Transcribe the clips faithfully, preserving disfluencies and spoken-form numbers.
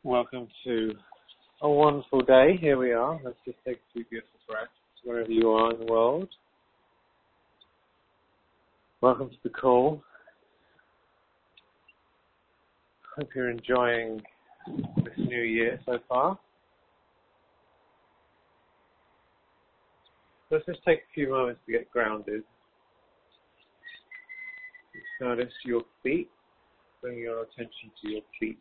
Welcome to a wonderful day. Here we are. Let's just take a few beautiful breaths wherever you are in the world. Welcome to the call. Hope you're enjoying this new year so far. Let's just take a few moments to get grounded. Just notice your feet. Bring your attention to your feet.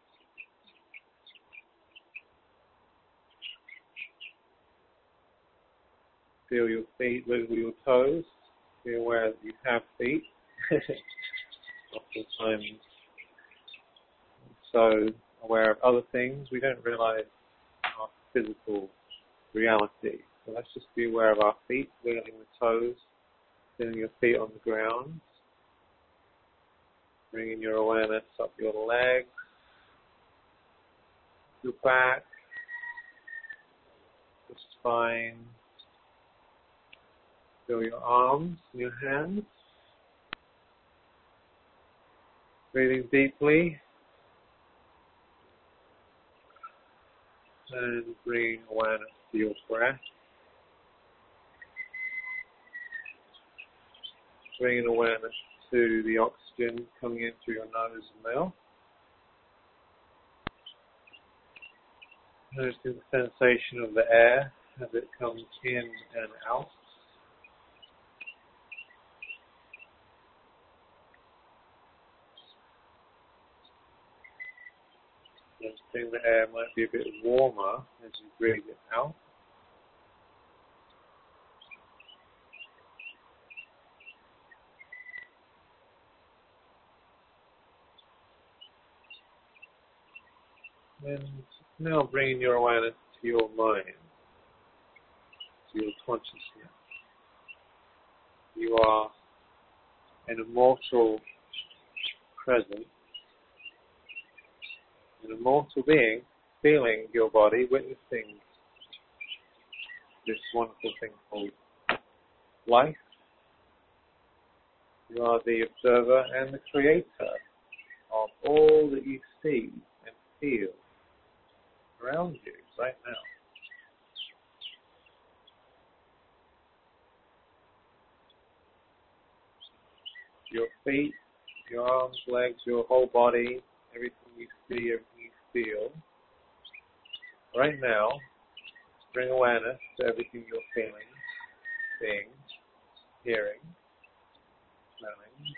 Feel your feet, wiggle your toes. Be aware that you have feet. Oftentimes, so aware of other things, we don't realize our physical reality. So let's just be aware of our feet, wiggling the toes, feeling your feet on the ground. Bringing your awareness up your legs, your back, your spine. Feel your arms and your hands. Breathing deeply. And bring awareness to your breath. Bringing awareness to the oxygen coming in through your nose and mouth. Noticing the sensation of the air as it comes in and out. Noticing the air might be a bit warmer as you breathe it out. And now bringing your awareness to your mind, to your consciousness. You are an immortal presence, an immortal being, feeling your body, witnessing this wonderful thing called life. You are the observer and the creator of all that you see and feel around you right now. Your feet, your arms, legs, your whole body, everything you see, everything you feel. Right now, bring awareness to everything you're feeling, seeing, hearing, smelling.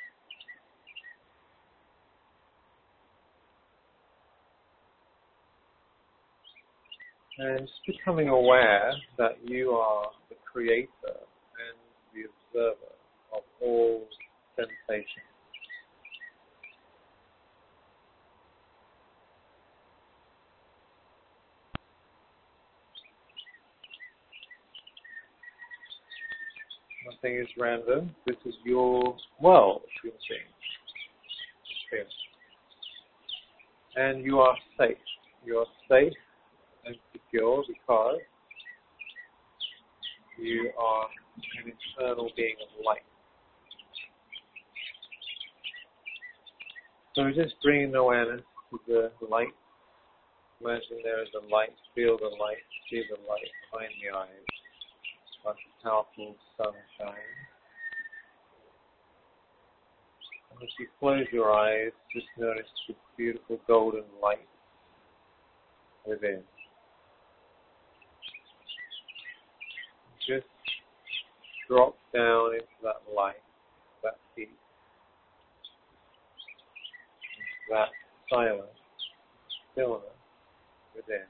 And just becoming aware that you are the creator and the observer of all sensations. Nothing is random. This is your world, you're seeing. And you are safe. You are safe and secure because you are an eternal being of light. So we're just bringing awareness to the light. Imagine there is a light, feel the light, see the light behind the eyes, like a powerful sunshine. And as you close your eyes, just notice this beautiful golden light within. Just drop down into that light, that peace, that silence, stillness within.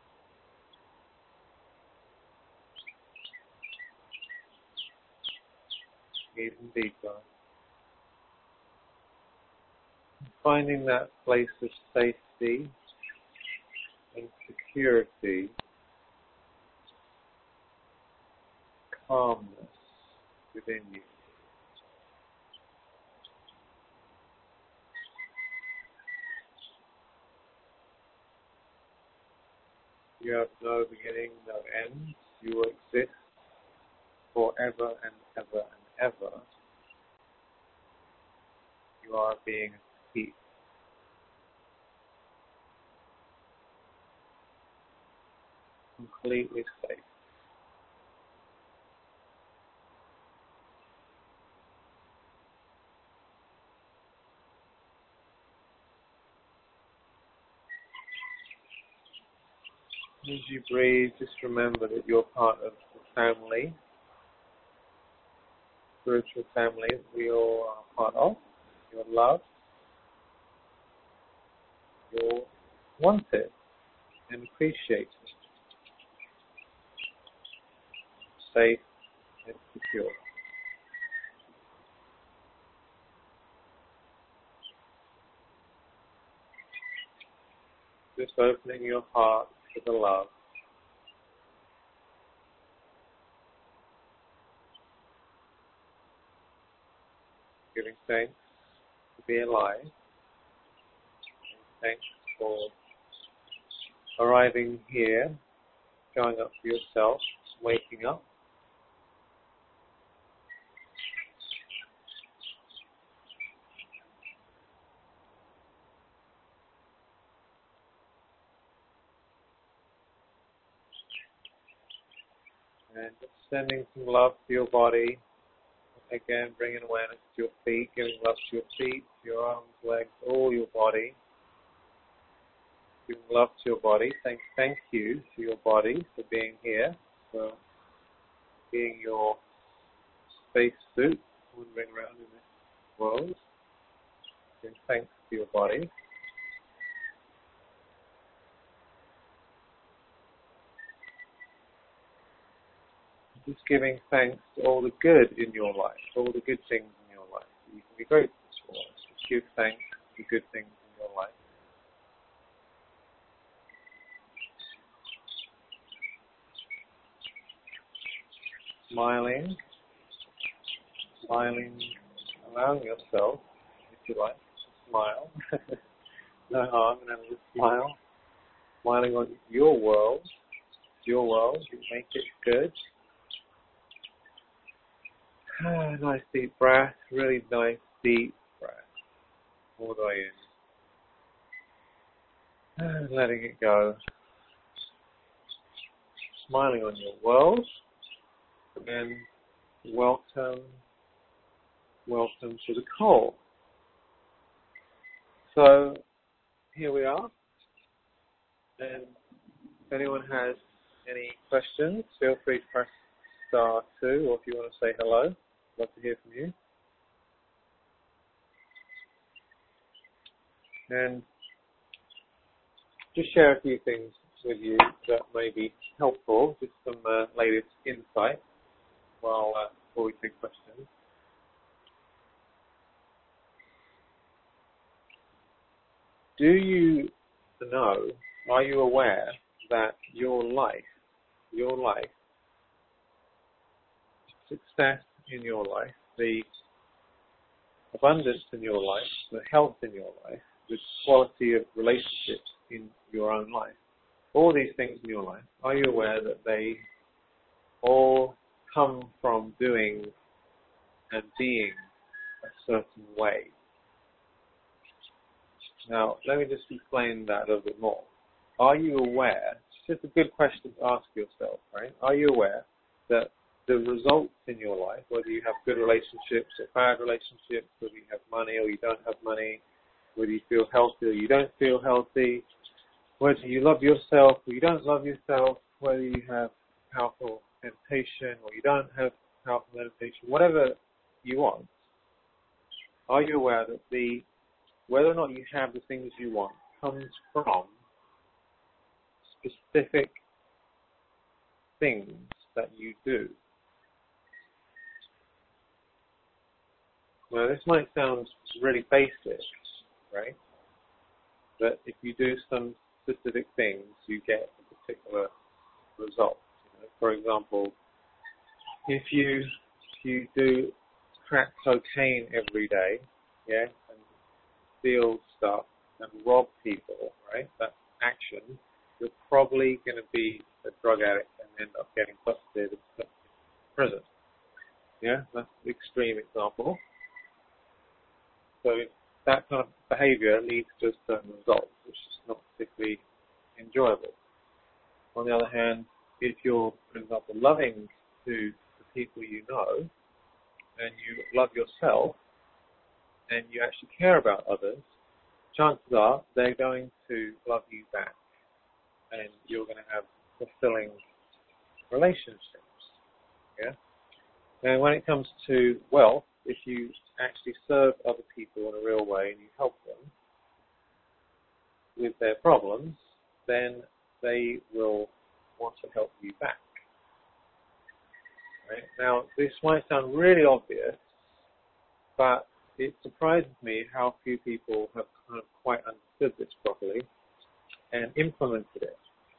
Even deeper. Finding that place of safety and security, calmness within you. You have no beginning, no end. You will exist forever and ever and ever. You are being at peace. completely safe. As you breathe, just remember that you're part of the family, spiritual family that we all are part of. You're loved, you're wanted and appreciated, safe and secure. Just opening your heart to the love. Giving thanks to be alive. Thanks for arriving here, showing up for yourself, waking up. And just sending some love to your body. Again, bringing awareness to your feet, giving love to your feet, your arms, legs, all your body. Giving love to your body. Thank, thank you to your body for being here, for being your space suit, wandering around in this world. Giving thanks to your body. Just giving thanks to all the good in your life, all the good things in your life. You can be grateful for. Just give thanks to the good things in your life. Smiling, smiling, allowing yourself, if you like, to smile. No harm in having a smile. Smiling on your world, your world, you make it good. Ah, nice deep breath, really nice deep breath, all the way in. And letting it go. Smiling on your world, and welcome, welcome to the call. So, here we are, and if anyone has any questions, feel free to press star two, or if you want to say hello, I'd love to hear from you. And just share a few things with you that may be helpful, just some uh, latest insight while uh, before we take questions. Do you know, are you aware that your life, your life, success in your life, the abundance in your life, the health in your life, the quality of relationships in your own life, all these things in your life, are you aware that they all come from doing and being a certain way? Now, let me just explain that a little bit more. Are you aware, it's just a good question to ask yourself, right? Are you aware that the results in your life, whether you have good relationships or bad relationships, whether you have money or you don't have money, whether you feel healthy or you don't feel healthy, whether you love yourself or you don't love yourself, whether you have powerful meditation or you don't have powerful meditation, whatever you want, are you aware that the whether or not you have the things you want comes from specific things that you do? Now, this might sound really basic, right? But if you do some specific things, you get a particular result. You know, for example, if you if you do crack cocaine every day, yeah, and steal stuff and rob people, right? That's action. You're probably going to be a drug addict and end up getting busted and put in prison. Yeah, that's the extreme example. So that kind of behavior leads to certain results, which is not particularly enjoyable. On the other hand, if you're, for example, loving to the people you know, and you love yourself, and you actually care about others, chances are they're going to love you back, and you're going to have fulfilling relationships. Yeah. And when it comes to wealth, if you actually serve other people in a real way and you help them with their problems, then they will want to help you back. Right? Now, this might sound really obvious, but it surprises me how few people have kind of quite understood this properly and implemented it.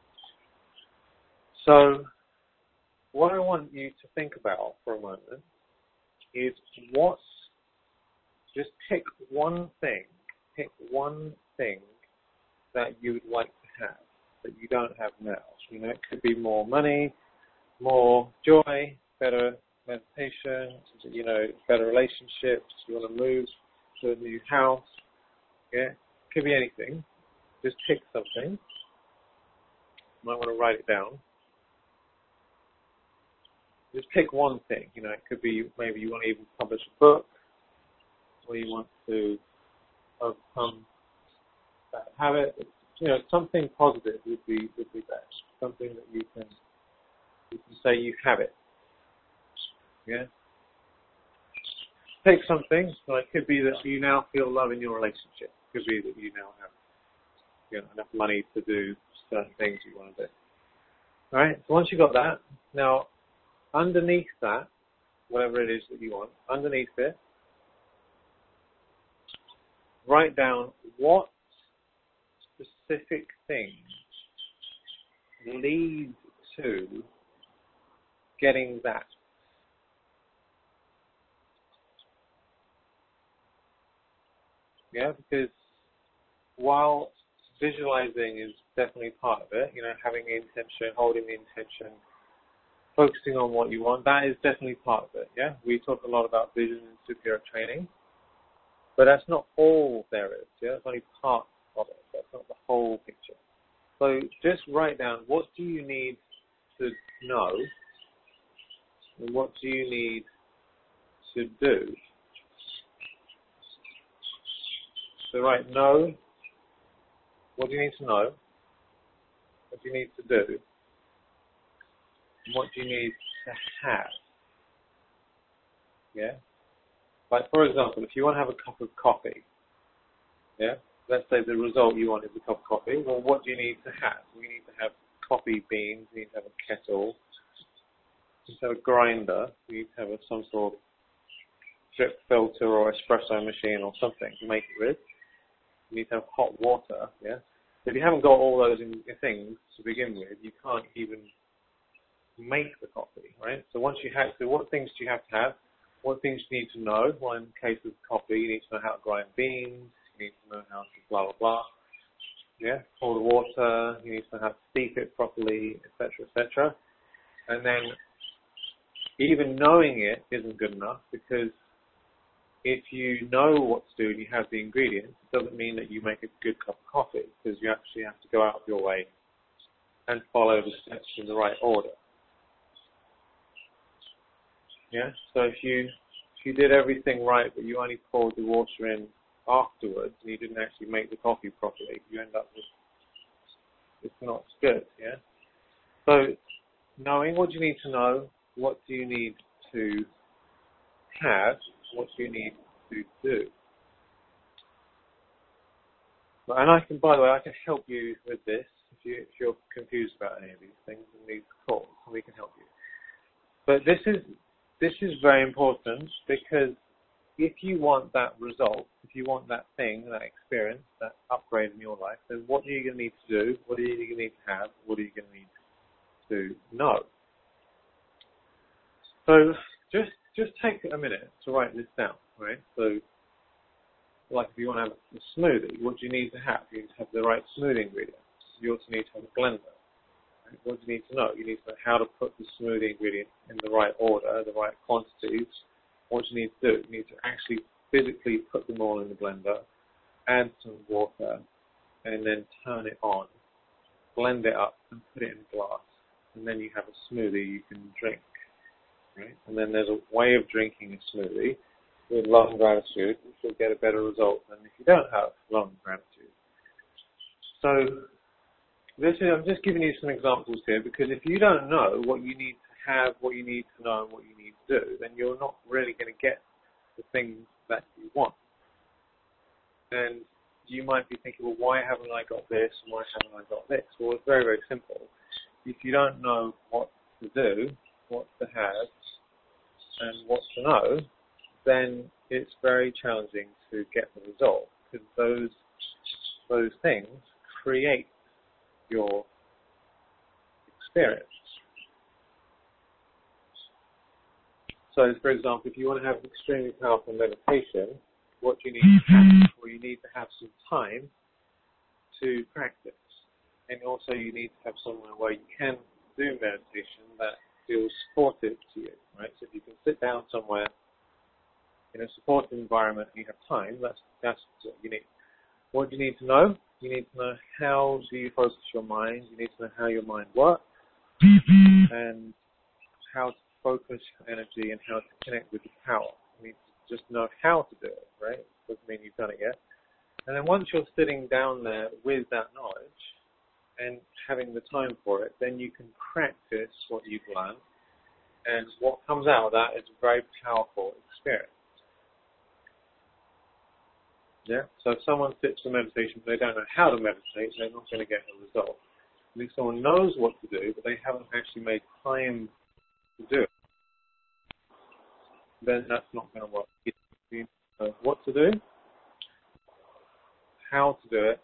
So, what I want you to think about for a moment is what, just pick one thing, pick one thing that you would like to have that you don't have now. You know, it could be more money, more joy, better meditation, you know, better relationships, you want to move to a new house, yeah, it could be anything. Just pick something. You might want to write it down. Just pick one thing. You know, it could be maybe you want to even publish a book, or you want to overcome that habit. You know, something positive would be would be best. Something that you can you can say you have it. Yeah. Take something. So it could be that you now feel love in your relationship. It could be that you now have, you know, enough money to do certain things you want to do. All right. So once you've got that, now underneath that, whatever it is that you want, underneath it, write down what specific thing leads to getting that. Yeah, because while visualizing is definitely part of it, you know, having the intention, holding the intention, focusing on what you want, that is definitely part of it, yeah? We talk a lot about vision and superhero training, but that's not all there is, yeah? That's only part of it. That's not the whole picture. So just write down, what do you need to know, and what do you need to do? So write know, what do you need to know, what do you need to do, and what do you need to have? Yeah? Like, for example, if you want to have a cup of coffee, yeah? Let's say the result you want is a cup of coffee. Well, what do you need to have? You need to have coffee beans, you need to have a kettle, you need to have a grinder, you need to have a, some sort of drip filter or espresso machine or something to make it with. You need to have hot water, yeah? If you haven't got all those in, in things to begin with, you can't even make the coffee, right? So once you have to, what things do you have to have? What things do you need to know? Well, in the case of coffee, you need to know how to grind beans, you need to know how to blah, blah, blah. Yeah, pour the water, you need to know how to steep it properly, et cetera, et cetera. And then even knowing it isn't good enough, because if you know what to do and you have the ingredients, it doesn't mean that you make a good cup of coffee, because you actually have to go out of your way and follow the steps in the right order. Yeah, so if you if you did everything right, but you only poured the water in afterwards, and you didn't actually make the coffee properly, you end up with, it's not good, yeah? So, knowing what you need to know, what do you need to have, what do you need to do. And I can, by the way, I can help you with this. If, you, if you're confused about any of these things, and need calls, we can help you. But this is this is very important, because if you want that result, if you want that thing, that experience, that upgrade in your life, then what are you going to need to do? What are you going to need to have? What are you going to need to know? So just just take a minute to write this down, right? So, like if you want to have a smoothie, what do you need to have? You need to have the right smoothie ingredients. You also need to have a blender. Right? What do you need to know? You need to know how to put the smoothie ingredients in the right order, the right quantities. What do you need to do? You need to actually physically put them all in the blender, add some water, and then turn it on, blend it up, and put it in a glass. and then you have a smoothie you can drink, right? And then there's a way of drinking a smoothie with love and gratitude, which will get a better result than if you don't have love and gratitude. So this is, I'm just giving you some examples here, because if you don't know what you need to have, what you need to know, and what you need to do, then you're not really going to get the things that you want. And you might be thinking, well, why haven't I got this, and why haven't I got this? Well, it's very, very simple. If you don't know what to do, what to have, and what to know, then it's very challenging to get the result, because those those things create your experience. So, for example, if you want to have extremely powerful meditation, what do you need to have? Well, you need to have some time to practice. And also you need to have somewhere where you can do meditation that feels supportive to you, right? So if you can sit down somewhere in a supportive environment and you have time, that's, that's what you need. What do you need to know? You need to know how do you focus your mind. You need to know how your mind works and how to focus your energy and how to connect with the power. You need to just know how to do it, right? Doesn't mean you've done it yet. And then once you're sitting down there with that knowledge and having the time for it, then you can practice what you've learned. And what comes out of that is a very powerful experience. Yeah? So if someone sits for meditation but they don't know how to meditate, they're not going to get a result. And if someone knows what to do, but they haven't actually made time to do it, then that's not going to work. You know what to do, how to do it,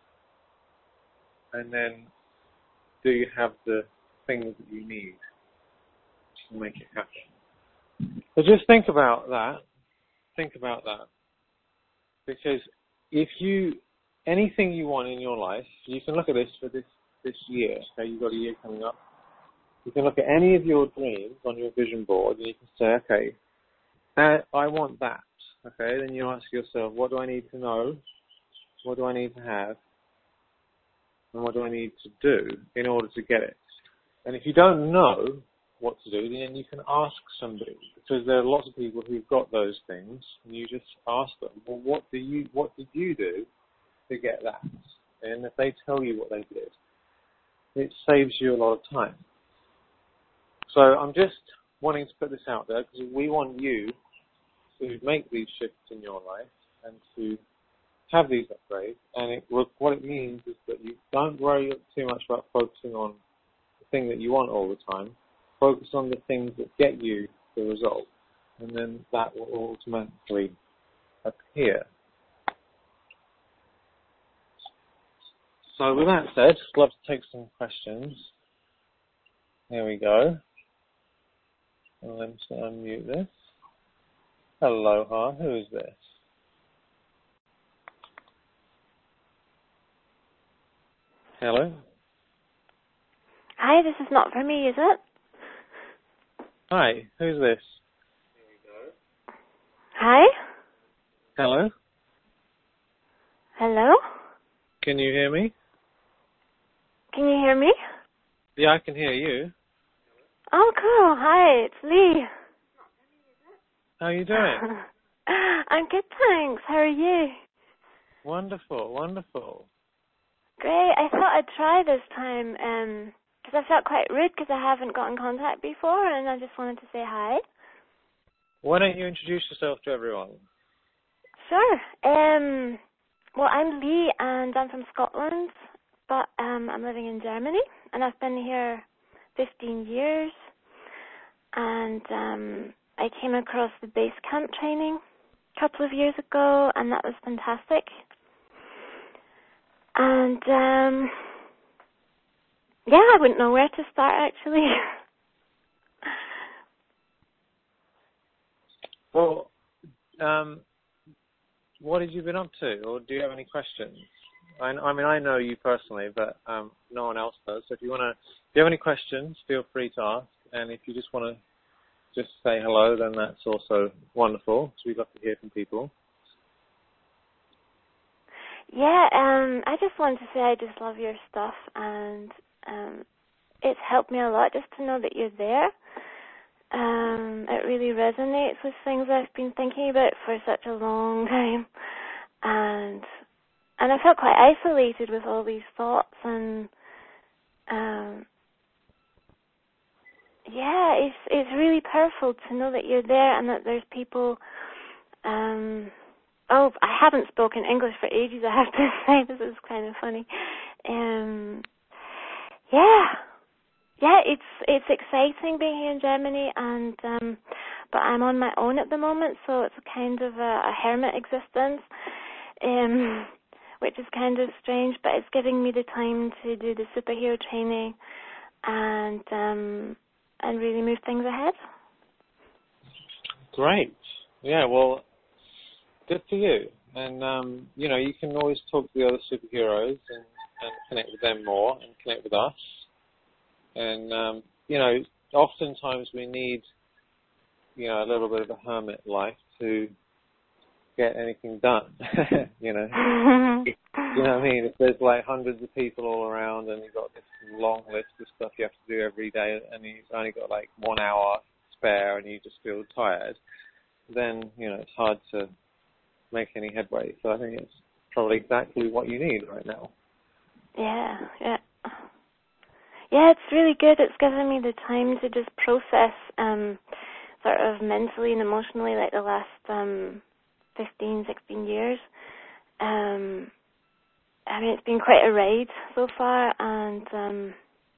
and then do you have the things that you need to make it happen. So just think about that. Think about that. Because if you, anything you want in your life, you can look at this for this, this year. Okay, you've got a year coming up. You can look at any of your dreams on your vision board and you can say, okay, uh, I want that. Okay, then you ask yourself, what do I need to know? What do I need to have? And what do I need to do in order to get it? And if you don't know what to do, then you can ask somebody, because there are lots of people who've got those things, and you just ask them, well, what do you, what did you do to get that? And if they tell you what they did, it saves you a lot of time. So I'm just wanting to put this out there, because we want you to make these shifts in your life and to have these upgrades. And it, what it means is that you don't worry too much about focusing on the thing that you want all the time. Focus on the things that get you the result, and then that will automatically appear. So with that said, I'd love to take some questions. Here we go. And I'm just going to unmute this. Aloha, who is this? Hello? Hi, this is not for me, is it? Hi, who's this? Hi? Hello? Hello? Can you hear me? Can you hear me? Yeah, I can hear you. Oh, cool. Hi, it's Lee. How are you doing? I'm good, thanks. How are you? Wonderful, wonderful. Great. I thought I'd try this time um, because I felt quite rude because I haven't got in contact before, and I just wanted to say hi. Why don't you introduce yourself to everyone? Sure. Um, well, I'm Lee, and I'm from Scotland, but um, I'm living in Germany, and I've been here fifteen years, and um, I came across the base camp training a couple of years ago, and that was fantastic. And, um, yeah, I wouldn't know where to start, actually. Well, um, what have you been up to, or do you have any questions? I, I mean, I know you personally, but um, no one else does. So if you want to, if you have any questions, feel free to ask. And if you just want to just say hello, then that's also wonderful, because we'd love to hear from people. Yeah, um, I just wanted to say I just love your stuff, and um, it's helped me a lot just to know that you're there. Um, it really resonates with things I've been thinking about for such a long time, and and I felt quite isolated with all these thoughts, and um, yeah, it's it's really powerful to know that you're there and that there's people. Um, oh, I haven't spoken English for ages, I have to say. This is kind of funny. Um, yeah. Yeah, it's it's exciting being here in Germany, and um, but I'm on my own at the moment, so it's a kind of a, a hermit existence, um, which is kind of strange, but it's giving me the time to do the superhero training and um, and really move things ahead. Great. Yeah, well, good for you. And, um, you know, you can always talk to the other superheroes and, and connect with them more and connect with us. And, um, you know, oftentimes we need, you know, a little bit of a hermit life to get anything done, you know. You know what I mean? If there's like hundreds of people all around and you've got this long list of stuff you have to do every day and you've only got like one hour spare and you just feel tired, then, you know, it's hard to make any headway. So I think it's probably exactly what you need right now. Yeah, yeah. Yeah, it's really good. It's given me the time to just process um, sort of mentally and emotionally like the last um, fifteen, sixteen years. Um, I mean, it's been quite a ride so far, and um,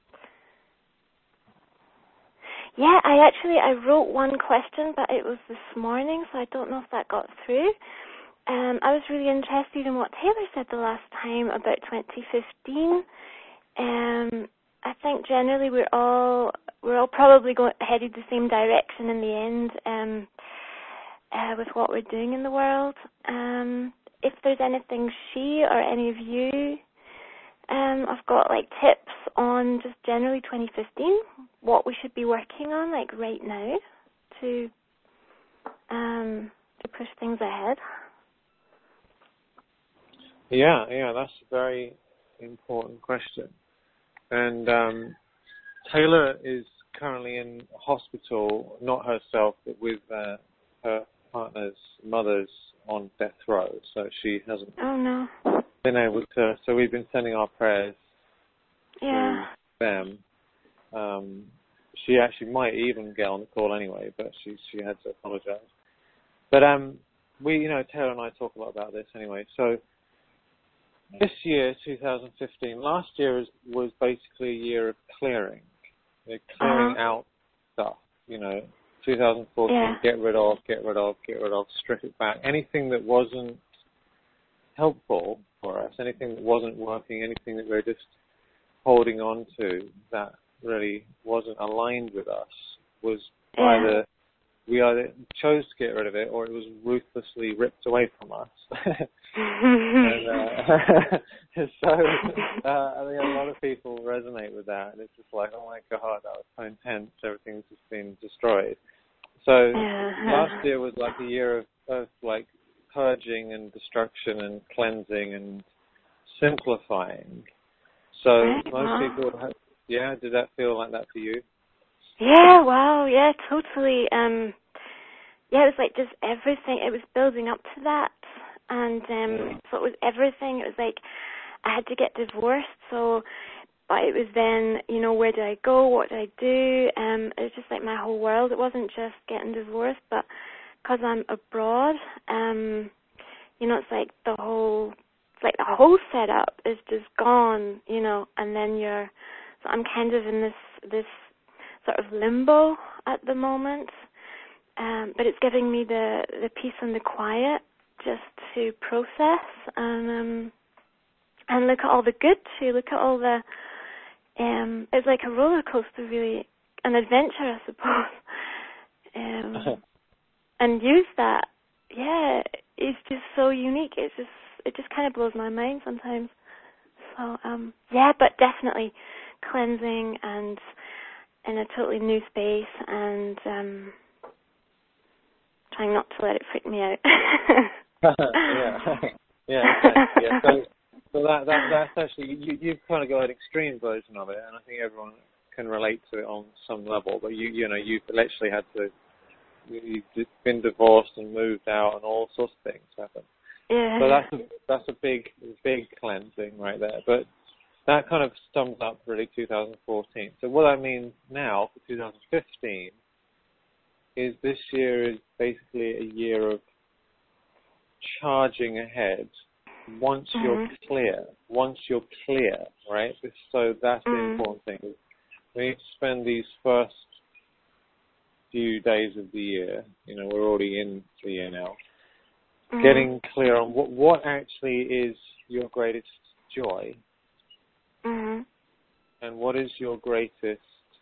yeah, I actually, I wrote one question, but it was this morning, so I don't know if that got through. Um, I was really interested in what Taylor said the last time about twenty fifteen. Um, I think generally we're all we're all probably going headed the same direction in the end um, uh, with what we're doing in the world. Um, if there's anything she or any of you, um, I've got like tips on just generally twenty fifteen, what we should be working on like right now to um, to push things ahead. Yeah, yeah, that's a very important question. And um, Taylor is currently in hospital, not herself, but with uh, her partner's mother's on death row. So she hasn't oh, no. been able to. So we've been sending our prayers yeah. to them. Um, she actually might even get on the call anyway, but she she had to apologize. But um, we, you know, Taylor and I talk a lot about this anyway. So this year, two thousand fifteen, last year was, was basically a year of clearing, you know, clearing uh-huh. out stuff, you know, two thousand fourteen, yeah. get rid of, get rid of, get rid of, strip it back, anything that wasn't helpful for us, anything that wasn't working, anything that we're just holding on to that really wasn't aligned with us was yeah. either, we either chose to get rid of it or it was ruthlessly ripped away from us. and, uh, so uh, I think a lot of people resonate with that, and it's just like, oh my God, that was so intense, everything's just been destroyed. So yeah. last year was like a year of, of like purging and destruction and cleansing and simplifying. So right. most wow. people, have, yeah, did that feel like that for you? Yeah, wow, yeah, totally. Um, yeah, it was like just everything. It was building up to that. And um, so it was everything. It was like I had to get divorced. So, but it was then, you know, where do I go? What do I do? Um, it was just like my whole world. It wasn't just getting divorced, but because I'm abroad, um, you know, it's like the whole, it's like the whole setup is just gone, you know, and then you're, so I'm kind of in this, this sort of limbo at the moment. Um, but it's giving me the, the peace and the quiet just to process and um, and look at all the good too. Look at all the um, it's like a roller coaster, really, an adventure, I suppose. Um, and use that. Yeah, it's just so unique. It's just it just kind of blows my mind sometimes. So um, yeah, but definitely cleansing and in a totally new space and um, trying not to let it freak me out. yeah, yeah, exactly. Yeah. So, so that, that that's actually you, you've kind of got an extreme version of it, and I think everyone can relate to it on some level, but you you know you've literally had to you've been divorced and moved out and all sorts of things happen. Yeah. So that's a, that's a big big cleansing right there. But that kind of sums up really two thousand fourteen. So what that means now for two thousand fifteen is this year is basically a year of charging ahead. Once mm-hmm. you're clear, once you're clear, right? So that's mm-hmm. the important thing. We need to spend these first few days of the year, you know, we're already in the year now, mm-hmm. getting clear on what, what actually is your greatest joy mm-hmm. and what is your greatest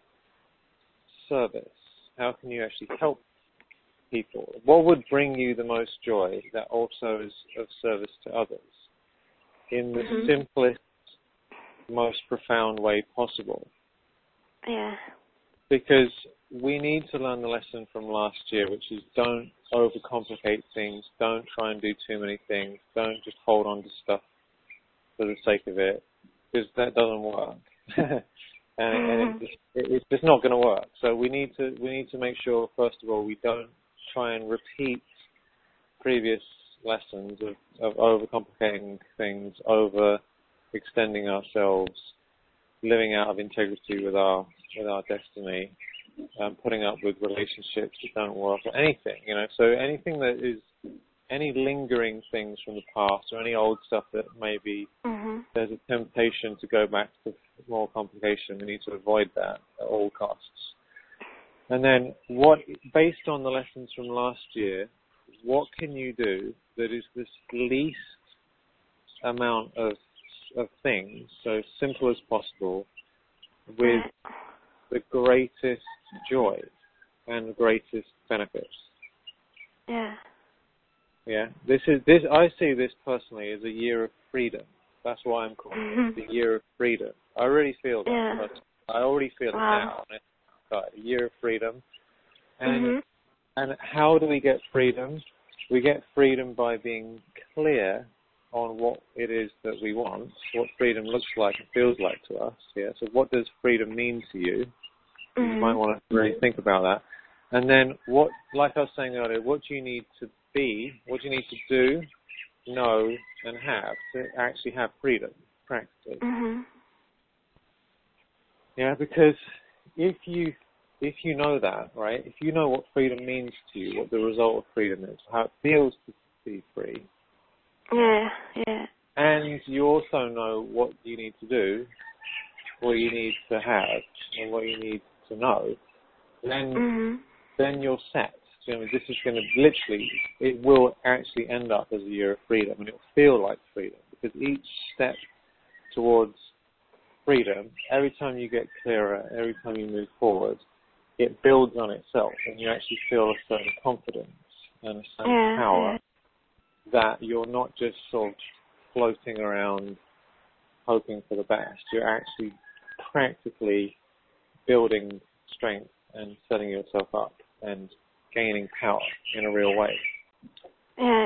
service. How can you actually help people? What would bring you the most joy that also is of service to others in the mm-hmm. simplest, most profound way possible? Yeah. Because we need to learn the lesson from last year, which is don't overcomplicate things, don't try and do too many things, don't just hold on to stuff for the sake of it, because that doesn't work. and mm-hmm. and it just, it, it's just not going to work. So we need to we need to make sure, first of all, we don't try and repeat previous lessons of, of overcomplicating things, over extending ourselves, living out of integrity with our with our destiny, um, putting up with relationships that don't work, or anything, you know. So anything that is any lingering things from the past, or any old stuff that maybe mm-hmm. there's a temptation to go back to more complication. We need to avoid that at all costs. And then, what, based on the lessons from last year, what can you do that is the least amount of of things, so simple as possible, with the greatest joy and the greatest benefits? Yeah. Yeah. This is this. I see this personally as a year of freedom. That's why I'm calling mm-hmm. it the year of freedom. I really feel that. Yeah. But I already feel wow. it now. A year of freedom. And mm-hmm. and how do we get freedom? We get freedom by being clear on what it is that we want, what freedom looks like and feels like to us. Yeah. So what does freedom mean to you? Mm-hmm. You might want to really think about that. And then what, like I was saying earlier, what do you need to be, what do you need to do, know, and have to actually have freedom, practically? Mm-hmm. Yeah, because if you if you know that, right, if you know what freedom means to you, what the result of freedom is, how it feels to be free, yeah, yeah, and you also know what you need to do, what you need to have, and what you need to know, then mm-hmm. then you're set. You know, this is going to literally, it will actually end up as a year of freedom, and it will feel like freedom, because each step towards freedom, every time you get clearer, every time you move forward, it builds on itself, and you actually feel a certain confidence and a certain yeah, power yeah. that you're not just sort of floating around hoping for the best. You're actually practically building strength and setting yourself up and gaining power in a real way. Yeah.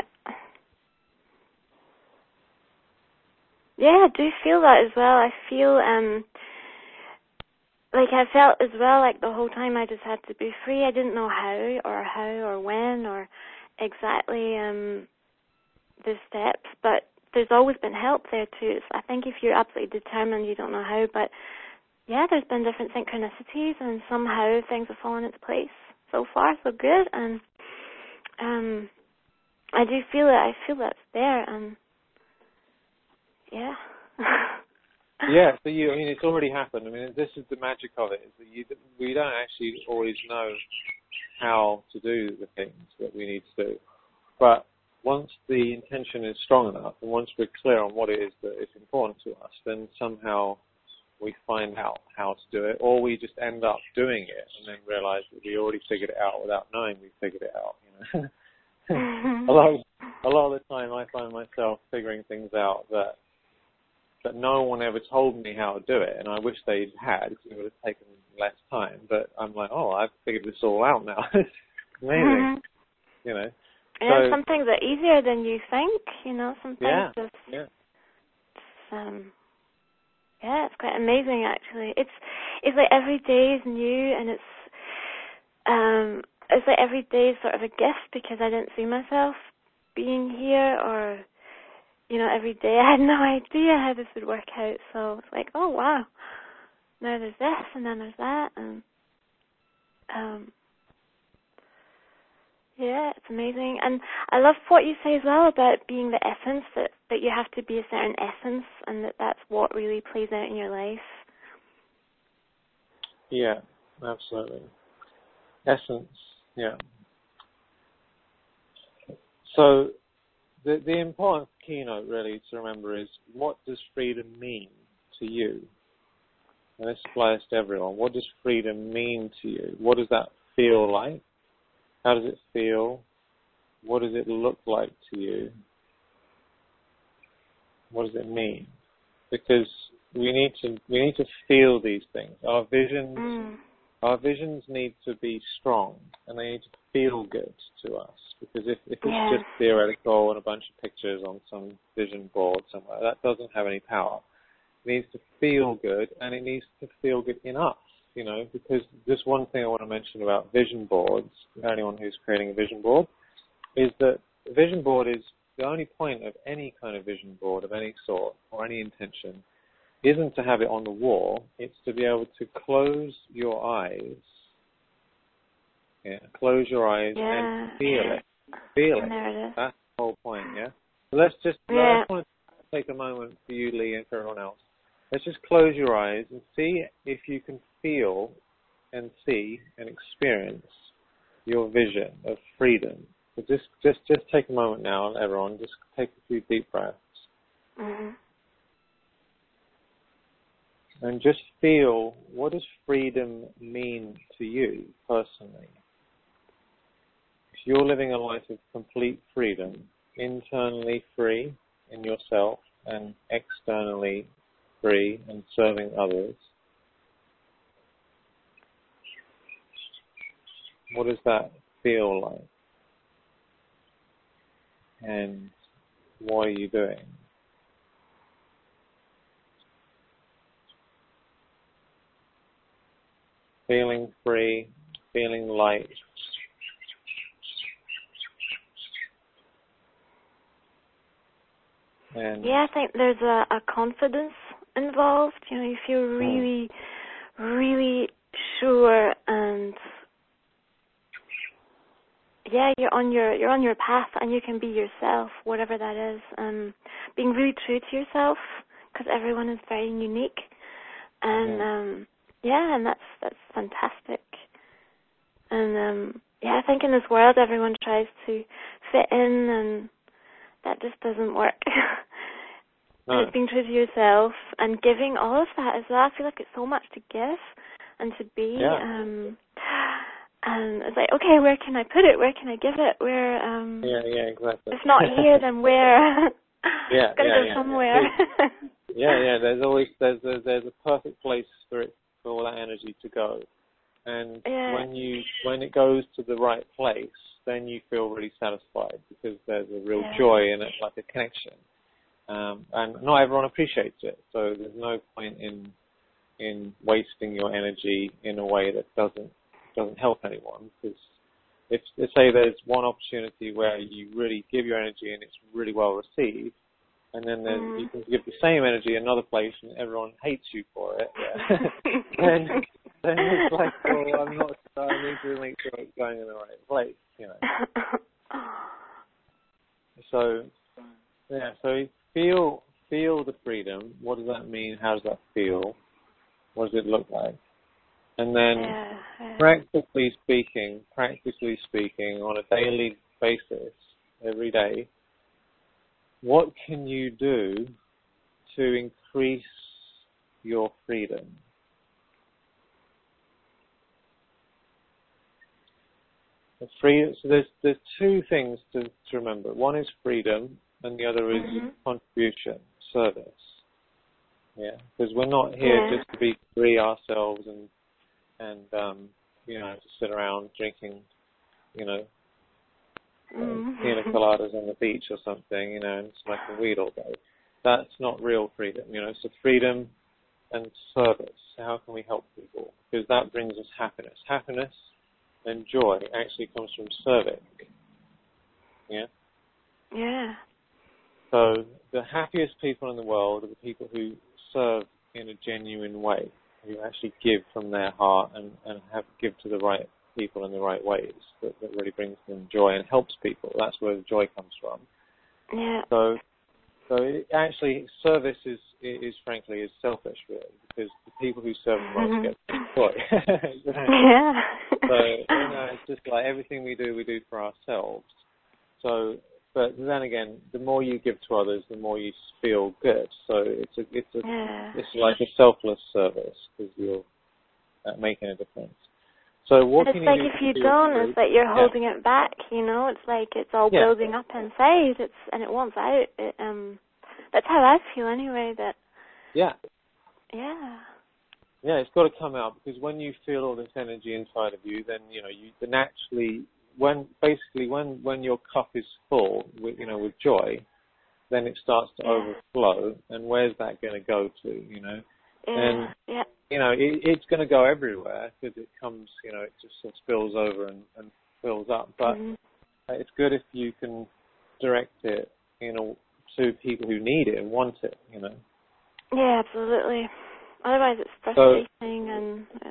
Yeah, I do feel that as well. I feel, um, like I felt as well, like the whole time I just had to be free. I didn't know how or how or when or exactly um, the steps, but there's always been help there too. So I think if you're absolutely determined, you don't know how, but yeah, there's been different synchronicities, and somehow things have fallen into place. So far, so good, and um, I do feel it. I feel that's there, and yeah. Yeah, so you, I mean, it's already happened. I mean, this is the magic of it, is that you, we don't actually always know how to do the things that we need to do. But once the intention is strong enough, and once we're clear on what it is that is important to us, then somehow we find out how to do it, or we just end up doing it and then realize that we already figured it out without knowing we figured it out. You know, mm-hmm. a lot, of, a lot of the time, I find myself figuring things out that that no one ever told me how to do it, and I wish they had, because it would have taken less time. But I'm like, oh, I've figured this all out now. It's amazing, mm-hmm. you know. Yeah, so, some things are easier than you think. You know, some things yeah, just yeah. um. Yeah, it's quite amazing actually. It's it's like every day is new, and it's um, it's like every day is sort of a gift because I didn't see myself being here, or you know, every day I had no idea how this would work out. So it's like, oh wow, now there's this, and then there's that, and um, yeah, it's amazing. And I love what you say as well about being the essence, that, that you have to be a certain essence, and that that's what really plays out in your life. Yeah, absolutely. Essence, yeah. So the the important keynote really to remember is, what does freedom mean to you? And this applies to everyone. What does freedom mean to you? What does that feel like? How does it feel? What does it look like to you? What does it mean? Because we need to we need to feel these things. Our visions Mm. our visions need to be strong, and they need to feel good to us. Because if, if it's Yeah. just theoretical and a bunch of pictures on some vision board somewhere, that doesn't have any power. It needs to feel good, and it needs to feel good in us. You know, because just one thing I want to mention about vision boards, anyone who's creating a vision board, is that a vision board is the only point of any kind of vision board of any sort or any intention isn't to have it on the wall. It's to be able to close your eyes, yeah, close your eyes Yeah. and feel it, feel And it. there it is. That's the whole point, yeah. So let's just Yeah. I just want to take a moment for you, Lee, and for everyone else. Let's just close your eyes and see if you can feel and see and experience your vision of freedom. So just, just, just take a moment now, everyone. Just take a few deep breaths Mm-hmm. and just feel, what does freedom mean to you personally? If you're living a life of complete freedom, internally free in yourself and externally free and serving others, what does that feel like? And what are you doing? Feeling free, feeling light. And Yeah, I think there's a, a confidence involved. You know, you feel really, mm. really sure, and yeah, you're on your you're on your path, and you can be yourself, whatever that is. Um, being really true to yourself, because everyone is very unique, and yeah. um, yeah, and that's that's fantastic. And um, yeah, I think in this world, everyone tries to fit in, and that just doesn't work. No. It's being true to yourself and giving all of that as well. I feel like it's so much to give and to be. Yeah. Um, and it's like, okay, where can I put it? Where can I give it? Where? Um, yeah, yeah, exactly. If not here, then where? yeah, Gotta yeah, go yeah, somewhere. Yeah. yeah, yeah. There's always there's a, there's a perfect place for it, for all that energy to go. And yeah. when you when it goes to the right place, then you feel really satisfied, because there's a real yeah. joy in it, like a connection. Um, and not everyone appreciates it, so there's no point in in wasting your energy in a way that doesn't doesn't help anyone. Because if, if say there's one opportunity where you really give your energy and it's really well received, and then there's, mm. you can give the same energy in another place and everyone hates you for it, yeah. then then it's like, well, I'm not. I need to make sure it's going in the right place, you know. So yeah, so feel feel the freedom. What does that mean? How does that feel? What does it look like? And then, yeah, yeah. practically speaking, practically speaking, on a daily basis, every day, what can you do to increase your freedom? The free, so there's there's two things to, to remember. One is freedom, and the other is mm-hmm. contribution, service. Yeah, because we're not here yeah. just to be free ourselves and and um, you know, to sit around drinking, you know, mm-hmm. uh, pina coladas on the beach or something, you know, and smoking weed all day. That's not real freedom, you know. So freedom and service. How can we help people? Because that brings us happiness. Happiness and joy actually comes from serving. Yeah? Yeah. So the happiest people in the world are the people who serve in a genuine way, who actually give from their heart and, and have give to the right people in the right ways that, that really brings them joy and helps people. That's where the joy comes from. Yeah. So So it, actually, service is, is frankly is selfish, really, because the people who serve the most get the joy. You know? Yeah. So you know, it's just like everything we do, we do for ourselves. So, but then again, the more you give to others, the more you feel good. So it's a, it's a, yeah. it's like a selfless service because you're uh, making a difference. So what it's can like you do if you to don't, your it's like you're yeah. holding it back, you know. It's like it's all Yeah. building up inside. It's and it wants out. It, um, that's how I feel anyway. That. Yeah. Yeah. Yeah, it's got to come out because when you feel all this energy inside of you, then you know you then naturally when basically when when your cup is full with you know with joy, then it starts to yeah. overflow. And where's that going to go to? You know, Yeah. and yeah. you know it, it's going to go everywhere because it comes you know it just sort of spills over and, and fills up. But mm-hmm. it's good if you can direct it you know to people who need it and want it. You know. Yeah, absolutely. Otherwise, it's So, frustrating and. Uh,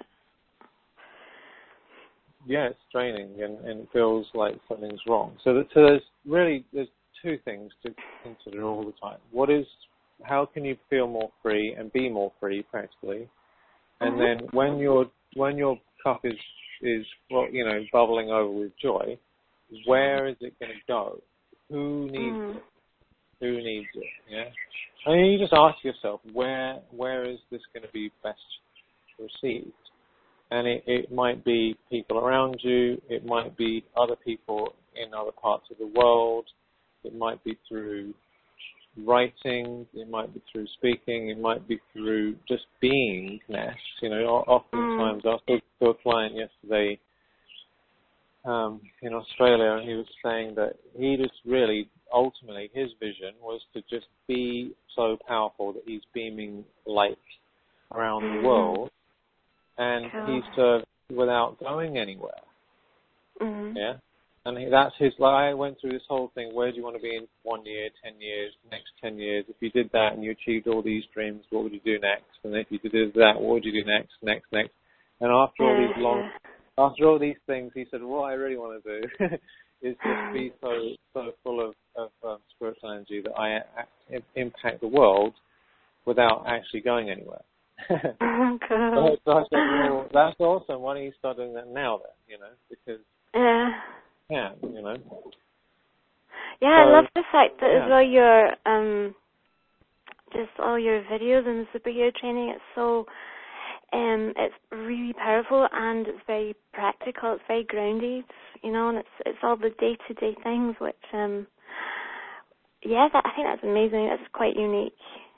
yeah, it's draining and, and it feels like something's wrong. So, that, so there's really there's two things to consider all the time. What is how can you feel more free and be more free practically? And mm-hmm. then when your when your cup is is well, you know bubbling over with joy, where is it going to go? Who needs mm. it? Who needs it? Yeah. I mean, you just ask yourself where where is this going to be best received? And it, it might be people around you, it might be other people in other parts of the world, it might be through writing, it might be through speaking, it might be through just beingness. You know, oftentimes mm. I spoke to a client yesterday um, in Australia, and he was saying that he just really, ultimately, his vision was to just be so powerful that he's beaming light around mm. the world. And cool. He served without going anywhere. Mm-hmm. Yeah, and he, that's his. Like I went through this whole thing. Where do you want to be in one year, ten years, next ten years? If you did that and you achieved all these dreams, what would you do next? And if you did that, what would you do next, next, next? And after all these long, after all these things, he said, "What I really want to do is just be so so full of, of um, spiritual energy that I a- impact the world without actually going anywhere." Oh, cool. So, so I said, well, that's awesome. Why don't you start doing that now then, you know, because, yeah, yeah, you know. Yeah, so, I love the fact that yeah. as well your, um, just all your videos and the superhero training, it's so, um, it's really powerful and it's very practical, it's very grounded, you know, and it's it's all the day-to-day things which, um, yeah, that, I think that's amazing, that's quite unique.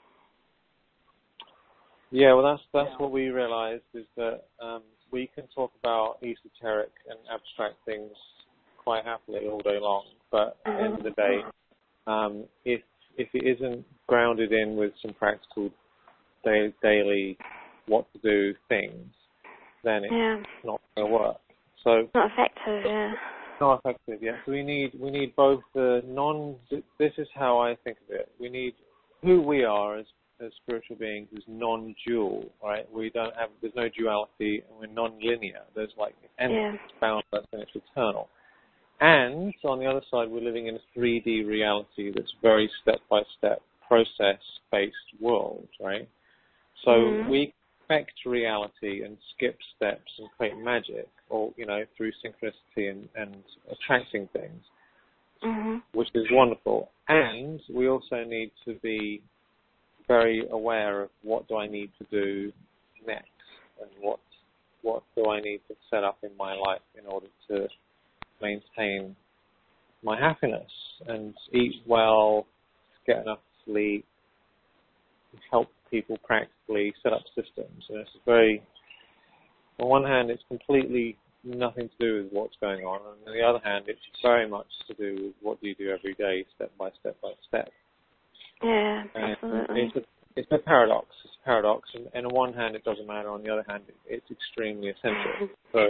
Yeah, well, that's that's what we realized is that um, we can talk about esoteric and abstract things quite happily all day long, but at the end of the day, um, if if it isn't grounded in with some practical day, daily what to do things, then it's yeah. not going to work. So not effective, yeah. Not effective, yeah. So we need we need both the non. This is how I think of it. We need who we are as as spiritual beings is non-dual, right? We don't have, there's no duality, and we're non-linear. There's like endless, yeah. boundless, and it's eternal. And on the other side, we're living in a three D reality that's very step-by-step, process-based world, right? So mm-hmm. we affect reality and skip steps and create magic, or, you know, through synchronicity and, and attracting things, mm-hmm. which is wonderful. And we also need to be very aware of what do I need to do next and what what do I need to set up in my life in order to maintain my happiness and eat well, get enough sleep, help people practically set up systems. And it's very, on one hand, it's completely nothing to do with what's going on, and on the other hand, it's very much to do with what do you do every day, step by step by step. Yeah, and absolutely. It's a, it's a paradox. It's a paradox, and, and on one hand it doesn't matter, on the other hand it, it's extremely essential. So,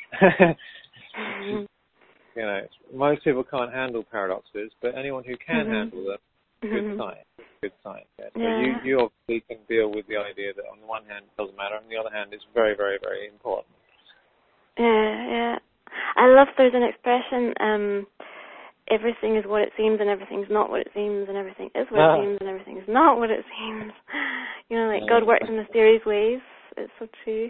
you know, most people can't handle paradoxes, but anyone who can mm-hmm. handle them, good sign. Good sign. Yeah. So yeah. you, you obviously can deal with the idea that on the one hand it doesn't matter, on the other hand it's very, very, very important. Yeah, yeah. I love there's an expression, um, everything is what it seems and everything's not what it seems and everything is what ah. it seems and everything's not what it seems. You know, like yeah. God works in mysterious ways. It's so true.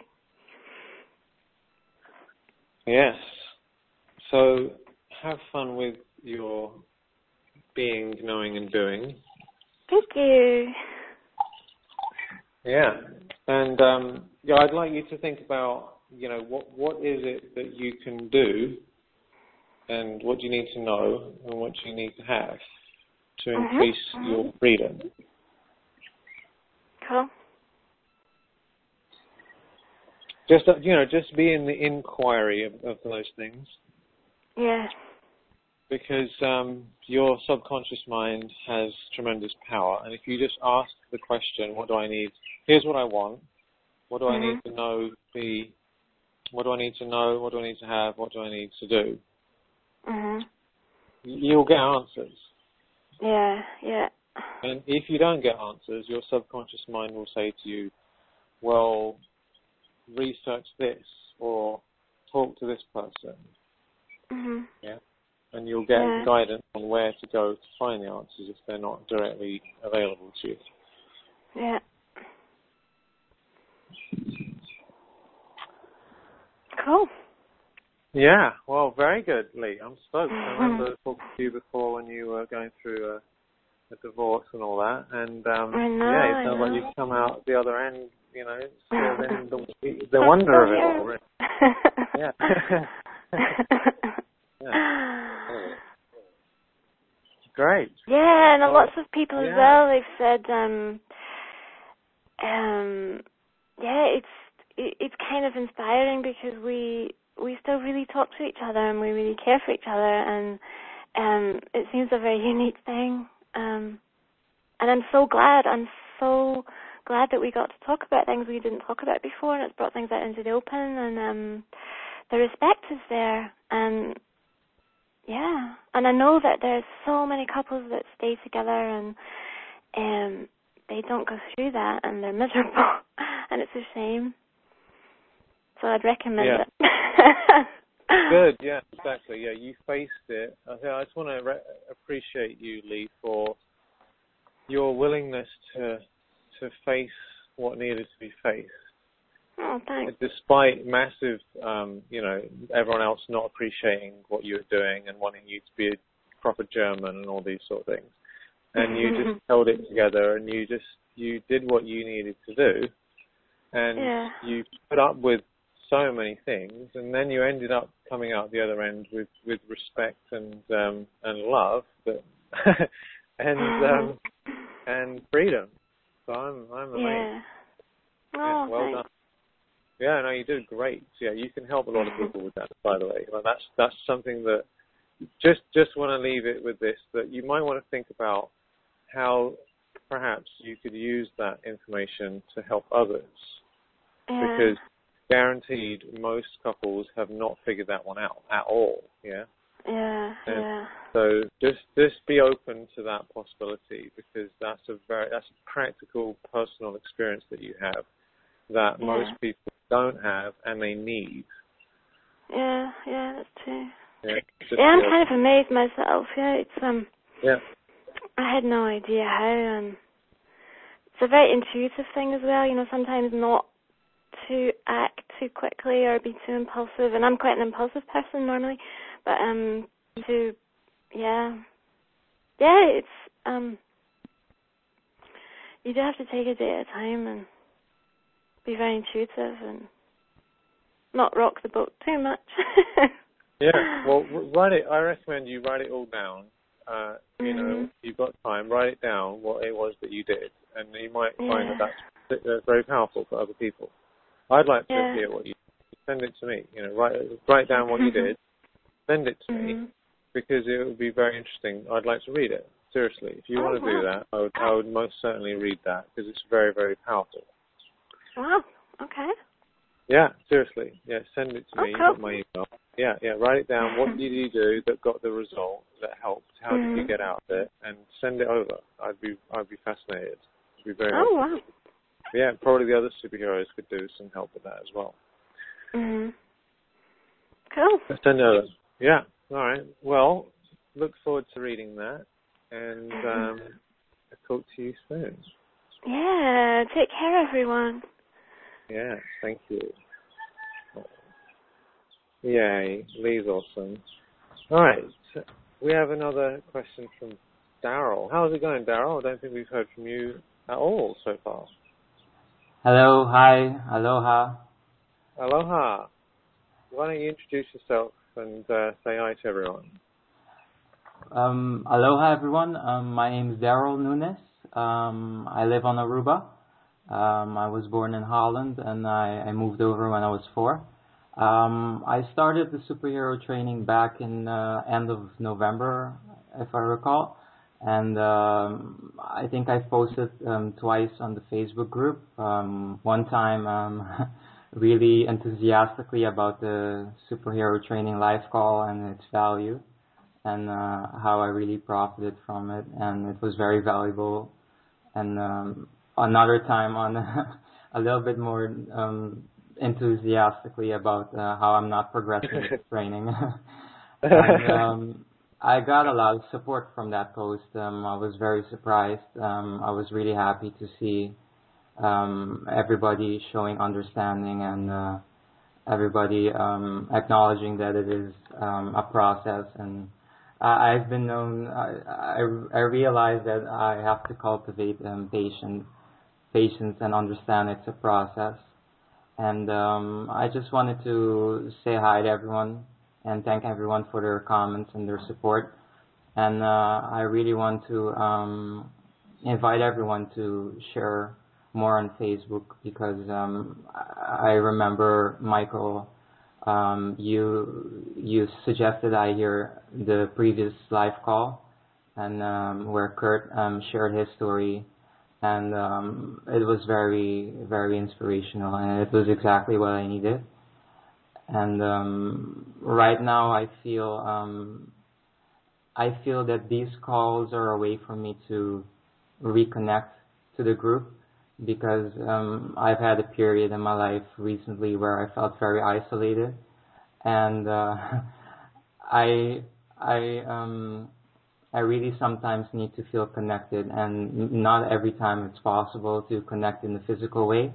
Yes. So have fun with your being, knowing and doing. Thank you. Yeah. And um, yeah, I'd like you to think about, you know, what what is it that you can do, and what do you need to know, and what do you need to have to mm-hmm. increase mm-hmm. your freedom. Cool. Just, you know, just be in the inquiry of, of those things. Yeah. Because um, your subconscious mind has tremendous power. And if you just ask the question, what do I need? Here's what I want. What do mm-hmm. I need to know? The, what do I need to know? What do I need to have? What do I need to do? Mm-hmm. You'll get answers. Yeah, yeah. And if you don't get answers, your subconscious mind will say to you, well, research this or talk to this person. Mm-hmm. Yeah. And you'll get yeah. guidance on where to go to find the answers if they're not directly available to you. Yeah. Cool. Yeah, well, very good, Lee. I'm stoked. I remember talking to you before when you were going through a, a divorce and all that. And um, I know, yeah, it sounds like you've come out the other end, you know, still in the, the wonder of it all. Really. Yeah. yeah. Great. Yeah, and well, lots of people yeah. as well, they've said, um, um, yeah, it's it, it's kind of inspiring because we we still really talk to each other and we really care for each other, and um, it seems a very unique thing. Um, and I'm so glad, I'm so glad that we got to talk about things we didn't talk about before, and it's brought things out into the open, and um, the respect is there, and yeah, and I know that there's so many couples that stay together and um, they don't go through that and they're miserable, and it's a shame. So I'd recommend yeah. it. Good, yeah, exactly. Yeah, you faced it. I just want to re- appreciate you, Lee, for your willingness to to face what needed to be faced. Oh, thanks. Despite massive, um, you know, everyone else not appreciating what you were doing and wanting you to be a proper German and all these sort of things. And you just held it together and you just, you did what you needed to do. And yeah. you put up with so many things, and then you ended up coming out the other end with, with respect and um, and love, but and um, and freedom. So I'm I'm amazed. Yeah. Oh, yeah, well thanks. done. Yeah, no, you did great. Yeah, you can help a lot of people with that, by the way. Well, that's that's something that just just want to leave it with this, that you might want to think about how perhaps you could use that information to help others. Yeah. Because guaranteed most couples have not figured that one out at all, yeah? Yeah, and yeah. So just just be open to that possibility, because that's a very that's a practical personal experience that you have that yeah. most people don't have and they need. Yeah, yeah, that's true. Yeah, yeah I'm kind of amazed myself. Yeah, it's um. Yeah. I had no idea how. Um, it's a very intuitive thing as well. You know, sometimes not to act too quickly or be too impulsive, and I'm quite an impulsive person normally. But um, to yeah, yeah, it's um. You do have to take a day at a time and be very intuitive and not rock the boat too much. Yeah, well, write it. I recommend you write it all down. Uh, you mm-hmm. know, you've got time. Write it down what it was that you did, and you might yeah. find that that's, that's very powerful for other people. I'd like to yeah. hear what you send it to me. You know, write write down what you did, send it to mm-hmm. me, because it would be very interesting. I'd like to read it. Seriously, if you oh, want to wow. do that, I would I would most certainly read that, because it's very very powerful. Wow. Okay. Yeah, seriously. Yeah, send it to Oh, me. You cool. got my email. Yeah, yeah. Write it down. What did you do that got the result that helped? How did Mm-hmm. you get out of it? And send it over. I'd be, I'd be fascinated. It'd be very Oh, helpful. wow. Yeah, probably the other superheroes could do some help with that as well. Mm-hmm. Cool. Send it over. Yeah. All right. Well, look forward to reading that, and um, I'll talk to you soon. Yeah. Take care, everyone. Yeah. Thank you. Yay. Lee's awesome. All right. So we have another question from Daryl. How's it going, Daryl? I don't think we've heard from you at all so far. Hello, hi, aloha. Aloha. Why don't you introduce yourself and uh, say hi to everyone? Um, aloha, everyone. Um, my name is Daryl Nunes. Um, I live on Aruba. Um, I was born in Holland, and I, I moved over when I was four. Um, I started the superhero training back in uh, end of November, if I recall. And um, I think I've posted um, twice on the Facebook group. Um, one time, um, really enthusiastically about the superhero training live call and its value, and uh, how I really profited from it, and it was very valuable. And um, another time on a little bit more um, enthusiastically about uh, how I'm not progressing with training. And um, I got a lot of support from that post. Um, I was very surprised. Um, I was really happy to see um, everybody showing understanding and uh, everybody um, acknowledging that it is um, a process. And I, I've been known. I, I, I realize that I have to cultivate um, patience, patience, and understand it's a process. And um, I just wanted to say hi to everyone and thank everyone for their comments and their support. And uh, I really want to um, invite everyone to share more on Facebook, because um, I remember, Michael, um, you you suggested I hear the previous live call, and um, where Kurt um, shared his story, and um, it was very, very inspirational, and it was exactly what I needed. And um, right now, I feel um, I feel that these calls are a way for me to reconnect to the group, because um, I've had a period in my life recently where I felt very isolated, and uh, I I um I really sometimes need to feel connected, and not every time it's possible to connect in the physical way.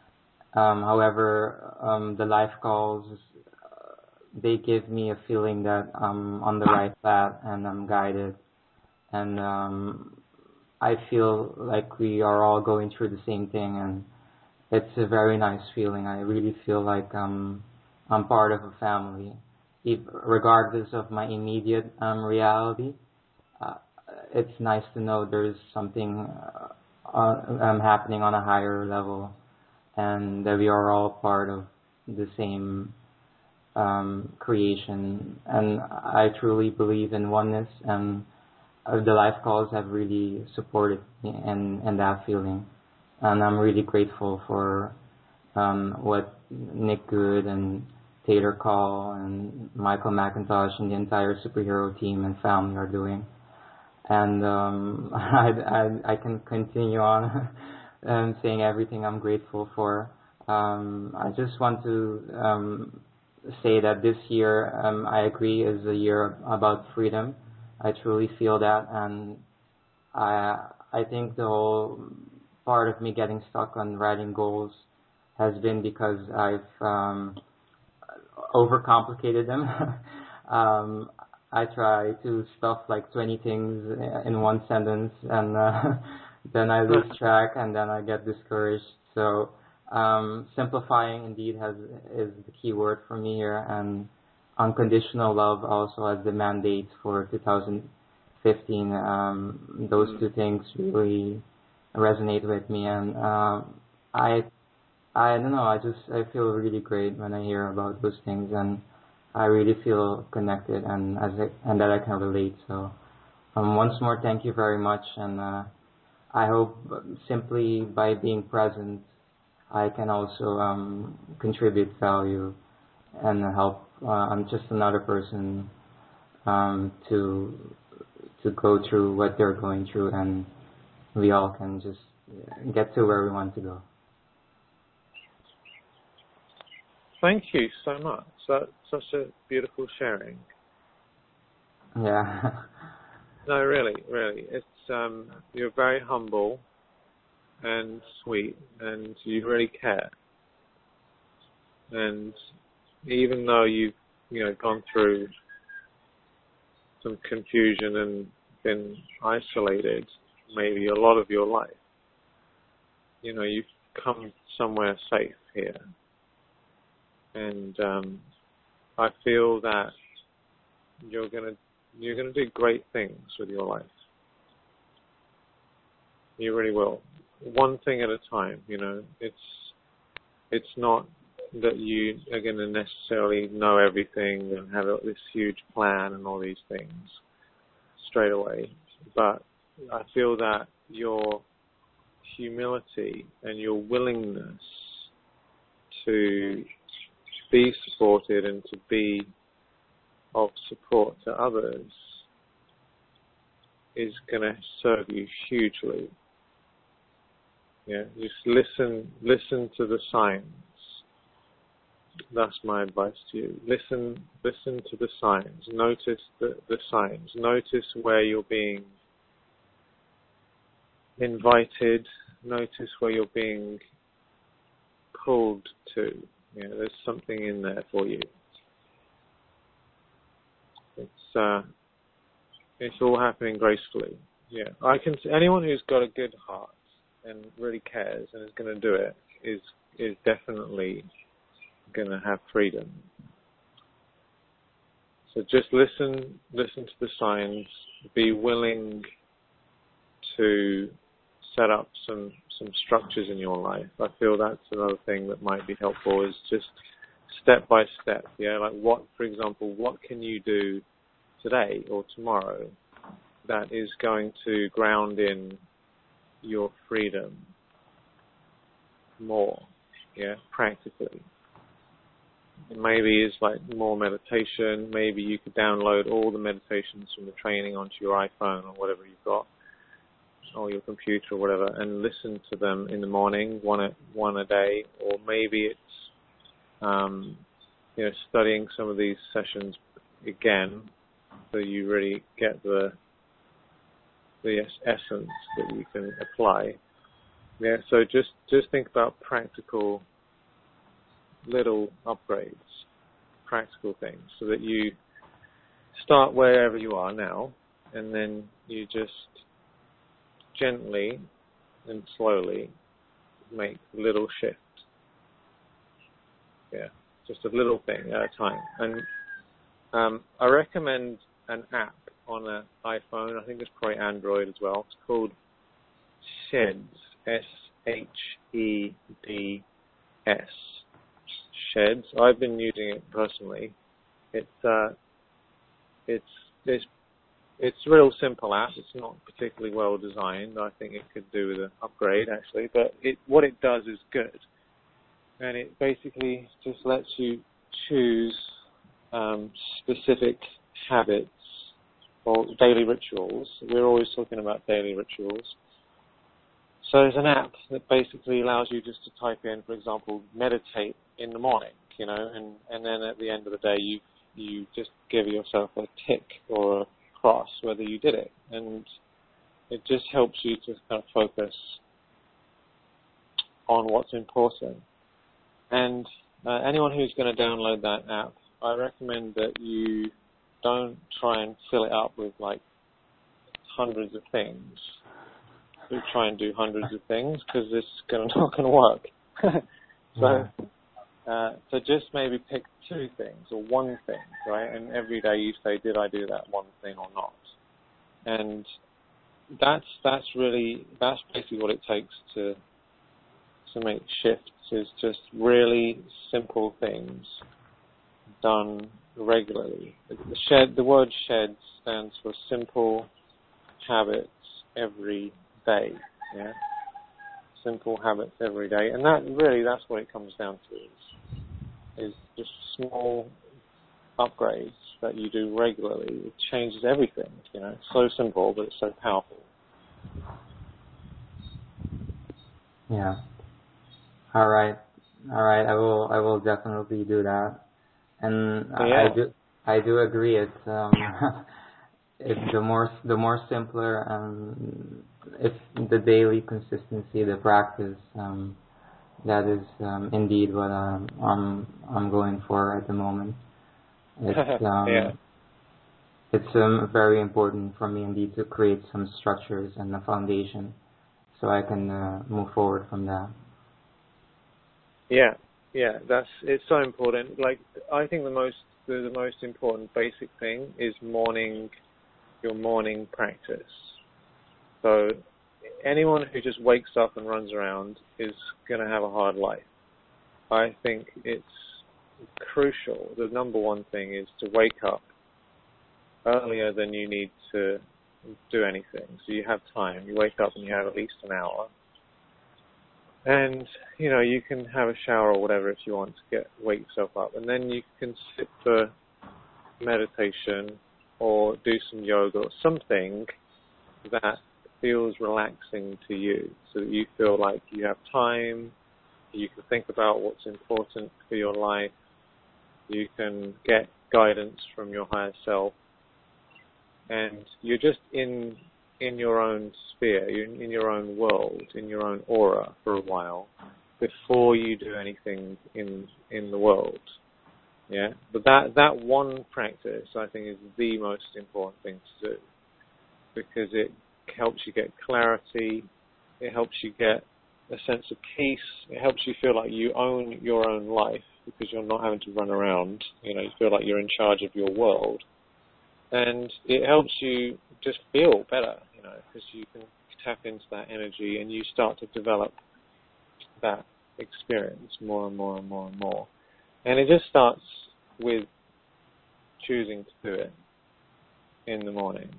Um, however, um, the live calls, uh, they give me a feeling that I'm on the right path and I'm guided, and um, I feel like we are all going through the same thing, and it's a very nice feeling. I really feel like um, I'm part of a family, if, regardless of my immediate um, reality. Uh, it's nice to know there's something uh, um, happening on a higher level, and that we are all part of the same um, creation. And I truly believe in oneness, and uh, the live calls have really supported me in, in that feeling. And I'm really grateful for um, what Nick Good and Taylor Call and Michael McIntosh and the entire superhero team and family are doing. And um, I, I, I can continue on um, saying everything I'm grateful for. Um, I just want to um, say that this year, um, I agree, is a year about freedom. I truly feel that, and I I think the whole part of me getting stuck on writing goals has been because I've um, overcomplicated them. um, I try to stuff like twenty things in one sentence, and uh, then I lose track, and then I get discouraged. So um, simplifying indeed has is the key word for me here, and unconditional love also as the mandate for two thousand fifteen. Um, those two things really resonate with me, and um, I I don't know. I just I feel really great when I hear about those things, and I really feel connected, and as I, and that I can relate. So um, once more, thank you very much, and uh, I hope simply by being present I can also um, contribute value and help. Uh, I'm just another person um, to to go through what they're going through, and we all can just get to where we want to go. Thank you so much. That's such a beautiful sharing. Yeah. No, really, really. It's um, you're very humble and sweet, and you really care. And even though you've you know gone through some confusion and been isolated, maybe a lot of your life, you know, you've come somewhere safe here. And um, I feel that you're gonna you're gonna do great things with your life. You really will. One thing at a time. You know, it's it's not that you are going to necessarily know everything and have this huge plan and all these things straight away. But I feel that your humility and your willingness to be supported and to be of support to others is going to serve you hugely. Yeah, just listen, listen to the signs. That's my advice to you. Listen, listen to the signs. Notice the, the signs. Notice where you're being invited. Notice where you're being pulled to. Yeah, there's something in there for you. It's uh, it's all happening gracefully. Yeah, I can. Anyone who's got a good heart and really cares and is going to do it is is definitely going to have freedom. So just listen, listen to the signs. Be willing to set up some some structures in your life. I feel that's another thing that might be helpful. Is just step by step. Yeah, like what, for example, what can you do today or tomorrow that is going to ground in your freedom more, yeah, practically. Maybe it's like more meditation. Maybe you could download all the meditations from the training onto your iPhone or whatever you've got, or your computer or whatever, and listen to them in the morning, one a, one a day. Or maybe it's um, you know studying some of these sessions again, so you really get the the essence that you can apply. Yeah, so just, just think about practical little upgrades, practical things, so that you start wherever you are now, and then you just gently and slowly make little shifts. Yeah, just a little thing at a time. And um, I recommend an app on an iPhone. I think it's probably Android as well. It's called Sheds, S H E D S. Sheds. I've been using it personally. It's uh, it's it's it's a real simple app. It's not particularly well designed. I think it could do with an upgrade actually. But it what it does is good, and it basically just lets you choose um, specific habits or daily rituals. We're always talking about daily rituals. So there's an app that basically allows you just to type in, for example, meditate in the morning, you know, and, and then at the end of the day you you just give yourself a tick or a cross whether you did it. And it just helps you to kind of focus on what's important. And uh, anyone who's going to download that app, I recommend that you don't try and fill it up with like hundreds of things. You try and do hundreds of things because it's gonna, not going to work. so, uh, so just maybe pick two things or one thing, right? And every day you say, did I do that one thing or not? And that's that's really that's basically what it takes to to make shifts. Is just really simple things done regularly. The shed, the word shed stands for simple habits every day. Yeah. simple habits every day. And that really, that's what it comes down to, is, is just small upgrades that you do regularly. It changes everything, you know. It's so simple, but it's so powerful. Yeah. All right. All right. I will. I will definitely do that. And yeah. I do. I do agree. It's um. it's the more the more simpler um. It's the daily consistency, the practice. Um. That is um, indeed what um, I'm I'm going for at the moment. It's um. yeah. It's um, very important for me indeed to create some structures and a foundation, so I can uh, move forward from that. Yeah, yeah, that's it's so important. Like I think the most the, the most important basic thing is morning your morning practice. So anyone who just wakes up and runs around is going to have a hard life. I think it's crucial. The number one thing is to wake up earlier than you need to do anything. So you have time. You wake up and you have at least an hour. And, you know, you can have a shower or whatever if you want to get wake yourself up. And then you can sit for meditation or do some yoga or something that feels relaxing to you, so that you feel like you have time, you can think about what's important for your life, you can get guidance from your higher self, and you're just in in your own sphere, you're in your own world, in your own aura for a while before you do anything in in the world. Yeah, but that that one practice I think is the most important thing to do, because it helps you get clarity, it helps you get a sense of peace, it helps you feel like you own your own life because you're not having to run around, you know, you feel like you're in charge of your world. And it helps you just feel better, you know, because you can tap into that energy and you start to develop that experience more and more and more and more. And it just starts with choosing to do it in the morning.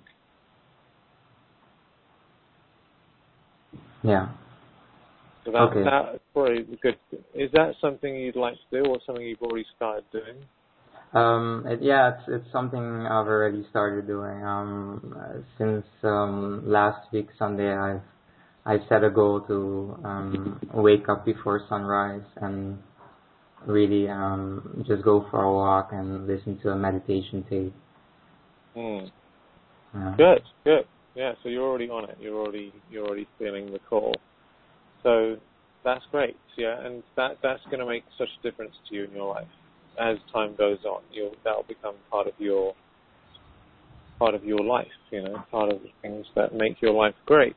Yeah. So that, okay. that's probably good. Is that something you'd like to do or something you've already started doing? Um, it, yeah, it's it's something I've already started doing. Um, uh, since um, last week Sunday, I've I set a goal to um, wake up before sunrise and really um, just go for a walk and listen to a meditation tape. Mm. Yeah. Good, good. Yeah, so you're already on it. You're already you're already feeling the call. So that's great. Yeah, and that that's going to make such a difference to you in your life. As time goes on, you'll that'll become part of your part of your life. You know, part of the things that make your life great.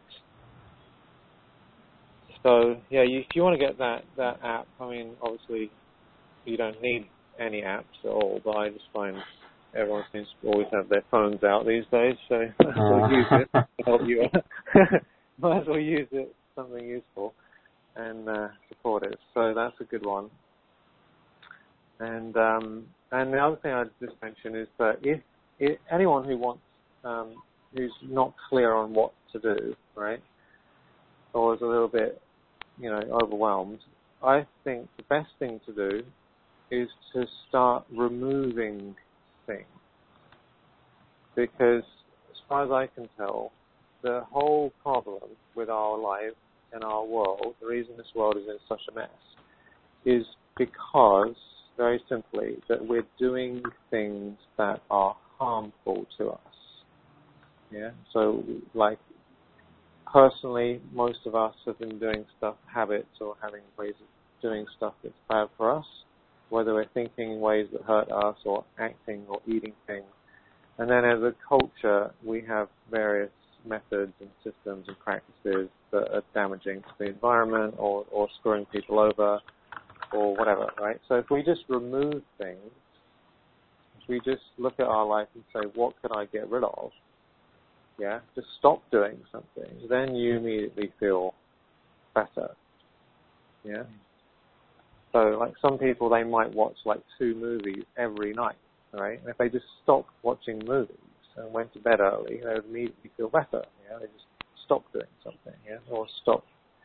So yeah, you, if you want to get that that app, I mean, obviously you don't need any apps at all. But I just find everyone seems to always have their phones out these days, so might as well use it to help you. Might as well use it for something useful and uh, support it. So that's a good one. And um, and the other thing I'd just mention is that if, if anyone who wants, um, who's not clear on what to do, right, or is a little bit, you know, overwhelmed, I think the best thing to do is to start removing things. Because as far as I can tell, the whole problem with our life and our world, the reason this world is in such a mess, is because, very simply, that we're doing things that are harmful to us. Yeah. So, like, personally, most of us have been doing stuff, habits, or having ways of doing stuff that's bad for us, whether we're thinking in ways that hurt us, or acting or eating things. And then as a culture, we have various methods and systems and practices that are damaging to the environment or, or screwing people over or whatever, right? So if we just remove things, if we just look at our life and say, what can I get rid of? Yeah, just stop doing something. Then you immediately feel better. Yeah. So like some people, they might watch like two movies every night, right? And if they just stopped watching movies and went to bed early, they would immediately feel better. Yeah, they just stopped doing something. Yeah, or stop.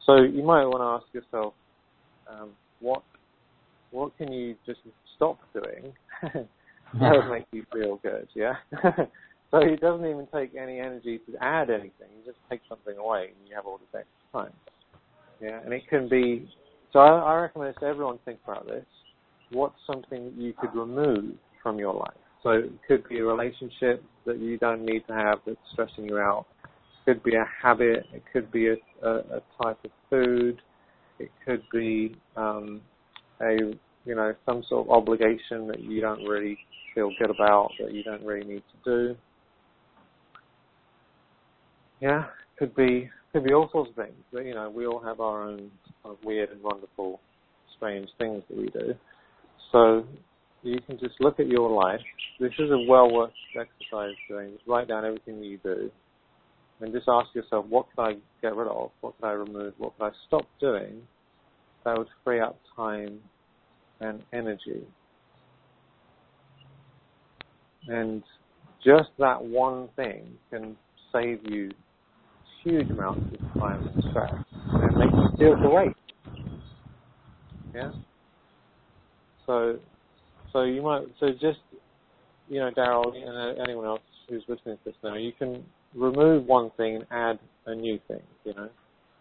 So you might want to ask yourself, um, what what can you just stop doing that would make you feel good, yeah? So it doesn't even take any energy to add anything. You just take something away and you have all this extra time. Yeah, and it can be, so I, I recommend to everyone think about this. What's something that you could remove from your life? So it could be a relationship that you don't need to have that's stressing you out. It could be a habit. It could be a, a, a type of food. It could be um, a, you know, some sort of obligation that you don't really feel good about, that you don't really need to do. Yeah, could be could be all sorts of things. But, you know, we all have our own kind of weird and wonderful, strange things that we do. So you can just look at your life. This is a well worth exercise doing. Just write down everything that you do, and just ask yourself, what could I get rid of? What could I remove? What could I stop doing that would free up time and energy? And just that one thing can save you huge amounts of time and stress and make you feel great. Yeah? So so you might, so just, you know, Daryl and anyone else who's listening to this now, you can remove one thing and add a new thing, you know?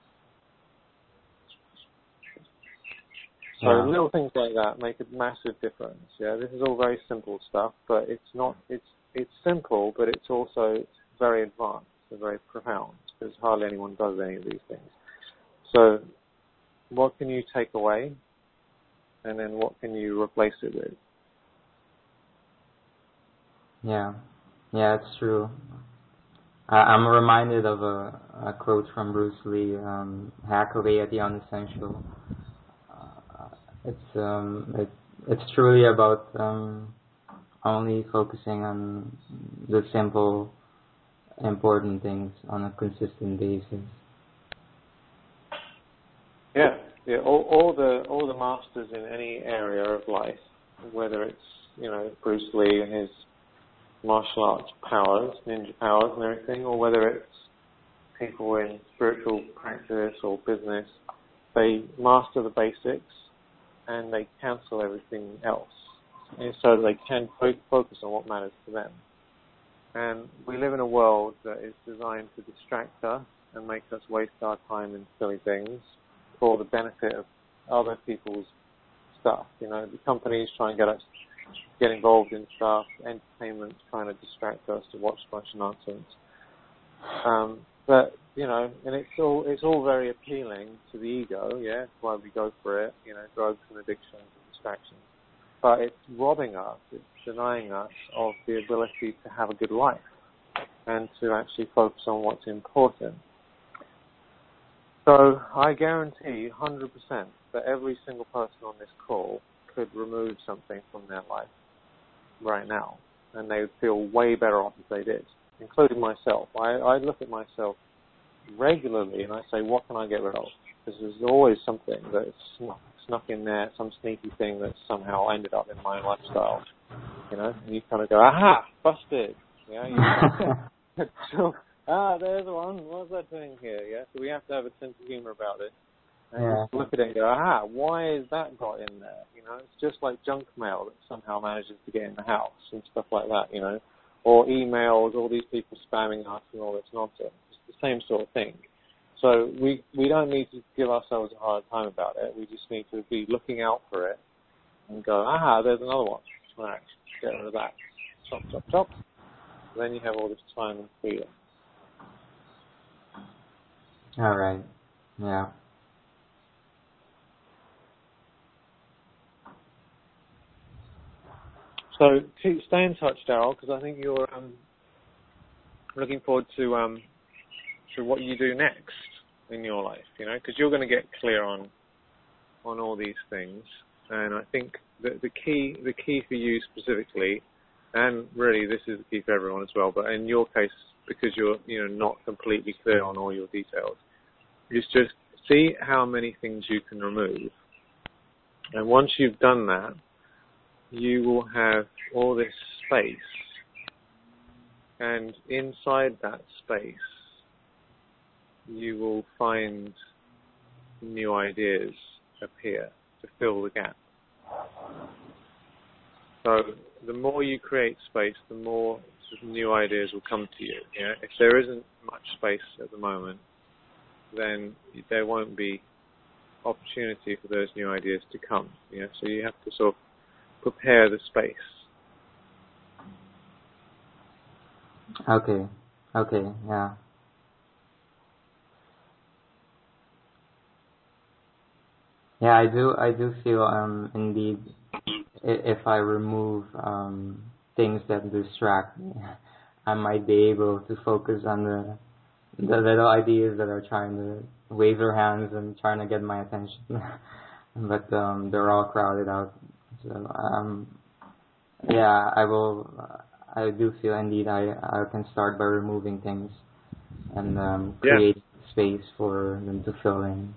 So Yeah. little things like that make a massive difference. Yeah, this is all very simple stuff, but it's not. It's it's simple, but it's also very advanced and very profound because hardly anyone does any of these things. So, what can you take away, and then what can you replace it with? Yeah, yeah, it's true. I, I'm reminded of a, a quote from Bruce Lee: um, "Hack away at the unessential." It's um it, it's truly about um only focusing on the simple, important things on a consistent basis. Yeah, yeah. All, all the all the masters in any area of life, whether it's, you know, Bruce Lee and his martial arts powers, ninja powers and everything, or whether it's people in spiritual practice or business, they master the basics and they cancel everything else, and so they can fo- focus on what matters to them. And we live in a world that is designed to distract us and make us waste our time in silly things for the benefit of other people's stuff. You know, the companies try and get us get involved in stuff, entertainment's trying to distract us to watch a bunch of nonsense. Um, but, you know, and it's all it's all very appealing to the ego, yeah, that's why we go for it, you know, drugs and addictions and distractions. But it's robbing us, it's denying us of the ability to have a good life and to actually focus on what's important. So I guarantee one hundred percent that every single person on this call could remove something from their life right now, and they would feel way better off if they did, including myself. I, I look at myself regularly and I say, what can I get rid of? Because there's always something that's snuck, snuck in there, some sneaky thing that somehow ended up in my lifestyle, you know, and you kind of go, aha, busted, you know, you so, ah, there's one, what's that doing here, yeah? So we have to have a sense of humor about it. And Yeah. just look at it and go, aha, why is that got in there? You know, it's just like junk mail that somehow manages to get in the house and stuff like that, you know, or emails, all these people spamming us and all this nonsense. It's the same sort of thing. So we we don't need to give ourselves a hard time about it. We just need to be looking out for it and go, aha, there's another one. Right, get rid of that. Chop, chop, chop. Then you have all this time and freedom. All right. Yeah. So keep, stay in touch, Daryl, because I think you're um, looking forward to um, to what you do next in your life. You know, because you're going to get clear on on all these things, and I think that the key the key for you specifically, and really this is the key for everyone as well, but in your case, because you're you know not completely clear on all your details, is just see how many things you can remove, and once you've done that, you will have all this space, and inside that space you will find new ideas appear to fill the gap. So the more you create space, the more sort of new ideas will come to you. Yeah? If there isn't much space at the moment, then there won't be opportunity for those new ideas to come. Yeah? So you have to sort of prepare the space. Okay. Okay. Yeah. Yeah, I do. I do feel um indeed, if I remove um things that distract me, I might be able to focus on the the little ideas that are trying to wave their hands and trying to get my attention. But um they're all crowded out. So um yeah, I will. I do feel indeed I I can start by removing things and um create Yeah. space for them to fill in.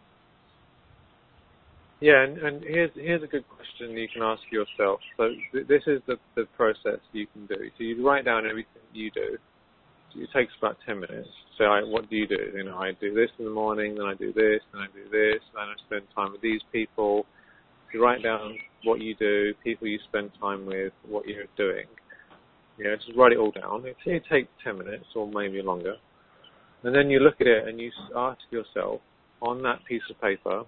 Yeah, and, and here's here's a good question you can ask yourself. So th- this is the, the process you can do. So you write down everything you do. It takes about ten minutes. So I, what do you do? You know, I do this in the morning, then I do this, then I do this, then I spend time with these people. You write down what you do, people you spend time with, what you're doing. You know, just write it all down. It, it takes ten minutes or maybe longer. And then you look at it and you ask yourself, on that piece of paper,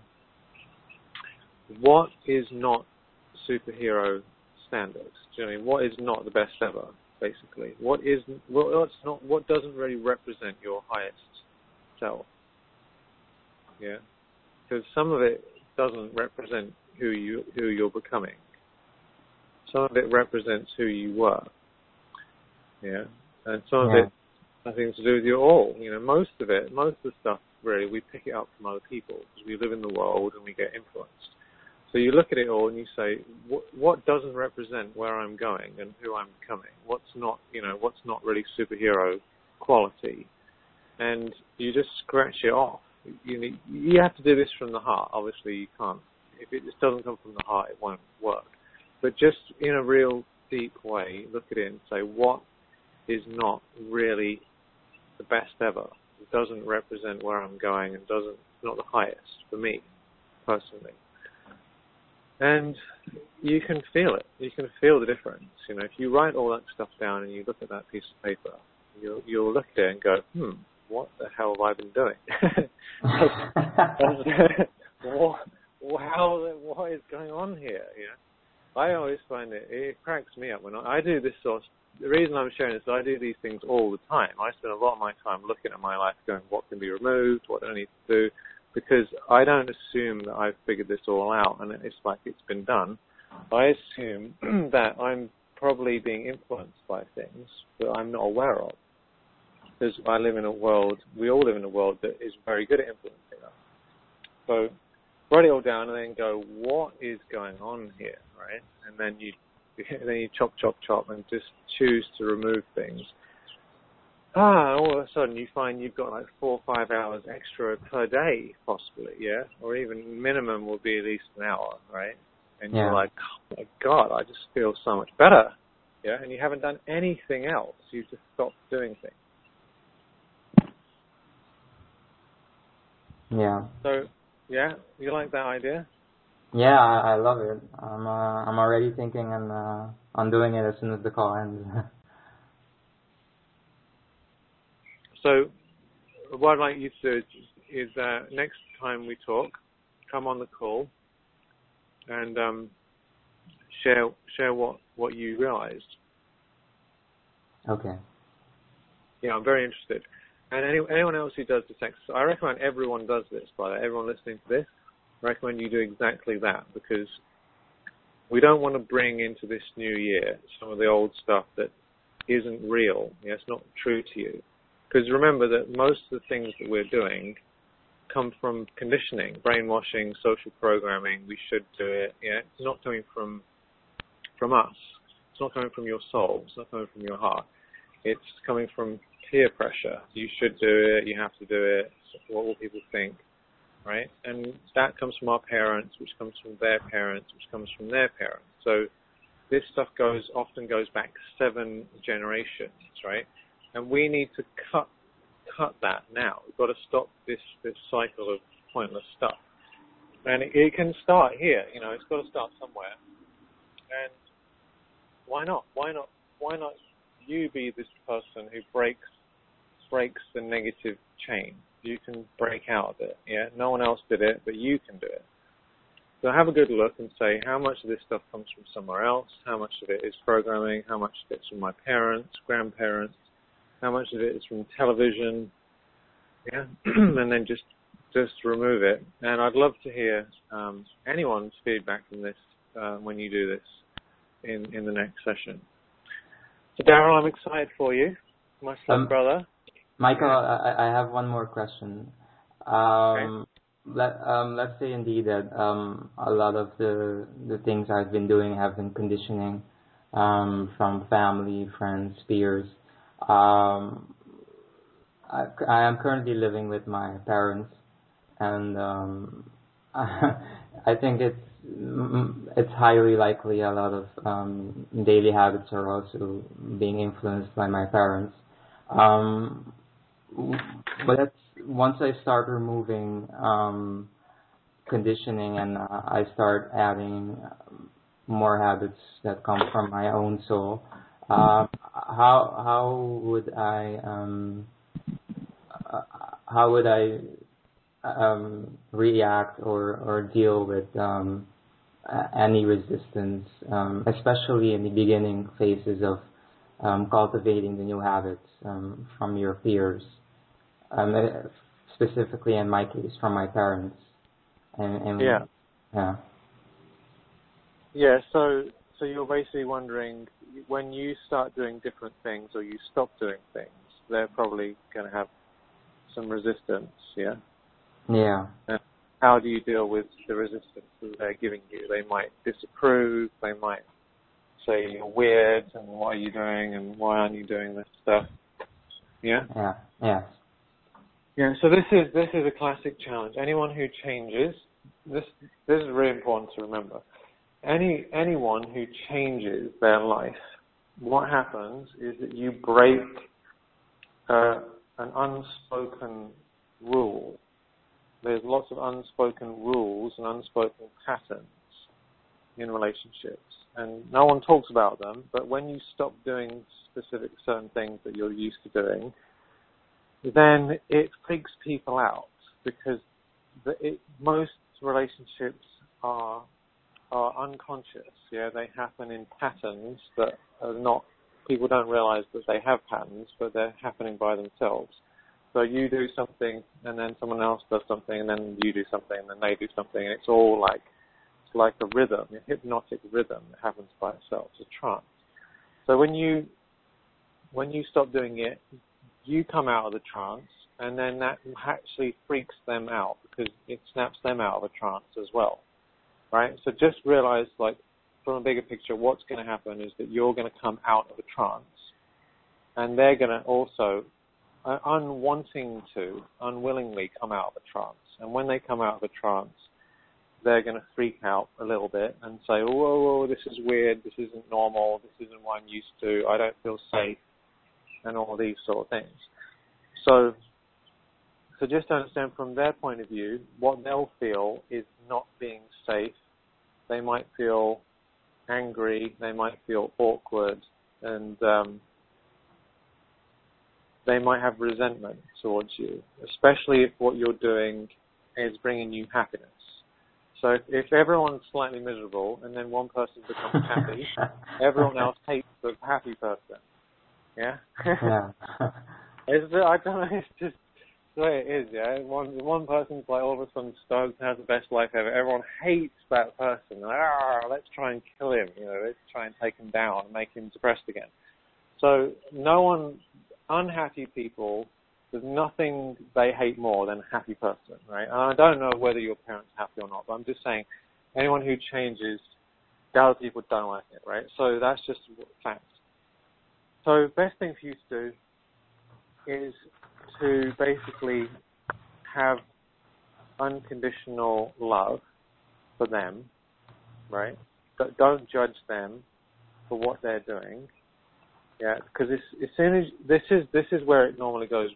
what is not superhero standards? Do you know what I mean? What is not the best ever, basically? What is what's not? What doesn't really represent your highest self? Yeah, because some of it doesn't represent who you who you're becoming. Some of it represents who you were. Yeah, and some of Yeah. it has nothing to do with you at all. You know, most of it, most of the stuff, really, we pick it up from other people because we live in the world and we get influenced. So you look at it all and you say, what, what doesn't represent where I'm going and who I'm becoming? What's not, you know, what's not really superhero quality? And you just scratch it off. You need, you have to do this from the heart. Obviously, you can't. If it just doesn't come from the heart, it won't work. But just in a real deep way, look at it and say, what is not really the best ever? It doesn't represent where I'm going and doesn't, not the highest for me, personally. And you can feel it. You can feel the difference. You know, if you write all that stuff down and you look at that piece of paper, you'll, you'll look at it and go, hmm, what the hell have I been doing? what, how, what is going on here? You know, I always find it, it cracks me up when I, I do this sort of, the reason I'm sharing this is I do these things all the time. I spend a lot of my time looking at my life going, what can be removed, what do I need to do? Because I don't assume that I've figured this all out and it's like it's been done. I assume that I'm probably being influenced by things that I'm not aware of. Because I live in a world, we all live in a world that is very good at influencing us. So write it all down and then go, what is going on here, right? And then you, then you chop, chop, chop and just choose to remove things. Ah, all of a sudden you find you've got like four or five hours extra per day, possibly, yeah? Or even minimum will be at least an hour, right? And Yeah. you're like, oh my God, I just feel so much better, yeah? And you haven't done anything else. You've just stopped doing things. Yeah. So, yeah, you like that idea? Yeah, I, I love it. I'm uh, I'm already thinking on uh, on doing it as soon as the call ends. So what I'd like you to do is, is uh, next time we talk, come on the call and um, share share what, what you realized. Okay. Yeah, I'm very interested. And any, anyone else who does this exercise, I recommend everyone does this, by the way. Everyone listening to this, I recommend you do exactly that, because we don't want to bring into this new year some of the old stuff that isn't real. Yeah, it's not true to you. Because remember that most of the things that we're doing come from conditioning, brainwashing, social programming. We should do it. Yeah, it's not coming from from us. It's not coming from your soul. It's not coming from your heart. It's coming from peer pressure. You should do it. You have to do it. What will people think? Right? And that comes from our parents, which comes from their parents, which comes from their parents. So this stuff goes often goes back seven generations, right? And we need to cut cut that now. We've got to stop this, this cycle of pointless stuff. And it, it can start here, you know, it's got to start somewhere. And why not? Why not? Why not you be this person who breaks breaks the negative chain? You can break out of it, yeah? No one else did it, but you can do it. So have a good look and say, how much of this stuff comes from somewhere else? How much of it is programming? How much of it is from my parents, grandparents? How much of it is from television? Yeah, and then just just remove it. And I'd love to hear um, anyone's feedback from this uh, when you do this in, in the next session. So Daryl, I'm excited for you, my son um, brother. Michael, I, I have one more question. Um, okay. let, um, let's say indeed that um, a lot of the, the things I've been doing have been conditioning um, from family, friends, peers. Um, I, I am currently living with my parents, and um, I think it's it's highly likely a lot of um, daily habits are also being influenced by my parents. Um, but that's, once I start removing um, conditioning and uh, I start adding more habits that come from my own soul, uh, how how would I um, uh, how would I um, react or, or deal with um, any resistance, um, especially in the beginning phases of um, cultivating the new habits um, from your peers, um, specifically in my case from my parents. And, and yeah. Yeah. Yeah. So so you're basically wondering, when you start doing different things or you stop doing things, they're probably going to have some resistance. Yeah. Yeah. And how do you deal with the resistance that they're giving you? They might disapprove. They might say you're weird and what are you doing and why aren't you doing this stuff? Yeah. Yeah. Yeah. Yeah. So this is this is a classic challenge. Anyone who changes, this this is really important to remember. Any anyone who changes their life, what happens is that you break uh, an unspoken rule. There's lots of unspoken rules and unspoken patterns in relationships, and no one talks about them, but when you stop doing specific certain things that you're used to doing, then it freaks people out, because the, it, most relationships are are unconscious. Yeah, they happen in patterns that are not, people don't realize that they have patterns, but they're happening by themselves. So you do something, and then someone else does something, and then you do something, and then they do something, and it's all like, it's like a rhythm, a hypnotic rhythm that happens by itself. It's a trance. So when you, when you stop doing it, you come out of the trance, and then that actually freaks them out, because it snaps them out of a trance as well, right? So just realize, like, from a bigger picture, what's going to happen is that you're going to come out of a trance, and they're going to also, uh, unwanting to, unwillingly come out of a trance. And when they come out of a trance, they're going to freak out a little bit and say, whoa, whoa, this is weird, this isn't normal, this isn't what I'm used to, I don't feel safe, and all these sort of things. So, so just to understand from their point of view, what they'll feel is not being safe. They might feel angry, they might feel awkward, and um, they might have resentment towards you, especially if what you're doing is bringing you happiness. So if, if everyone's slightly miserable and then one person becomes happy, everyone else hates the happy person. Yeah? Yeah. It's, I don't know, it's just the way it is, yeah? One, one person's like all of a sudden stoked and has the best life ever. Everyone hates that person. Like, ah, let's try and kill him, you know, let's try and take him down and make him depressed again. So no one, unhappy people, there's nothing they hate more than a happy person, right? And I don't know whether your parents are happy or not, but I'm just saying anyone who changes, the other people don't like it, right? So that's just fact. So the best thing for you to do is to basically have unconditional love for them, right? But don't judge them for what they're doing. Yeah, because as soon as this is this is where it normally goes wrong. Is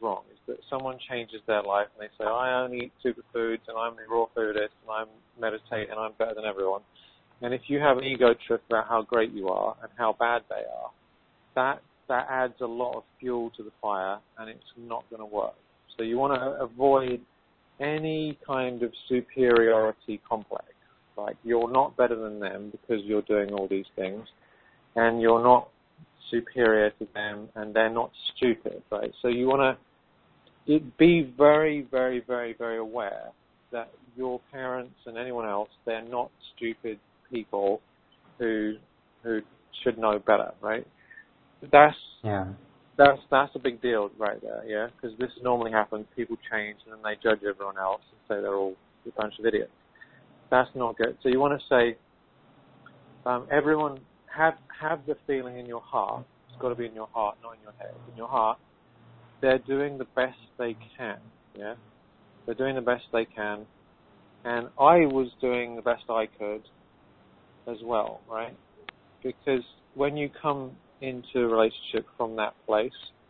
that someone changes their life and they say, I only eat superfoods and I'm a raw foodist and I'm meditate and I'm better than everyone. And if you have an ego trip about how great you are and how bad they are, that that adds a lot of fuel to the fire and it's not going to work. So you want to avoid any kind of superiority complex. Like you're not better than them because you're doing all these things, and you're not superior to them and they're not stupid, right? So you want to be very, very, very, very aware that your parents and anyone else, they're not stupid people who who should know better, right? That's Yeah. that's that's a big deal right there, yeah, because this normally happens. People change and then they judge everyone else and say they're all a bunch of idiots. That's not good. So you want to say, um, everyone have have the feeling in your heart. It's got to be in your heart, not in your head. In your heart, they're doing the best they can. Yeah, they're doing the best they can, and I was doing the best I could as well, right? Because when you come into a relationship from that place,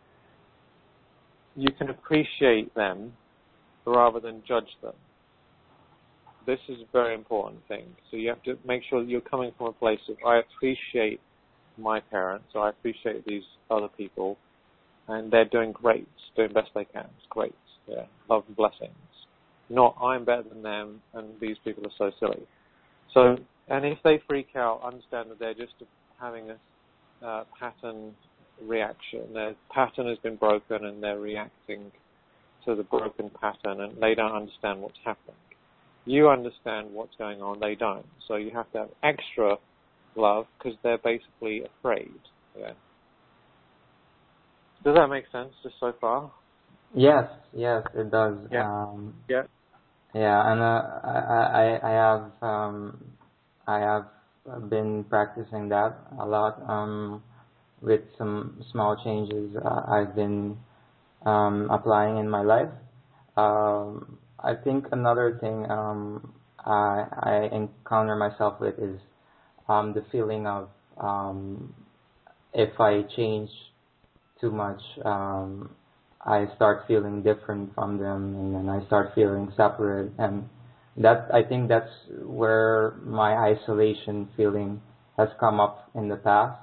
you can appreciate them rather than judge them. This is a very important thing. So you have to make sure that you're coming from a place of, I appreciate my parents, or I appreciate these other people, and they're doing great, doing best they can. It's great. Yeah, love and blessings. Not, I'm better than them, and these people are so silly. So, and if they freak out, understand that they're just having a uh, pattern reaction. Their pattern has been broken, and they're reacting to the broken pattern, and they don't understand what's happening. You understand what's going on, they don't. So you have to have extra love because they're basically afraid. Yeah. Does that make sense just so far? Yes, yes, it does. Yeah. Um, yeah. Yeah, and uh, I, I, I have, um, I have been practicing that a lot um, with some small changes uh, I've been um, applying in my life. Um, I think another thing um, I, I encounter myself with is um, the feeling of um, if I change too much, um, I start feeling different from them, and then I start feeling separate, and that I think that's where my isolation feeling has come up in the past.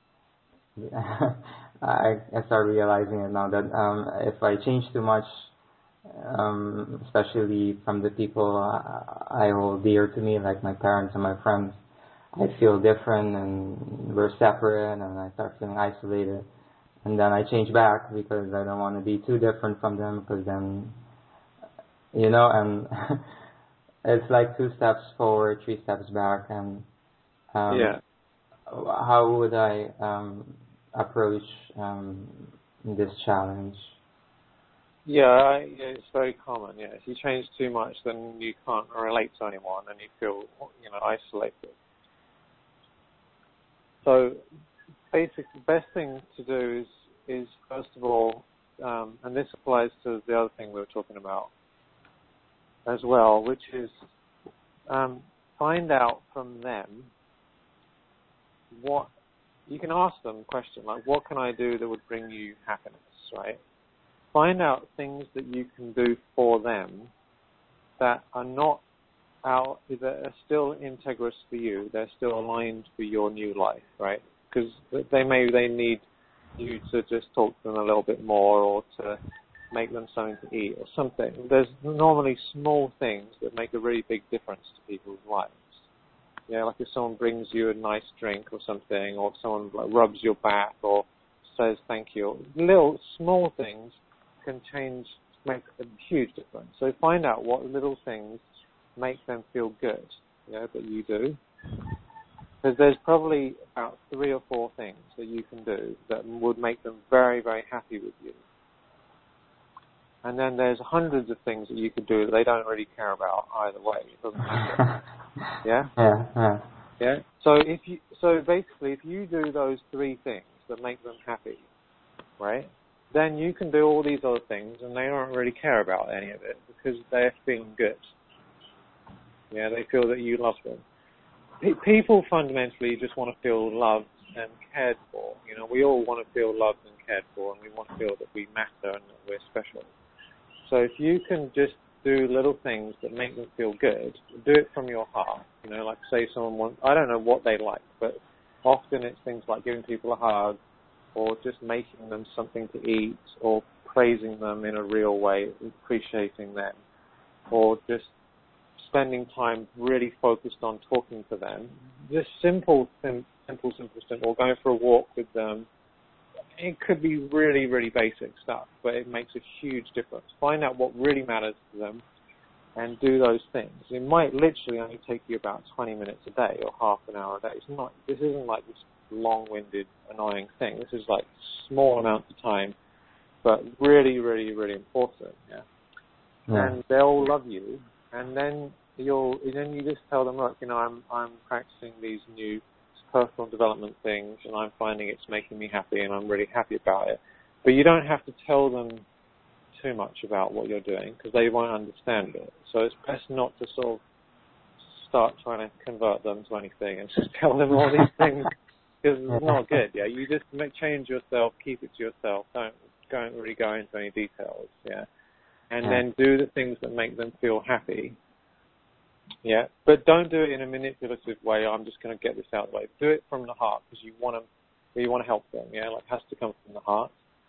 I, I start realizing it now that um, if I change too much, um, especially from the people I, I hold dear to me, like my parents and my friends, I feel different, and we're separate, and I start feeling isolated. And then I change back because I don't want to be too different from them, because then, you know, and it's like two steps forward, three steps back. And um, yeah. how would I um, approach um, this challenge? Yeah, I, yeah, it's very common. Yeah, if you change too much, then you can't relate to anyone, and you feel, you know, isolated. So, basically, the best thing to do is, is first of all, um, and this applies to the other thing we were talking about as well, which is um, find out from them what, you can ask them a question like, what can I do that would bring you happiness, right? Find out things that you can do for them that are not out, that are still integrous for you, they're still aligned for your new life, right? Because they may they need you to just talk to them a little bit more, or to make them something to eat or something. There's normally small things that make a really big difference to people's lives. Yeah, like if someone brings you a nice drink or something, or if someone like rubs your back or says thank you. Little small things can change, make a huge difference. So find out what little things make them feel good, yeah, that you do. Because there's probably about three or four things that you can do that would make them very, very happy with you. And then there's hundreds of things that you could do that they don't really care about either way. It doesn't matter. Yeah? Yeah, yeah. Yeah? So if you, so basically, if you do those three things that make them happy, right, then you can do all these other things and they don't really care about any of it because they're feeling good. Yeah, they feel that you love them. People fundamentally just want to feel loved and cared for. You know, we all want to feel loved and cared for, and we want to feel that we matter and that we're special. So if you can just do little things that make them feel good, do it from your heart. You know, like say someone wants, I don't know what they like, but often it's things like giving people a hug or just making them something to eat or praising them in a real way, appreciating them, or just spending time really focused on talking to them. Just simple, sim- simple, simple, simple, or going for a walk with them. It could be really, really basic stuff, but it makes a huge difference. Find out what really matters to them and do those things. It might literally only take you about twenty minutes a day or half an hour a day. It's not, this isn't like this long-winded, annoying thing. This is like small amounts of time, but really, really, really important. Yeah. yeah. And they'll love you, and then you'll, and then you just tell them, look, you know, I'm, I'm practicing these new personal development things, and I'm finding it's making me happy, and I'm really happy about it. But you don't have to tell them too much about what you're doing because they won't understand it. So it's best not to sort of start trying to convert them to anything and just tell them all these things because it's not good. Yeah, you just make, change yourself, keep it to yourself. Don't don't really go into any details. Yeah, and yeah. then do the things that make them feel happy. Yeah, but don't do it in a manipulative way. I'm just going to get this out of the way. Do it from the heart because you want to, you want to help them. Yeah, like it has to come from the heart,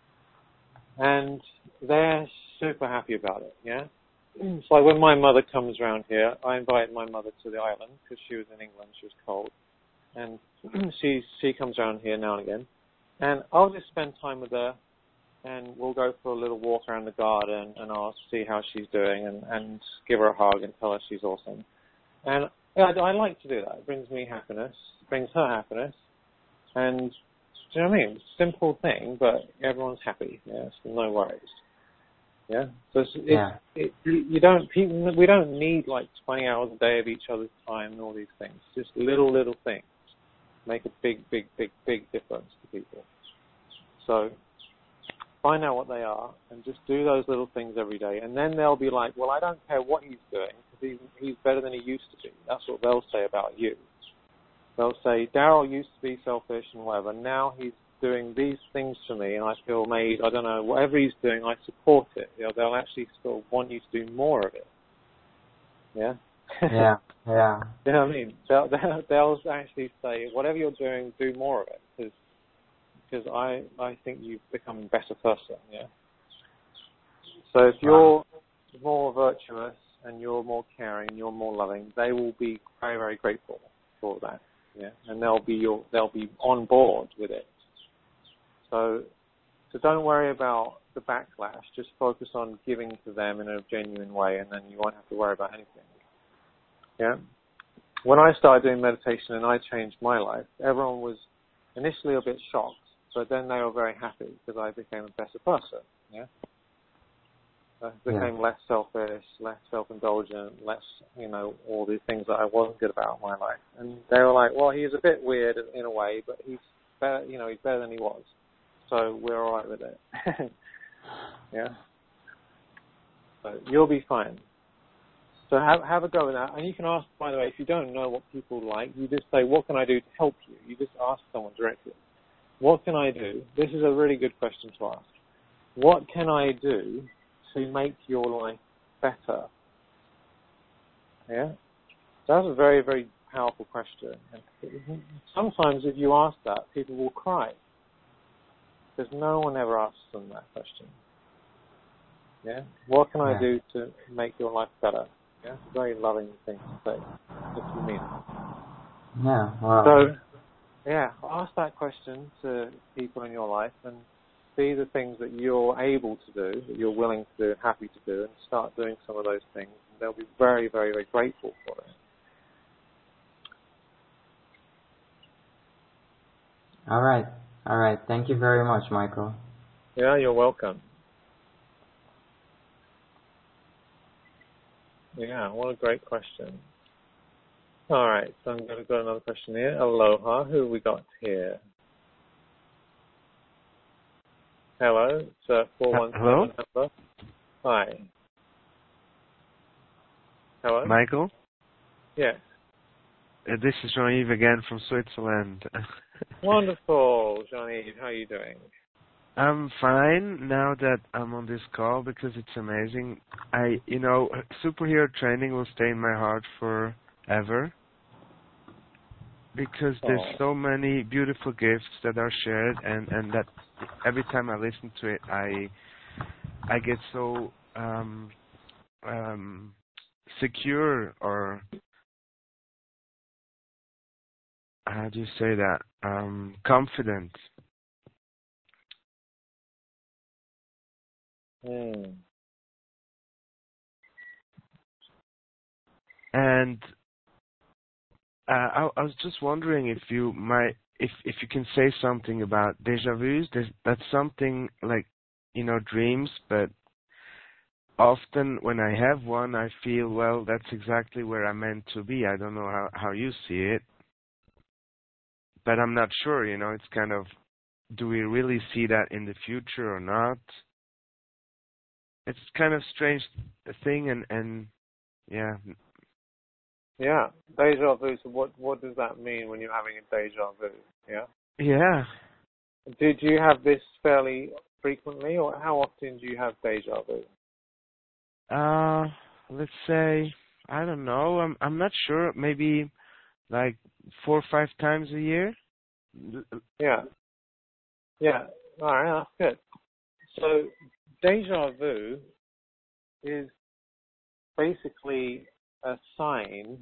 and they're super happy about it. Yeah, it's like when my mother comes around here. I invited my mother to the island because she was in England. She was cold, and she she comes around here now and again, and I'll just spend time with her, and we'll go for a little walk around the garden, and I'll see how she's doing, and, and give her a hug and tell her she's awesome. And yeah, I, I like to do that. It brings me happiness. It brings her happiness. And do you know what I mean? Simple thing, but everyone's happy. Yeah, so no worries. Yeah. So it's, it's, yeah. It, you don't. People, we don't need like twenty hours a day of each other's time and all these things. Just little, little things make a big, big, big, big difference to people. So find out what they are and just do those little things every day. And then they'll be like, well, I don't care what he's doing because he's, he's better than he used to be. That's what they'll say about you. They'll say, Daryl used to be selfish and whatever. Now he's doing these things for me and I feel made, I don't know, whatever he's doing, I support it. You know, they'll actually still want you to do more of it. Yeah? Yeah, yeah. You know what I mean? They'll, they'll, they'll actually say, whatever you're doing, do more of it. Because because I, I think you've become a better person, yeah? So if you're wow. more virtuous and you're more caring, you're more loving, they will be very, very grateful for that, yeah? And they'll be your, they'll be on board with it. So, so don't worry about the backlash. Just focus on giving to them in a genuine way, and then you won't have to worry about anything, yeah? When I started doing meditation and I changed my life, everyone was initially a bit shocked, but then they were very happy because I became a better person, yeah? I became yeah. less selfish, less self-indulgent, less, you know, all these things that I wasn't good about in my life. And they were like, well, he's a bit weird in a way, but he's better, you know, he's better than he was. So we're all right with it. yeah? So you'll be fine. So have, have a go with that. And you can ask, by the way, if you don't know what people like, you just say, what can I do to help you? You just ask someone directly. What can I do? This is a really good question to ask. What can I do to make your life better? Yeah? That's a very, very powerful question. And sometimes if you ask that, people will cry. Because no one ever asks them that question. Yeah? What can yeah. I do to make your life better? Yeah? It's a very loving thing to say, if you mean it. Yeah, wow. So, yeah, ask that question to people in your life and see the things that you're able to do, that you're willing to do and happy to do, and start doing some of those things. And they'll be very, very, very grateful for it. All right. All right. Thank you very much, Michael. Yeah, you're welcome. Yeah, what a great question. All right, so I'm going to go another question here. Aloha, who have we got here? Hello, it's a four one seven number. Hi. Hello? Michael? Yes. Uh, this is Jean-Yves again from Switzerland. Wonderful, Jean-Yves. How are you doing? I'm fine now that I'm on this call because it's amazing. I, you know, superhero training will stay in my heart forever because there's Oh. so many beautiful gifts that are shared, and and that every time I listen to it, I I get so um um secure, or how do you say that? Um, confident. Hmm. And uh, I, I was just wondering if you might, if if you can say something about déjà vus. There's, that's something like, you know, dreams, but often when I have one, I feel, well, that's exactly where I'm meant to be. I don't know how, how you see it, but I'm not sure, you know, it's kind of, do we really see that in the future or not? It's kind of strange thing, and, and yeah. Yeah, deja vu. So what what does that mean when you're having a deja vu? Yeah. Yeah. Did you have this fairly frequently, or how often do you have deja vu? Uh, let's say, I don't know. I'm I'm not sure. Maybe like four or five times a year. Yeah. Yeah. All right, that's good. So deja vu is basically a sign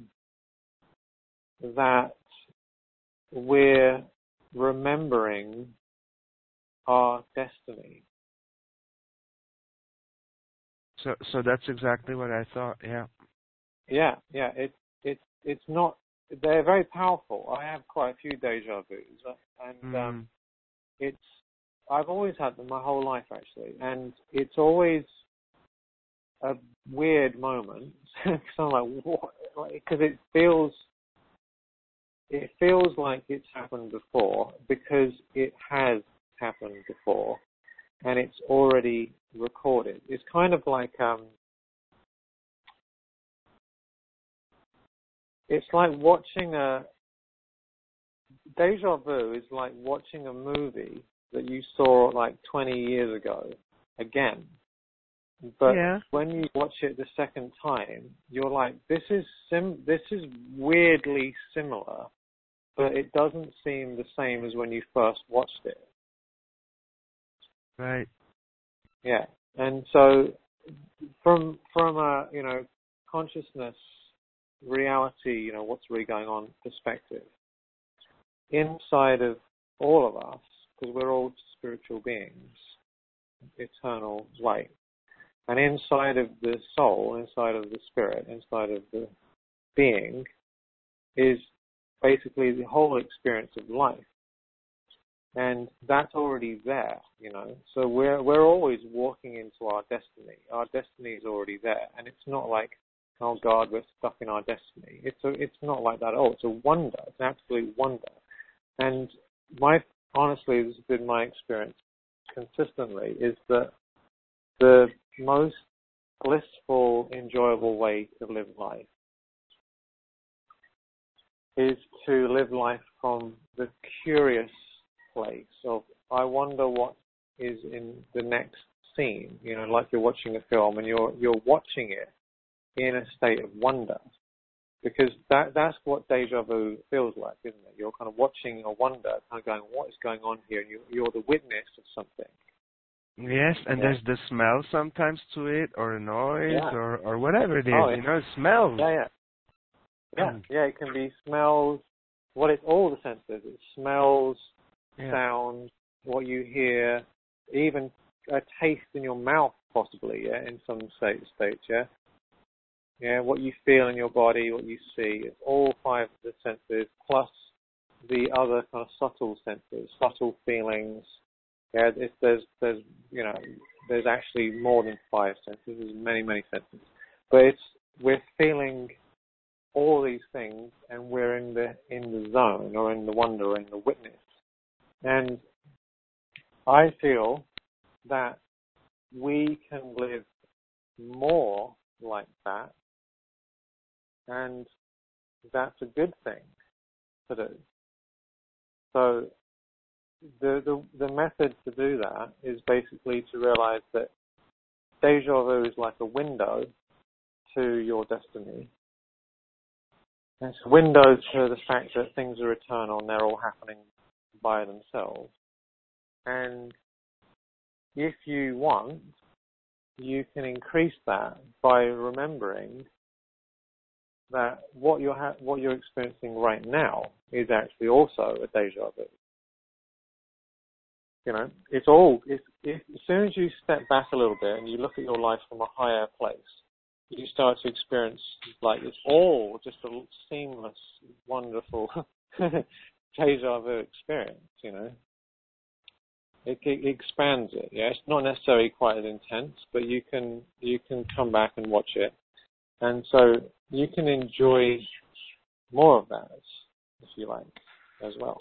that we're remembering our destiny. So so that's exactly what I thought. Yeah. Yeah, yeah. It's it's it's not. They're very powerful. I have quite a few deja vus, and um, Mm. it's. I've always had them my whole life actually, and it's always a weird moment. Because I'm like, what? Because it feels. It feels like it's happened before because it has happened before, and it's already recorded. It's kind of like um. It's like watching a. Deja vu is like watching a movie that you saw like twenty years ago again. But Yeah. when you watch it the second time, you're like, this is sim- this is weirdly similar, but it doesn't seem the same as when you first watched it. Right. Yeah. And so from from a, you know, consciousness, reality, you know, what's really going on perspective, inside of all of us, because we're all spiritual beings, eternal light. And inside of the soul, inside of the spirit, inside of the being, is basically the whole experience of life. And that's already there, you know. So we're we're always walking into our destiny. Our destiny is already there. And it's not like, oh God, we're stuck in our destiny. It's a, it's not like that at all. It's a wonder. It's an absolute wonder. And my honestly, this has been my experience consistently, is that the most blissful, enjoyable way to live life is to live life from the curious place of, I wonder what is in the next scene. You know, like you're watching a film and you're you're watching it in a state of wonder. Because that that's what deja vu feels like, isn't it? You're kind of watching a wonder, kind of going, what is going on here? And you, you're the witness of something. Yes, and Yeah. there's the smell sometimes to it, or a noise, Yeah. or or whatever it is. Oh, yeah. You know, it smells. Yeah, yeah. Yeah, yeah, it can be smells, what it's all the senses. It smells, Yeah. sounds, what you hear, even a taste in your mouth possibly, yeah, in some state, states, yeah. Yeah, what you feel in your body, what you see, it's all five of the senses, plus the other kind of subtle senses, subtle feelings. Yeah, it's, there's, there's, you know, there's actually more than five senses. There's many, many senses. But it's, we're feeling all these things, and we're in the in the zone, or in the wonder, or in the witness. And I feel that we can live more like that, and that's a good thing to do. So the, the the method to do that is basically to realize that deja vu is like a window to your destiny. It's a window to the fact that things are eternal and they're all happening by themselves. And if you want, you can increase that by remembering that what you're ha- what you're experiencing right now is actually also a deja vu. You know, it's all. It's, it, as soon as you step back a little bit and you look at your life from a higher place, you start to experience like it's all just a seamless, wonderful deja vu experience. You know, it, it expands it. Yeah, it's not necessarily quite as intense, but you can you can come back and watch it, and so you can enjoy more of that, if you like, as well.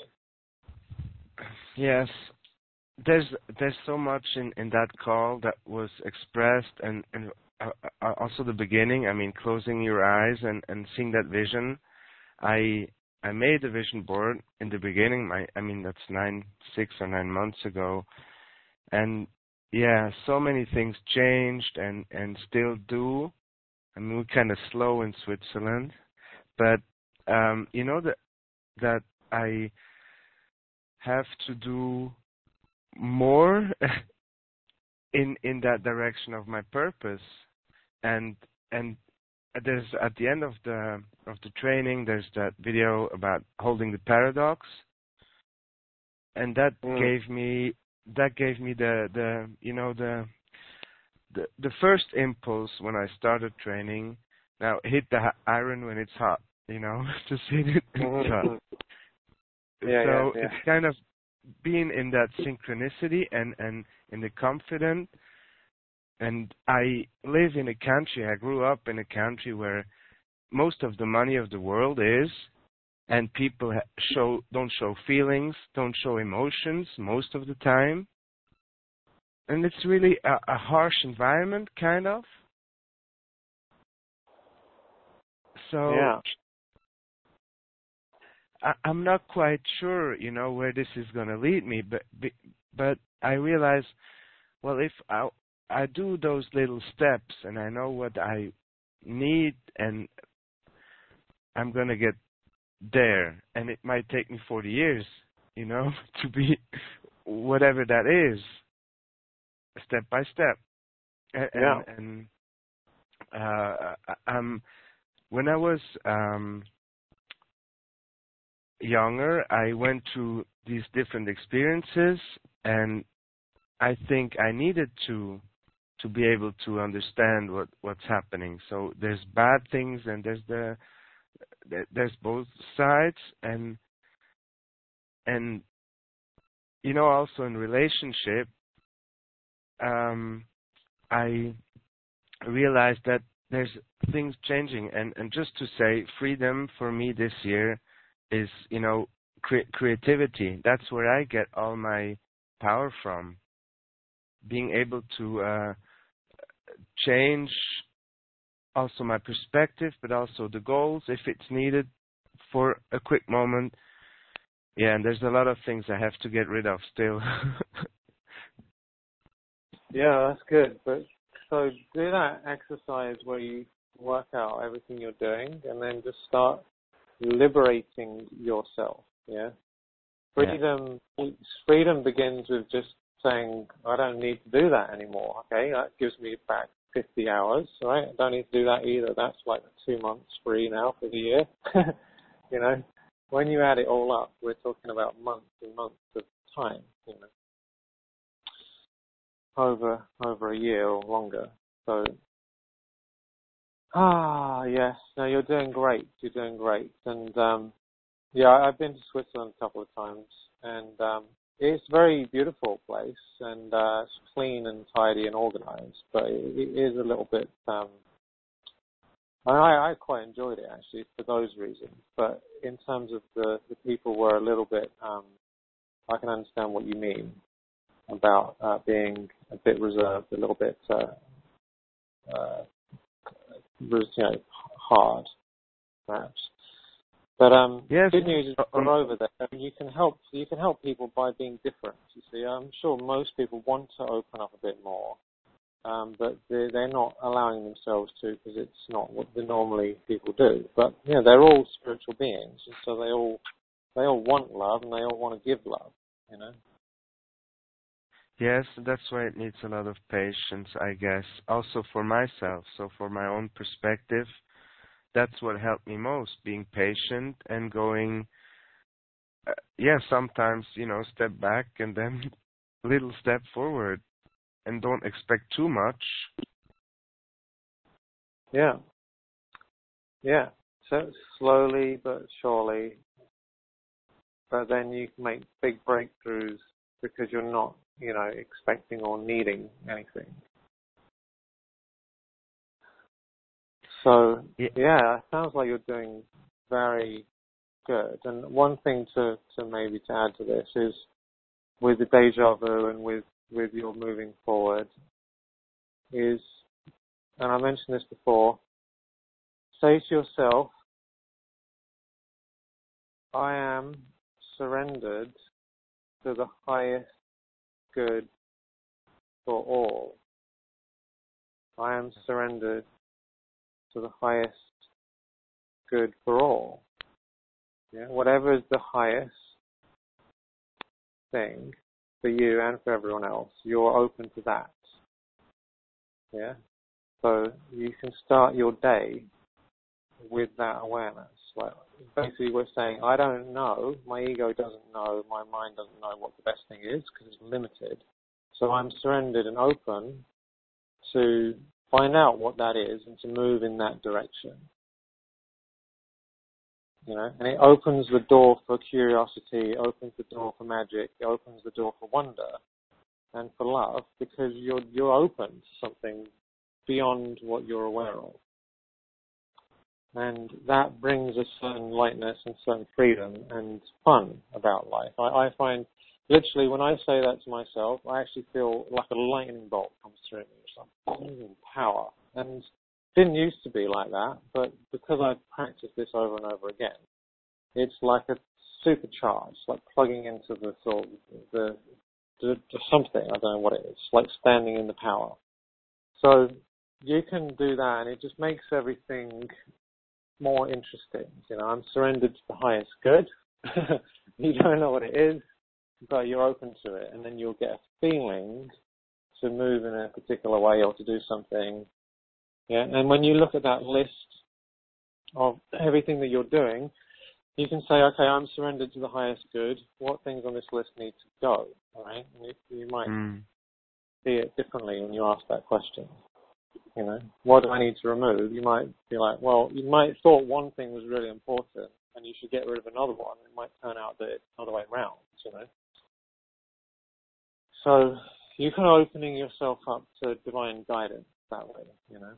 Yes. There's there's so much in, in that call that was expressed, and, and uh, uh, also the beginning. I mean, closing your eyes and, and seeing that vision. I I made a vision board in the beginning. My I mean that's nine six or nine months ago, and yeah, so many things changed and, and still do. I mean, we're kind of slow in Switzerland, but um, you know that that I have to do more in in that direction of my purpose, and and there's at the end of the of the training there's that video about holding the paradox, and that mm. gave me that gave me the the you know the the the first impulse when I started training. Now hit the iron when it's hot, you know, to see it when it's hot. Yeah, so yeah, yeah. it's kind of being in that synchronicity and, and in the confident. And I live in a country, I grew up in a country where most of the money of the world is, and people show don't show feelings, don't show emotions most of the time. And it's really a, a harsh environment, kind of. So yeah. I, I'm not quite sure, you know, where this is going to lead me, but but I realize, well, if I I do those little steps and I know what I need, and I'm going to get there, and it might take me forty years, you know, to be whatever that is, step by step. And, yeah. and uh, um, when I was um, younger, I went through these different experiences, and I think I needed to to be able to understand what, what's happening. So there's bad things, and there's the there's both sides, and and you know, also in relationship, um, I realized that there's things changing, and, and just to say, freedom for me this year is, you know, cre- creativity. That's where I get all my power from. Being able to uh, change also my perspective, but also the goals if it's needed for a quick moment. Yeah, and there's a lot of things I have to get rid of still. Yeah, that's good. But so do that exercise where you work out everything you're doing, and then just start liberating yourself. Yeah, freedom. Yeah. Freedom begins with just saying, "I don't need to do that anymore." Okay, that gives me back fifty hours. Right, I don't need to do that either. That's like two months free now for the year. You know, when you add it all up, we're talking about months and months of time. You know. Over over a year or longer. So, ah, yes. No, you're doing great. You're doing great. And um, yeah, I've been to Switzerland a couple of times, and um, it's a very beautiful place, and uh, it's clean and tidy and organized. But it, it is a little bit. Um, I I quite enjoyed it actually for those reasons. But in terms of the the people were a little bit. Um, I can understand what you mean about uh, being a bit reserved, a little bit, uh, uh, you know, hard, perhaps. But um, Yes. good news is Um, we're over there. I mean, you can help. You can help people by being different. You see, I'm sure most people want to open up a bit more, um, but they're, they're not allowing themselves to because it's not what the normally people do. But you know, they're all spiritual beings, and so they all they all want love and they all want to give love. You know. yes, that's why it needs a lot of patience, I guess. Also for myself, so for my own perspective, that's what helped me most, being patient and going, uh, yeah, sometimes, you know, step back and then little step forward and don't expect too much. Yeah. Yeah. So slowly but surely, but then you can make big breakthroughs because you're not, you know, expecting or needing anything. So, Yeah. yeah, it sounds like you're doing very good. And one thing to, to maybe to add to this is with the deja vu and with, with your moving forward is, and I mentioned this before, say to yourself, I am surrendered to the highest good for all. I am surrendered to the highest good for all. Yeah? Whatever is the highest thing for you and for everyone else, you're open to that. Yeah? So you can start your day with that awareness. Like basically we're saying, I don't know, my ego doesn't know, my mind doesn't know what the best thing is because it's limited. So I'm surrendered and open to find out what that is and to move in that direction. You know, and it opens the door for curiosity, it opens the door for magic, it opens the door for wonder and for love because you're you're open to something beyond what you're aware of. And that brings a certain lightness and certain freedom and fun about life. I, I find literally when I say that to myself, I actually feel like a lightning bolt comes through me. It's like boom, power. And it didn't used to be like that, but because I've practiced this over and over again, it's like a supercharge, like plugging into the sort of the, the, the something, I don't know what it is, like standing in the power. So you can do that and it just makes everything more interesting. You know, I'm surrendered to the highest good. You don't know what it is, but you're open to it, and then you'll get a feeling to move in a particular way or to do something. Yeah, and when you look at that list of everything that you're doing, you can say, okay, I'm surrendered to the highest good. What things on this list need to go? All right, and you, you might Mm. see it differently when you ask that question. You know, what do I need to remove? You might be like, well, you might have thought one thing was really important and you should get rid of another one. It might turn out that it's the other way around, you know. So you're kind of opening yourself up to divine guidance that way, you know.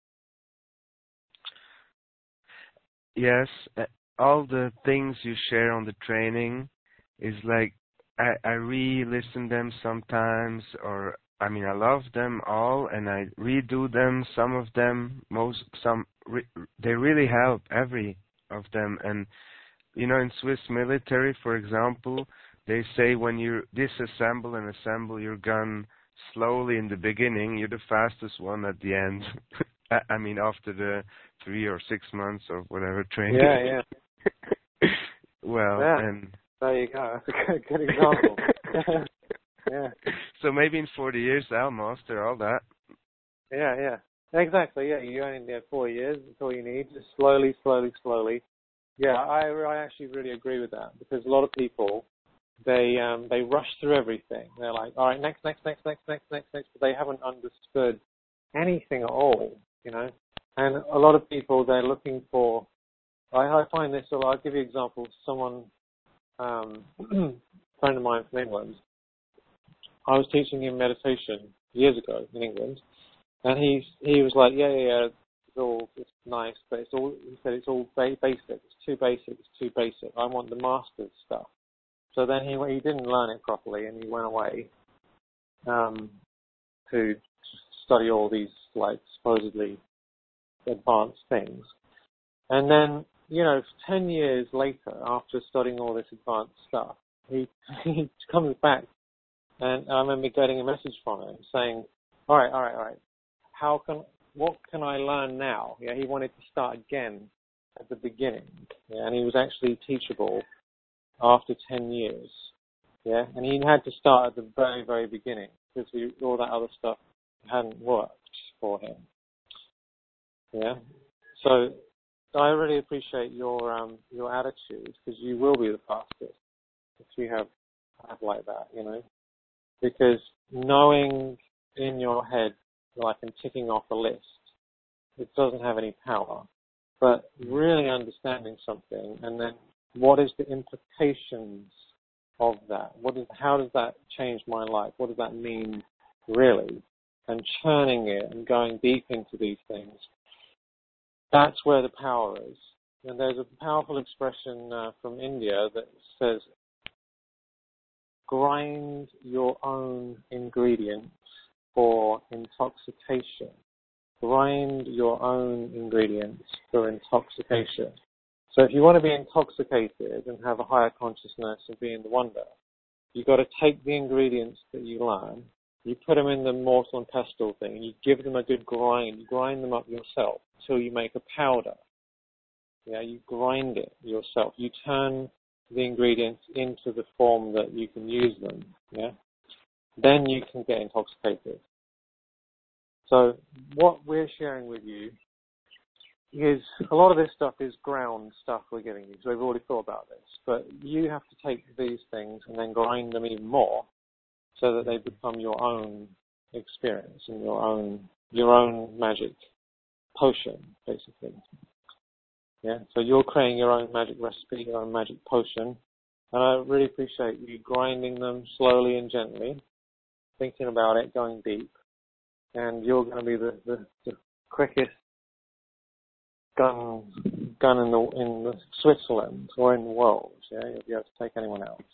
Yes, uh, all the things you share on the training is like, I, I re-listen them sometimes, or I mean, I love them all, and I redo them. Some of them, most, some, re, they really help, every of them. And, you know, in Swiss military, for example, they say when you disassemble and assemble your gun slowly in the beginning, you're the fastest one at the end. I, I mean, after the three or six months or whatever training. Yeah, yeah. Well, yeah. and... There you go. That's a good, good example. Yeah. So maybe in forty years I'll master all that. Yeah, yeah. Exactly, yeah. You only need four years. That's all you need. Just slowly, slowly, slowly. Yeah, I, I actually really agree with that because a lot of people, they um, they rush through everything. They're like, all right, next, next, next, next, next, next, next. But they haven't understood anything at all, you know. And a lot of people, they're looking for, I, I find this, so I'll give you an example. Someone, um, a friend of mine from England, I was teaching him meditation years ago in England, and he he was like, yeah, yeah, yeah, it's all it's nice, but it's all, he said it's all ba- basic, it's too basic, it's too basic. I want the master's stuff. So then he he didn't learn it properly, and he went away um, to study all these like supposedly advanced things. And then you know, ten years later, after studying all this advanced stuff, he he comes back, and I remember getting a message from him saying, "All right, all right, all right. How can what can I learn now?" Yeah, he wanted to start again at the beginning, yeah, and he was actually teachable after ten years. Yeah, and he had to start at the very, very beginning because we, all that other stuff hadn't worked for him. Yeah, so I really appreciate your um, your attitude because you will be the fastest if you have, have like that, you know, because knowing in your head, like I'm ticking off a list, it doesn't have any power, but really understanding something and then what is the implications of that? What is, how does that change my life? What does that mean really? And churning it and going deep into these things, that's where the power is. And there's a powerful expression uh, from India that says, grind your own ingredients for intoxication. Grind your own ingredients for intoxication. So if you want to be intoxicated and have a higher consciousness and be in the wonder, you've got to take the ingredients that you learn, you put them in the mortal and pestle thing, and you give them a good grind. You grind them up yourself until you make a powder. Yeah, you grind it yourself. You turn the ingredients into the form that you can use them. Yeah, then you can get intoxicated. So what we're sharing with you is a lot of this stuff is ground stuff we're giving you, so we've already thought about this. But you have to take these things and then grind them even more so that they become your own experience and your own your own magic potion, basically. Yeah. So you're creating your own magic recipe, your own magic potion, and I really appreciate you grinding them slowly and gently, thinking about it, going deep, and you're going to be the, the, the quickest gun gun in the in the Switzerland or in the world. Yeah, you'll be able to take anyone else.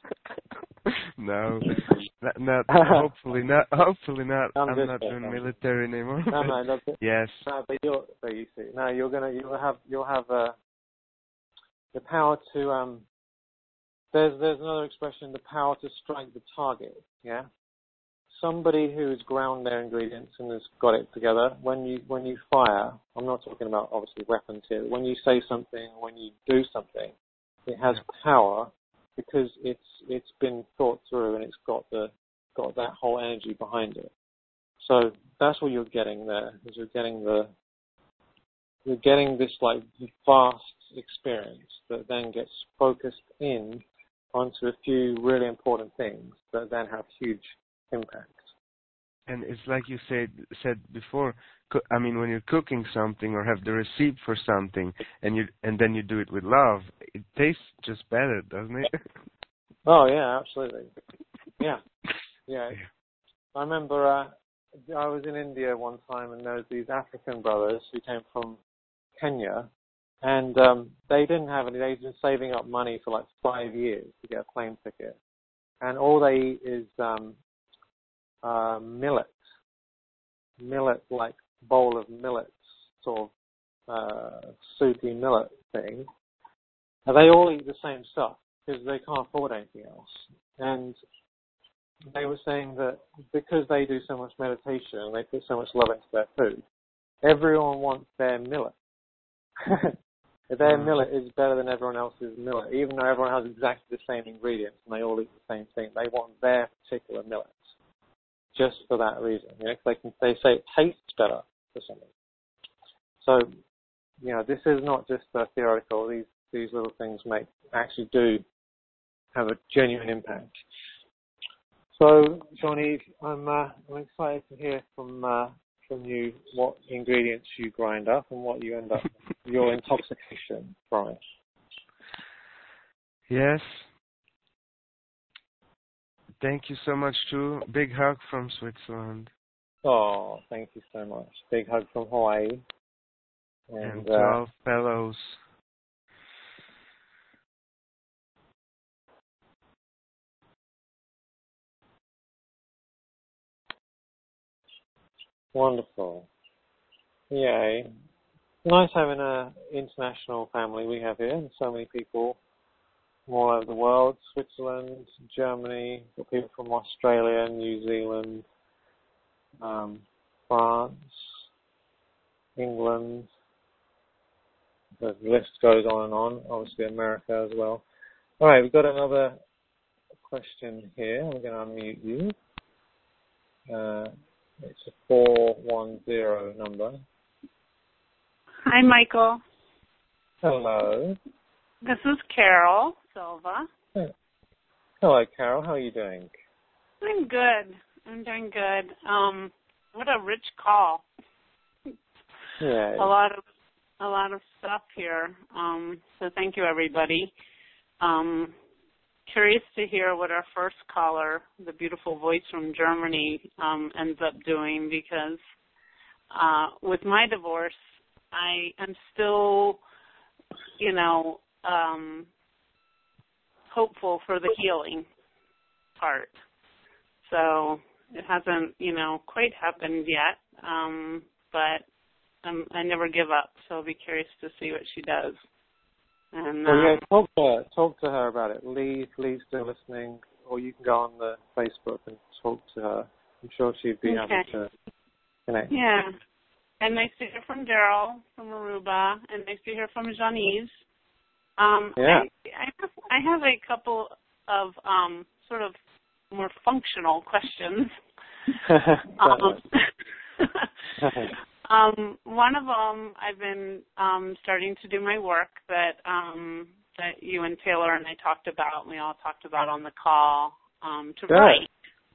No, not, not hopefully not. Hopefully not. I'm, I'm not doing military anymore. No, no, that's it. Yes. No, but you're, but you see, no, you're gonna you'll have you'll have uh, the power to um. There's there's another expression, the power to strike the target. Yeah. Somebody who's ground their ingredients and has got it together, when you when you fire, I'm not talking about obviously weapons here, when you say something, when you do something, it has power because it's it's been thought through and it's got the got that whole energy behind it. So that's what you're getting there, is you're getting the you're getting this like vast experience that then gets focused in onto a few really important things that then have huge impact. And it's like you said said before. Co- I mean, when you're cooking something or have the receipt for something, and you and then you do it with love, it tastes just better, doesn't it? Oh yeah, absolutely. Yeah, yeah. I remember uh, I was in India one time, and there was these African brothers who came from Kenya, and um, they didn't have any. They'd been saving up money for like five years to get a plane ticket, and all they eat is um, Uh, millet, millet like bowl of millet, sort of uh, soupy millet thing. And they all eat the same stuff because they can't afford anything else. And they were saying that because they do so much meditation and they put so much love into their food, everyone wants their millet. Their millet is better than everyone else's millet, even though everyone has exactly the same ingredients and they all eat the same thing. They want their particular millet. Just for that reason, you know, 'cause they can they say it tastes better for something. So, you know, this is not just uh, theoretical. These these little things make actually do have a genuine impact. So, Jean-Yves, I'm uh, I'm excited to hear from uh, from you what ingredients you grind up and what you end up your intoxication from it. Yes. Thank you so much, too. Big hug from Switzerland. Oh, thank you so much. Big hug from Hawaii. And, and to uh, all fellows. Wonderful. Yay. nice having a international family we have here. There's so many people from all over the world, Switzerland, Germany, got people from Australia, New Zealand, um, France, England. The list goes on and on. Obviously America as well. All right, we've got another question here. I'm going to unmute you. Uh, it's a four one zero number. Hi, Michael. Hello. This is Carol Silva. Hello, Carol. How are you doing? I'm good. I'm doing good. Um, what a rich call. Yeah. A lot of a lot of stuff here. Um, so thank you, everybody. Um, curious to hear what our first caller, the beautiful voice from Germany, um, ends up doing, because uh, with my divorce, I am still, you know, um, hopeful for the healing part. So it hasn't, you know, quite happened yet, um, but um, I never give up. So I'll be curious to see what she does. And well, yeah, um, talk to her. Talk to her about it. Lee, Lee's still listening, or you can go on the Facebook and talk to her. I'm sure she'd be okay. happy to connect. Yeah. And nice to hear from Daryl from Aruba, and nice to hear from Janice. Um, yeah. I, I, have, I have a couple of um, sort of more functional questions. um, um, one of them, I've been um, starting to do my work that um, that you and Taylor and I talked about, and we all talked about on the call, um, to Good. write.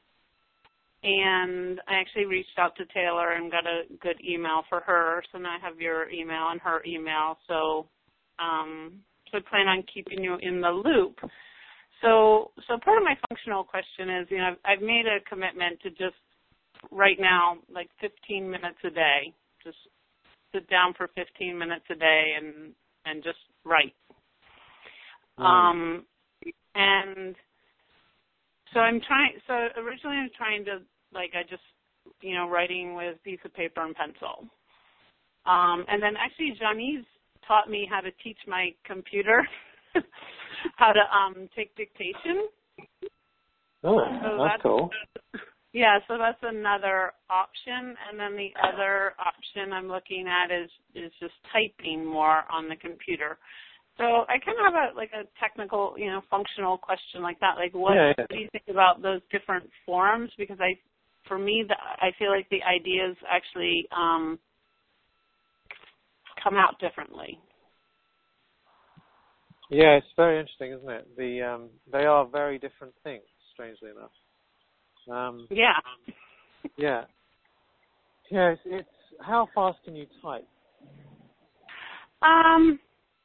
And I actually reached out to Taylor and got a good email for her. So now I have your email and her email. So, um, so I plan on keeping you in the loop. So, so part of my functional question is, you know, I've, I've made a commitment to just right now, like fifteen minutes a day, just sit down for fifteen minutes a day and, and just write. Mm. Um, and so I'm trying, so originally I was trying to, like, I just, you know, writing with a piece of paper and pencil. Um, and then actually Janice taught me how to teach my computer how to um, take dictation. Oh, so that's, that's cool. Yeah, so that's another option. And then the other option I'm looking at is, is just typing more on the computer. So I kind of have a like a technical, you know, functional question like that. Like, what, yeah, yeah. what do you think about those different forms? Because I, for me, the, I feel like the ideas actually um, come out differently. Yeah, it's very interesting, isn't it? The um, they are very different things, strangely enough. Um, yeah. yeah. Yeah. It's, it's how fast can you type? Um.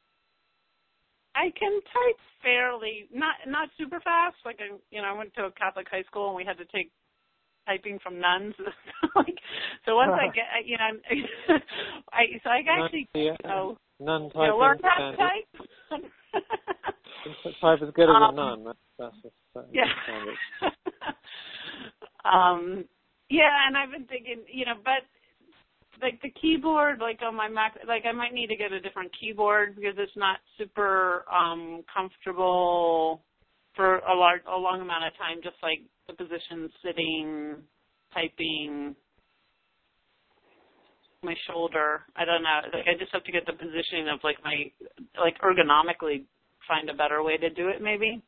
I can type fairly, not not super fast. Like, I, you know, I went to a Catholic high school and we had to take typing from nuns. like, so once I get, you know, I so I actually, Nun, yeah, you know, nun you know, learn how to type. Type as good as um, a nun. That's, that's, that's yeah. um, yeah, and I've been thinking, you know, but. Like the keyboard, like on my Mac, like I might need to get a different keyboard because it's not super um, comfortable for a large, a long amount of time. Just like the position, sitting, typing, my shoulder. I don't know. Like I just have to get the positioning of like my, like ergonomically, find a better way to do it. Maybe.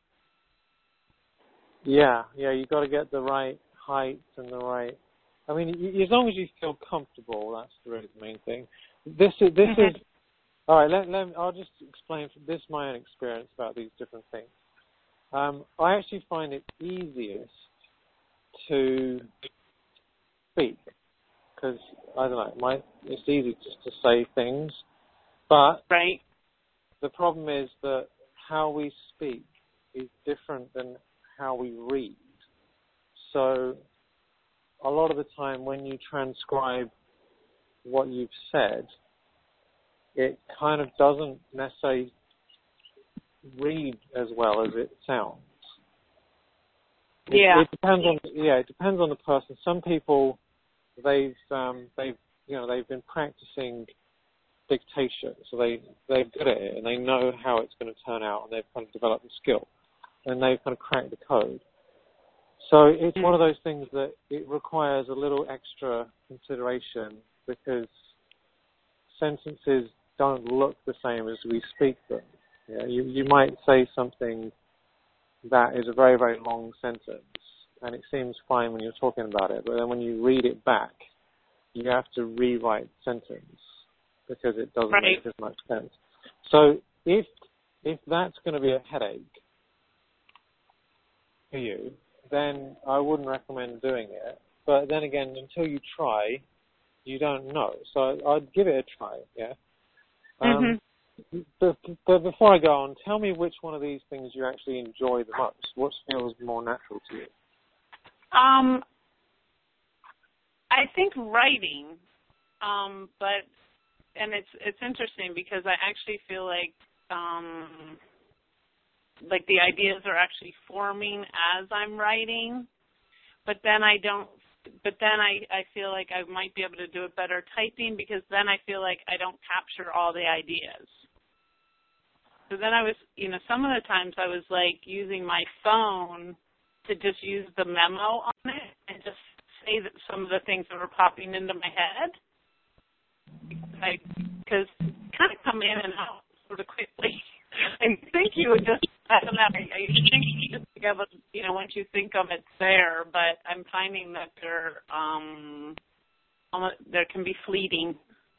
Yeah, yeah. You got to get the right height and the right. I mean, as long as you feel comfortable, that's really the main thing. This is this mm-hmm. is all right. Let, let I'll just explain this is my own experience about these different things. Um, I actually find it easiest to speak because I don't know. My it's easy just to say things, but right. the problem is that how we speak is different than how we read. So. A lot of the time when you transcribe what you've said, it kind of doesn't necessarily read as well as it sounds. It, yeah. It depends on yeah, it depends on the person. Some people they've um, they've you know they've been practicing dictation, so they, they're good at it, and they know how it's going to turn out, and they've kind of developed the skill, and they've kind of cracked the code. So it's one of those things that it requires a little extra consideration because sentences don't look the same as we speak them. Yeah, you, you might say something that is a very, very long sentence, and it seems fine when you're talking about it, but then when you read it back, you have to rewrite the sentence because it doesn't right. make as much sense. So if if that's going to be a headache for you, then I wouldn't recommend doing it. But then again, until you try, you don't know. So I'd give it a try, yeah? Um, mm-hmm. but, but before I go on, tell me which one of these things you actually enjoy the most. What feels more natural to you? Um, I think writing, um, but, and it's it's interesting because I actually feel like, um, like the ideas are actually forming as I'm writing, but then I don't, but then I, I feel like I might be able to do it better typing because then I feel like I don't capture all the ideas. So then I was, you know, some of the times I was like using my phone to just use the memo on it and just say that some of the things that were popping into my head. Because kind of come in and out sort of quickly. I think you would just, I don't know, I, I think you just think of it, you know, once you think of it, it's there, but I'm finding that they're, um, there can be fleeting.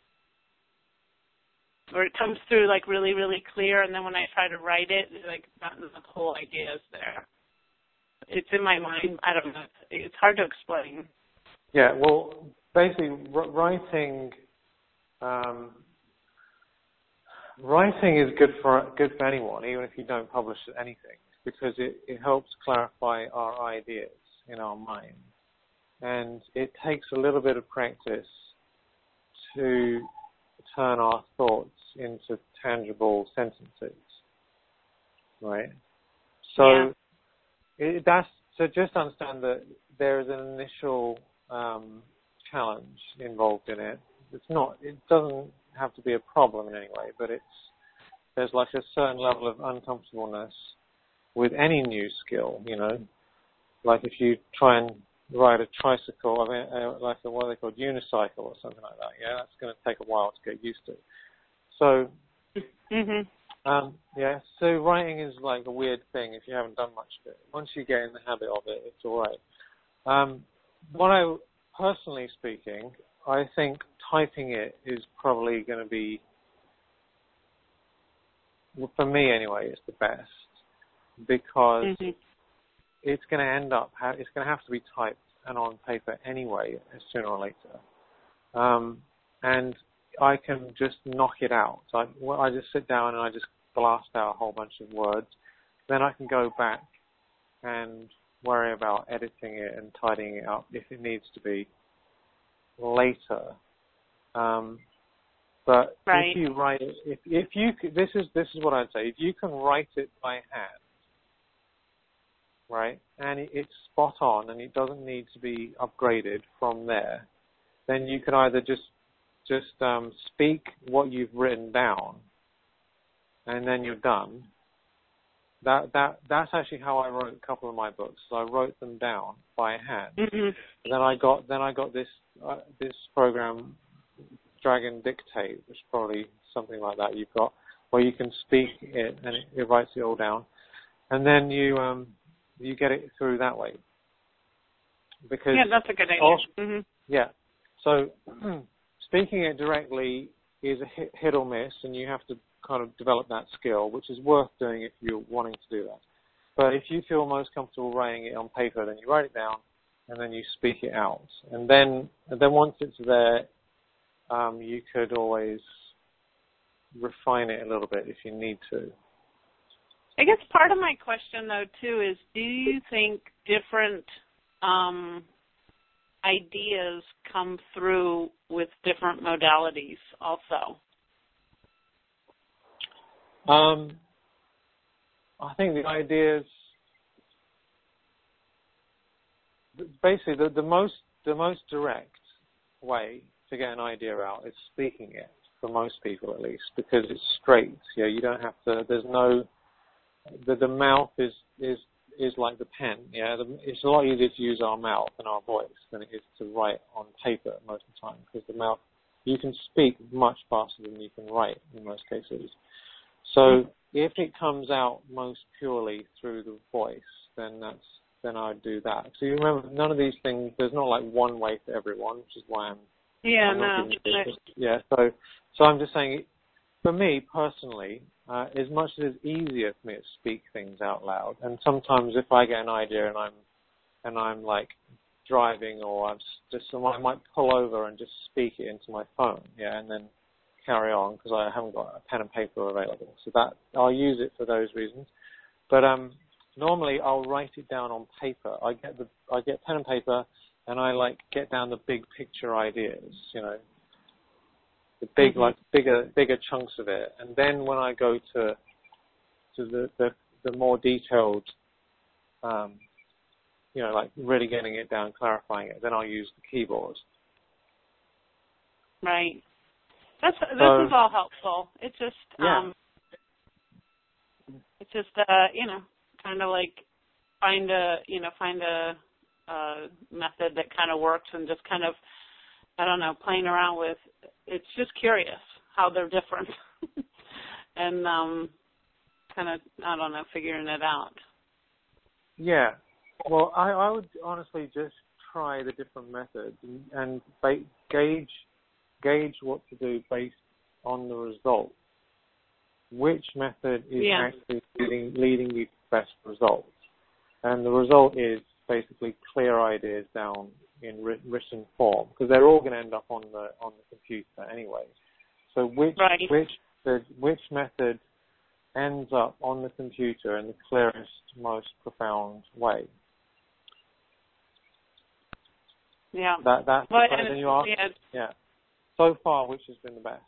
Or it comes through like really, really clear, and then when I try to write it, like not the whole idea is there. It's in my mind. I don't know. It's hard to explain. Yeah, well, basically, writing, um, writing is good for good for anyone, even if you don't publish anything, because it, it helps clarify our ideas in our mind, and it takes a little bit of practice to turn our thoughts into tangible sentences, right? So. Yeah. It, that's, so just understand that there is an initial um, challenge involved in it. It's not, it doesn't have to be a problem in any way, but it's, there's like a certain level of uncomfortableness with any new skill, you know, like if you try and ride a tricycle, I mean, uh, like a, what are they called, unicycle or something like that, yeah, that's going to take a while to get used to. So, mm-hmm. Um, yeah, so writing is like a weird thing if you haven't done much of it. Once you get in the habit of it, it's all right. Um, what I, personally speaking, I think typing it is probably going to be, well, for me anyway, it's the best because mm-hmm. it's going to end up, it's going to have to be typed and on paper anyway, sooner or later. Um, and I can just knock it out. So I, I just sit down and I just blast out a whole bunch of words. Then I can go back and worry about editing it and tidying it up if it needs to be later. Um, but right. if you write it, if, if you this is this is what I'd say. If you can write it by hand, right, and it, it's spot on and it doesn't need to be upgraded from there, then you could either just Just um, speak what you've written down, and then you're done. That that that's actually how I wrote a couple of my books. So I wrote them down by hand. Mm-hmm. Then I got then I got this uh, this program, Dragon Dictate, which is probably something like that you've got, where you can speak it and it, it writes it all down, and then you um you get it through that way. Because yeah, that's a good idea. Also, mm-hmm. Yeah, so. Speaking it directly is a hit, hit or miss, and you have to kind of develop that skill, which is worth doing if you're wanting to do that. But if you feel most comfortable writing it on paper, then you write it down, and then you speak it out. And then, and then once it's there, um, you could always refine it a little bit if you need to. I guess part of my question, though, too, is do you think different um, ideas come through with different modalities also? Um, I think the ideas, basically the, the most the most direct way to get an idea out is speaking it. for most people at least, because it's straight. Yeah, you don't have to. There's no. The the mouth is is is like the pen. Yeah, the, it's a lot easier to use our mouth and our voice than it is to write on paper most of the time, because the mouth, you can speak much faster than you can write in most cases. So if it comes out most purely through the voice, then that's then I'd do that. So you remember, none of these things, there's not like one way for everyone, which is why I'm yeah I'm no not yeah. So so I'm just saying, for me personally, uh, as much as it's easier for me to speak things out loud, and sometimes if I get an idea and I'm and I'm like driving, or I'm just I might pull over and just speak it into my phone, yeah, and then carry on because I haven't got a pen and paper available. So that I'll use it for those reasons. But um, normally I'll write it down on paper. I get the I get pen and paper, and I like get down the big picture ideas, you know, the big mm-hmm. like bigger bigger chunks of it. And then when I go to to the the, the more detailed, um, you know, like really getting it down, clarifying it, then I'll use the keyboard. Right. That's this so, is all helpful. It's just yeah. um, it's just uh, you know, kind of like find a you know find a, a method that kind of works, and just kind of I don't know playing around with. It's just curious how they're different, and um, kind of I don't know figuring it out. Yeah. Well, I, I would honestly just try the different methods and, and ba- gauge. gauge what to do based on the result. Which method is yeah. actually leading, leading you to the best results? And the result is basically clear ideas down in writ- written form, because they're all going to end up on the on the computer anyway. So which right. which the, which method ends up on the computer in the clearest, most profound way? Yeah. That that's well, the question you ask. Yeah. yeah. So far, which has been the best?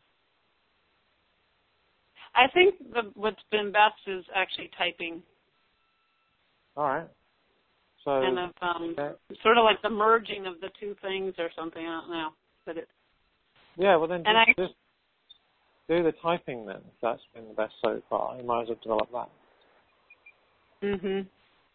I think the, what's been best is actually typing. All right. So kind of um, uh, sort of like the merging of the two things or something. I don't know. But it. Yeah. Well, then just, I, just do the typing then. If that's been the best so far, you might as well develop that. Mhm.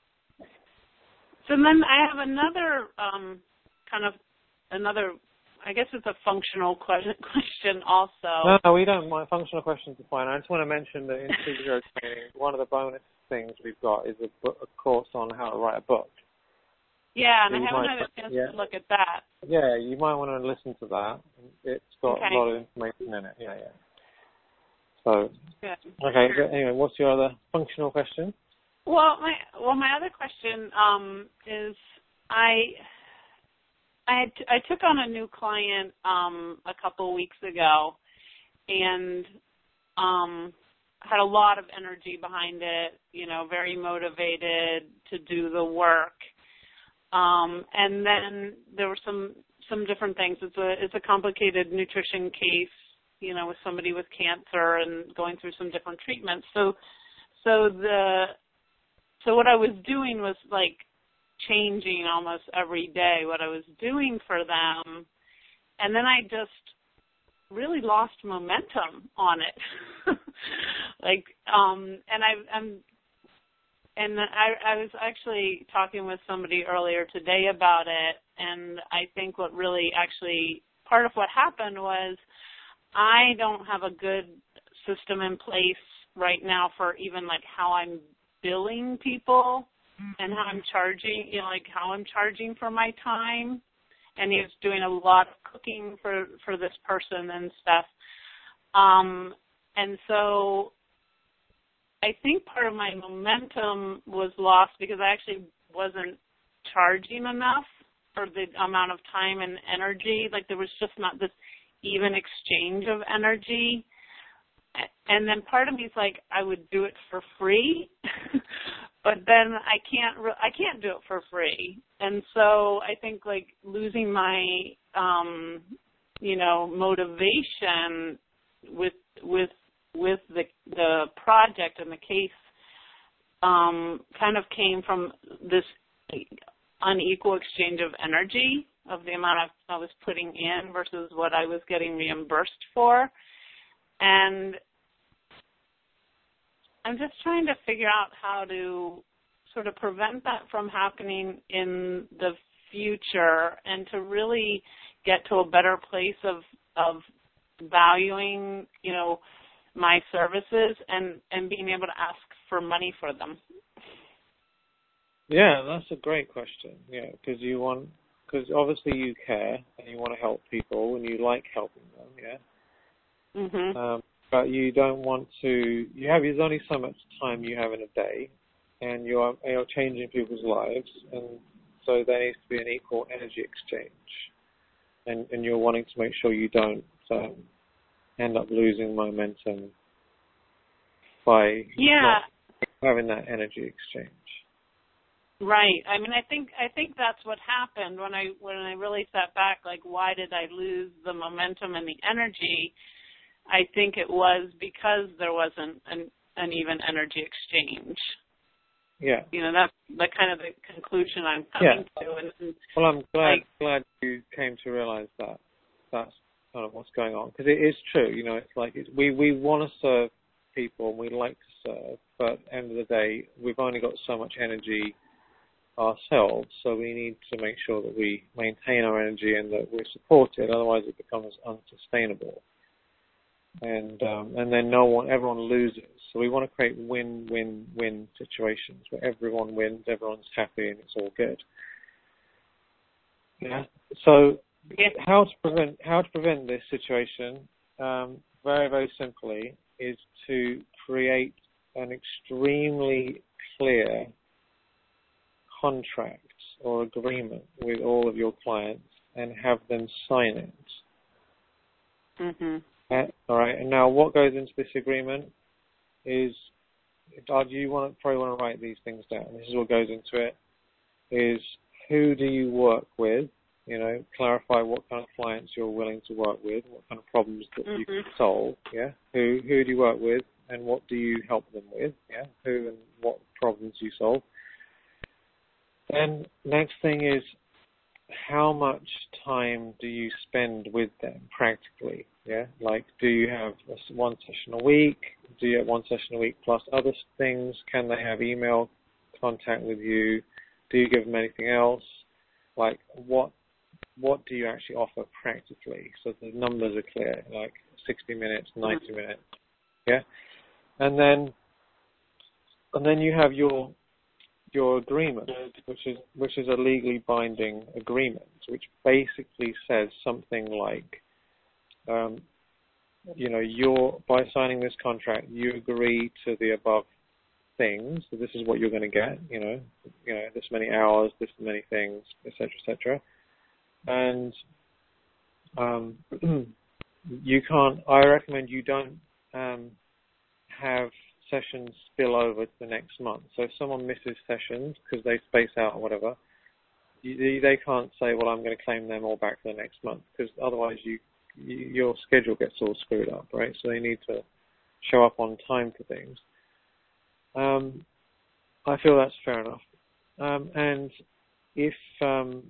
So then I have another um, kind of another. I guess it's a functional question, question also. No, no, we don't mind. Functional questions are fine. I just want to mention that in superhero training, one of the bonus things we've got is a, book, a course on how to write a book. Yeah, and so I haven't might, had a chance yeah. to look at that. Yeah, you might want to listen to that. It's got okay. a lot of information in it. Yeah, yeah. So, Good. okay. Anyway, what's your other functional question? Well, my well, my other question um, is I. I, had t- I took on a new client um, a couple weeks ago, and um, had a lot of energy behind it. You know, very motivated to do the work. Um, and then there were some some different things. It's a it's a complicated nutrition case. You know, with somebody with cancer and going through some different treatments. So, so the so what I was doing was like. changing almost every day what I was doing for them, and then I just really lost momentum on it. like, um, and I, I'm, and I, I was actually talking with somebody earlier today about it, and I think what really actually part of what happened was I don't have a good system in place right now for even like how I'm billing people. And how I'm charging, you know, like how I'm charging for my time. And he was doing a lot of cooking for, for this person and stuff. Um, and so I think part of my momentum was lost because I actually wasn't charging enough for the amount of time and energy. Like there was just not this even exchange of energy. And then part of me is like, I would do it for free. But then I can't re- I can't do it for free, and so I think like losing my um, you know motivation with with with the the project and the case um, kind of came from this unequal exchange of energy of the amount I was putting in versus what I was getting reimbursed for. And I'm just trying to figure out how to sort of prevent that from happening in the future and to really get to a better place of of valuing, you know, my services and, and being able to ask for money for them. Yeah, that's a great question. Yeah, because you want, because obviously you care and you want to help people and you like helping them. Yeah. Mhm. Um, but you don't want to. You have. There's only so much time you have in a day, and you're you're changing people's lives, and so there needs to be an equal energy exchange. And and you're wanting to make sure you don't um, end up losing momentum by yeah. not having that energy exchange. Right. I mean, I think I think that's what happened when I when I really sat back. Like, why did I lose the momentum and the energy? I think it was because there wasn't an, an even energy exchange. Yeah. You know, that's the kind of the conclusion I'm coming yeah. to. And, and well, I'm glad like, glad you came to realize that. That's kind of what's going on, because it is true. You know, it's like it's, we we want to serve people and we like to serve, but at the end of the day, we've only got so much energy ourselves, so we need to make sure that we maintain our energy and that we're supported. Otherwise, it becomes unsustainable, and um, and then no one, everyone loses. So we want to create win-win-win situations where everyone wins, everyone's happy, and it's all good. Yeah. So yeah. how to prevent how to prevent this situation? Um, very very simply is to create an extremely clear contract or agreement with all of your clients and have them sign it. Mm-hmm. Uh, all right. And now, what goes into this agreement is, uh, do you want to, probably want to write these things down? This is what goes into it. Is who do you work with? You know, clarify what kind of clients you're willing to work with, what kind of problems that mm-hmm. you can solve. Yeah. Who who do you work with, and what do you help them with? Yeah. Who and what problems you solve. Then next thing is, how much time do you spend with them practically? Yeah, like, do you have one session a week? Do you have one session a week plus other things? Can they have email contact with you? Do you give them anything else? Like, what what do you actually offer practically? So the numbers are clear, like sixty minutes, ninety mm-hmm. minutes. Yeah, and then and then you have your your agreement, which is which is a legally binding agreement, which basically says something like, um, you know, you're by signing this contract, you agree to the above things. So this is what you're going to get. You know, you know, this many hours, this many things, et cetera, et cetera. And um, you can't. I recommend you don't um, have sessions spill over to the next month. So if someone misses sessions because they space out or whatever, you, they can't say, well, I'm going to claim them all back for the next month, because otherwise you, you your schedule gets all screwed up, right? So they need to show up on time for things. Um, I feel that's fair enough. Um, and if um,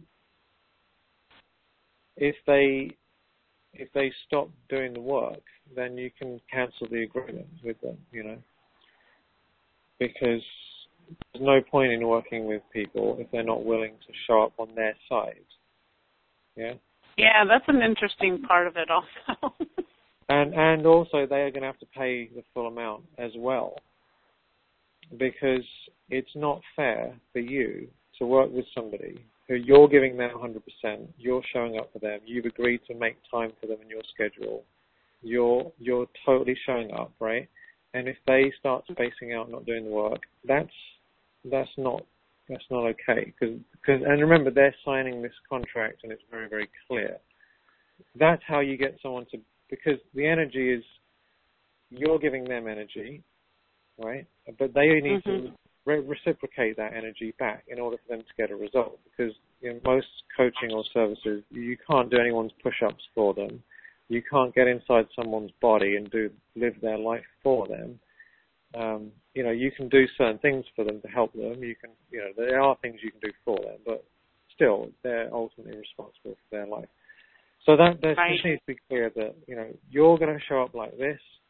if they if they stop doing the work, then you can cancel the agreement with them, you know. Because there's no point in working with people if they're not willing to show up on their side. Yeah? Yeah, that's an interesting part of it also. and and also they are going to have to pay the full amount as well. Because it's not fair for you to work with somebody who you're giving them one hundred percent, you're showing up for them, you've agreed to make time for them in your schedule, you're you're totally showing up, right? And if they start spacing out, not doing the work, that's that's not that's not okay. Because and remember, they're signing this contract, and it's very very clear. That's how you get someone to, because the energy is, you're giving them energy, right? But they need mm-hmm. to re- reciprocate that energy back in order for them to get a result. Because in most coaching or services, you can't do anyone's push-ups for them. You can't get inside someone's body and do live their life for them. Um, you know, you can do certain things for them to help them. You can, you know, there are things you can do for them, but still, they're ultimately responsible for their life. So that there right. just needs to be clear that, you know, you're going to show up like this.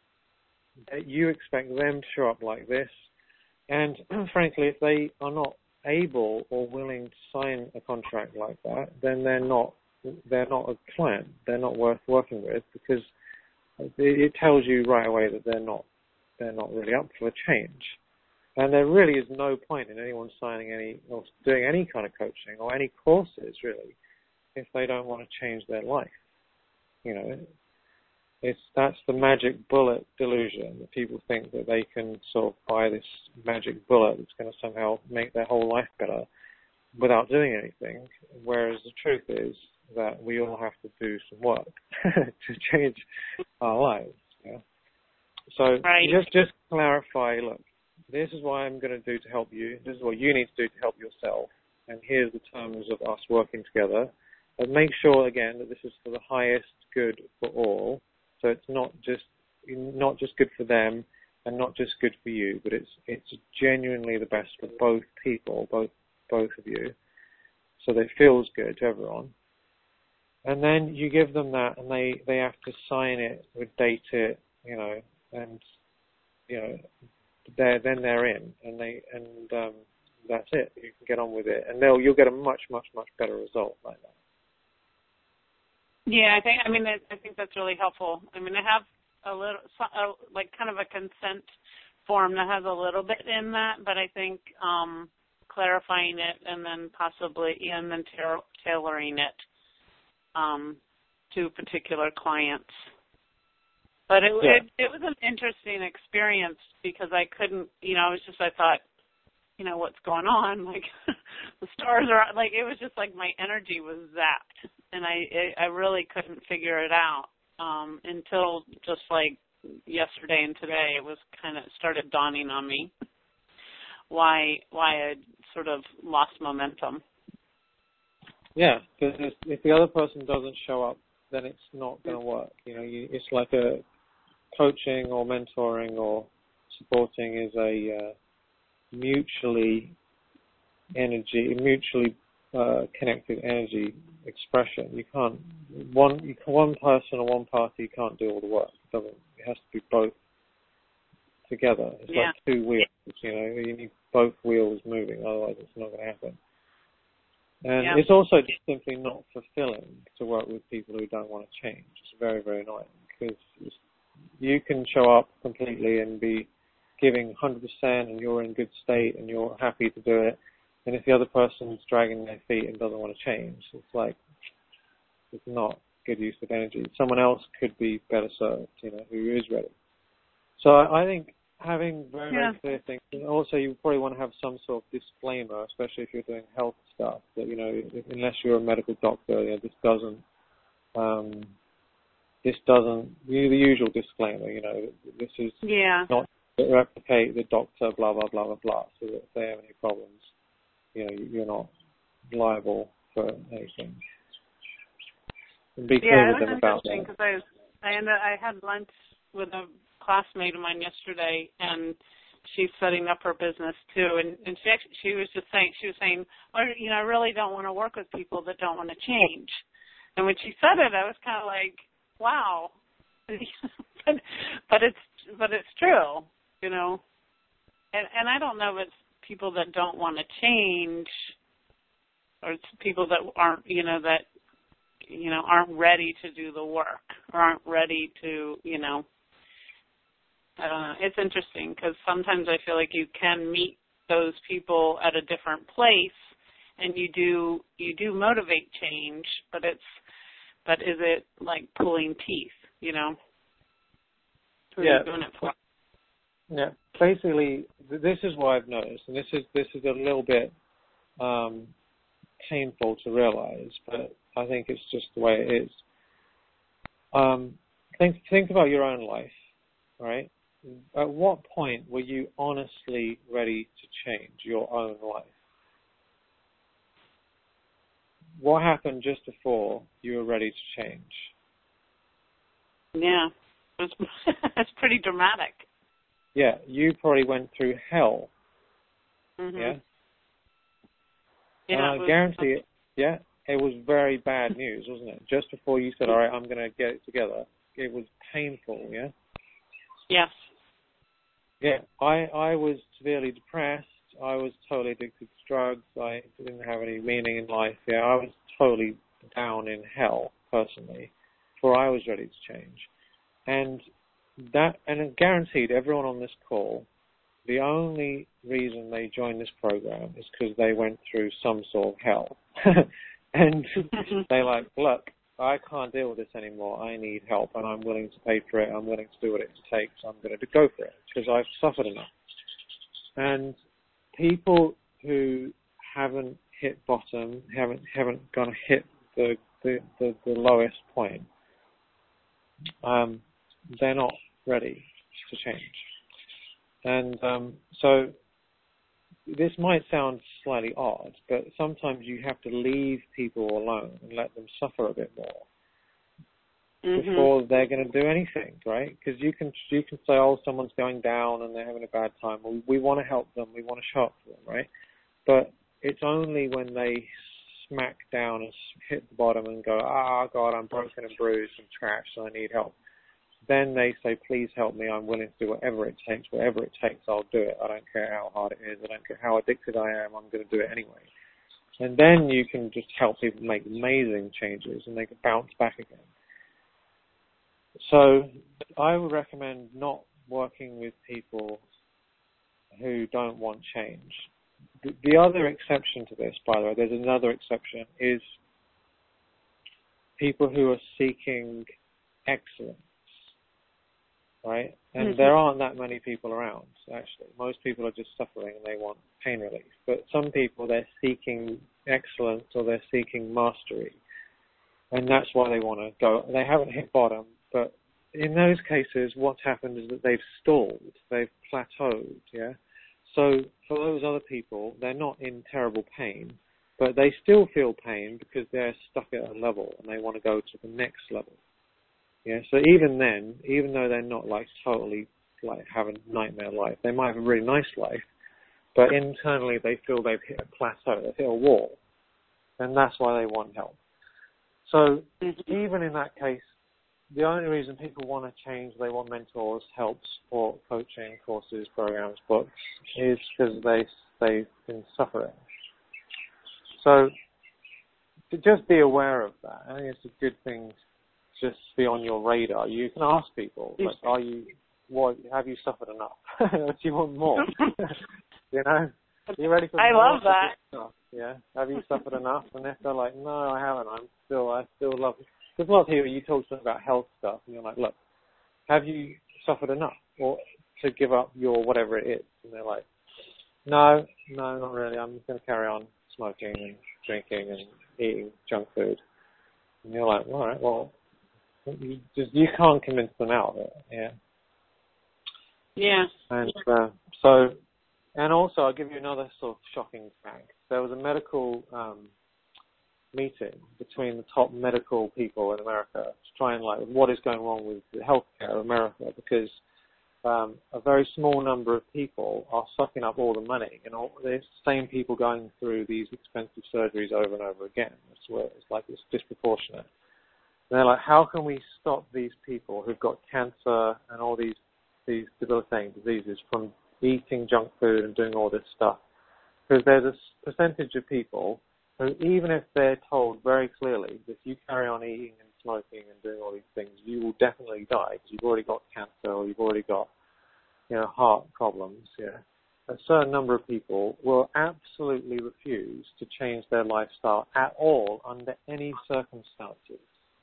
that you expect them to show up like this. And frankly, if they are not able or willing to sign a contract like that, then they're not they're not a client. They're not worth working with, because it, it tells you right away that they're not they're not really up for a change. And there really is no point in anyone signing any or doing any kind of coaching or any courses, really, if they don't want to change their life. You know, it's that's the magic bullet delusion, that people think that they can sort of buy this magic bullet that's going to somehow make their whole life better without doing anything, whereas the truth is that we all have to do some work to change our lives. Yeah? So right. just just clarify, look, this is what I'm going to do to help you. This is what you need to do to help yourself. And here's the terms of us working together. And make sure, again, that this is for the highest good for all. So it's not just not just good for them and not just good for you, but it's it's genuinely the best for both people, both both of you. So that it feels good to everyone. And then you give them that, and they, they have to sign it, date it, you know, and you know. They're, then they're in, and they and um, that's it. You can get on with it, and they'll you'll get a much much much better result like that. Yeah, I think I mean I think that's really helpful. I mean, I have a little a, like kind of a consent form that has a little bit in that, but I think um, clarifying it and then possibly and then ta- tailoring it um, to particular clients. But it, yeah. it it was an interesting experience because I couldn't, you know, it was just, I thought, you know, what's going on? Like, the stars are, like, it was just like my energy was zapped. And I I really couldn't figure it out um, until just like yesterday and today. It was kind of started dawning on me why why I'd sort of lost momentum. Yeah, because if the other person doesn't show up, then it's not going to work. You know, you, it's like a coaching or mentoring or supporting is a uh, mutually energy, mutually uh, connected energy expression. You can't one you can, one person or one party can't do all the work. It doesn't. It has to be both together. It's yeah. like two wheels. You know, you need both wheels moving. Otherwise, it's not going to happen. And yeah. it's also just simply not fulfilling to work with people who don't want to change. It's very, very annoying because you can show up completely and be giving one hundred percent and you're in good state and you're happy to do it. And if the other person's dragging their feet and doesn't want to change, it's like, it's not good use of energy. Someone else could be better served, you know, who is ready. So I, I think having very, yeah. very clear things, and also you probably want to have some sort of disclaimer, especially if you're doing health stuff, that, you know, if, unless you're a medical doctor, you know, this doesn't, um, this doesn't, you, the usual disclaimer, you know, this is yeah. not to replicate the doctor, blah, blah, blah, blah, blah, so that if they have any problems, you know, you're not liable for anything. And be clear yeah, with them about that. Yeah, it was interesting because I, was, I, ended, I had lunch with a classmate of mine yesterday, and she's setting up her business too. And, and she actually, she was just saying, she was saying, well, you know, I really don't want to work with people that don't want to change. And when she said it, I was kind of like, wow. but, but it's but it's true, you know. And and I don't know if it's people that don't want to change, or it's people that aren't, you know, that you know aren't ready to do the work, or aren't ready to, you know. I don't know. It's interesting because sometimes I feel like you can meet those people at a different place, and you do you do motivate change, but it's but is it like pulling teeth? You know, who yeah. are you doing it for? Yeah. Basically, this is what I've noticed, and this is this is a little bit um, painful to realize, but I think it's just the way it is. Um, think think about your own life, right? At what point were you honestly ready to change your own life? What happened just before you were ready to change? Yeah, it's, it's pretty dramatic. Yeah, you probably went through hell. Mm-hmm. Yeah? Yeah, and I it was, guarantee it, yeah, it was very bad news, wasn't it? Just before you said, all right, I'm going to get it together, it was painful, yeah? Yes. yeah, I, I was severely depressed. I was totally addicted to drugs. I didn't have any meaning in life. Yeah, I was totally down in hell, personally, before I was ready to change. And that, and guaranteed, everyone on this call, the only reason they joined this program is because they went through some sort of hell. And they're like, look, I can't deal with this anymore. I need help, and I'm willing to pay for it. I'm willing to do what it takes. I'm going to go for it because I've suffered enough. And people who haven't hit bottom, haven't haven't gone hit the the, the, the lowest point, um, they're not ready to change. And um, so this might sound slightly odd, but sometimes you have to leave people alone and let them suffer a bit more mm-hmm. before they're going to do anything, right? Because you can you can say, oh, someone's going down and they're having a bad time. Well, we want to help them. We want to show up for them, right? But it's only when they smack down and hit the bottom and go, ah, oh, God, I'm broken and bruised and trashed and I need help. Then they say, please help me. I'm willing to do whatever it takes. Whatever it takes, I'll do it. I don't care how hard it is. I don't care how addicted I am. I'm going to do it anyway. And then you can just help people make amazing changes and they can bounce back again. So I would recommend not working with people who don't want change. The, the other exception to this, by the way, there's another exception, is people who are seeking excellence. Right? And mm-hmm. there aren't that many people around, actually. Most people are just suffering and they want pain relief. But some people, they're seeking excellence or they're seeking mastery. And that's why they want to go. They haven't hit bottom, but in those cases, what's happened is that they've stalled. They've plateaued, yeah? So for those other people, they're not in terrible pain, but they still feel pain because they're stuck at a level and they want to go to the next level. Yeah, so even then, even though they're not like totally like having a nightmare life, they might have a really nice life, but internally they feel they've hit a plateau, they've hit a wall, and that's why they want help. So even in that case, the only reason people want to change, they want mentors, help, support, coaching, courses, programs, books, is because they, they've been suffering. So to just be aware of that, I think it's a good thing. Just be on your radar. You can ask people, like, are you, what, have you suffered enough? Do you want more? You know? Are you ready for I more? love that. Stuff? Yeah? Have you suffered enough? And if they're like, no, I haven't, I'm still, I still love it. There's a lot of people, you talk to them about health stuff, and you're like, look, have you suffered enough? Or to give up your whatever it is? And they're like, no, no, not really. I'm just going to carry on smoking and drinking and eating junk food. And you're like, all right, well, You just you can't convince them out of it, yeah. Yeah. And uh, so, and also, I'll give you another sort of shocking fact. There was a medical um, meeting between the top medical people in America to try and like what is going wrong with the healthcare of America, because um, a very small number of people are sucking up all the money, and all the same people going through these expensive surgeries over and over again. It's where it's like it's disproportionate. And they're like, how can we stop these people who've got cancer and all these these debilitating diseases from eating junk food and doing all this stuff? Because there's a percentage of people who, even if they're told very clearly that if you carry on eating and smoking and doing all these things, you will definitely die because you've already got cancer or you've already got, you know, heart problems. Yeah, a certain number of people will absolutely refuse to change their lifestyle at all under any circumstances.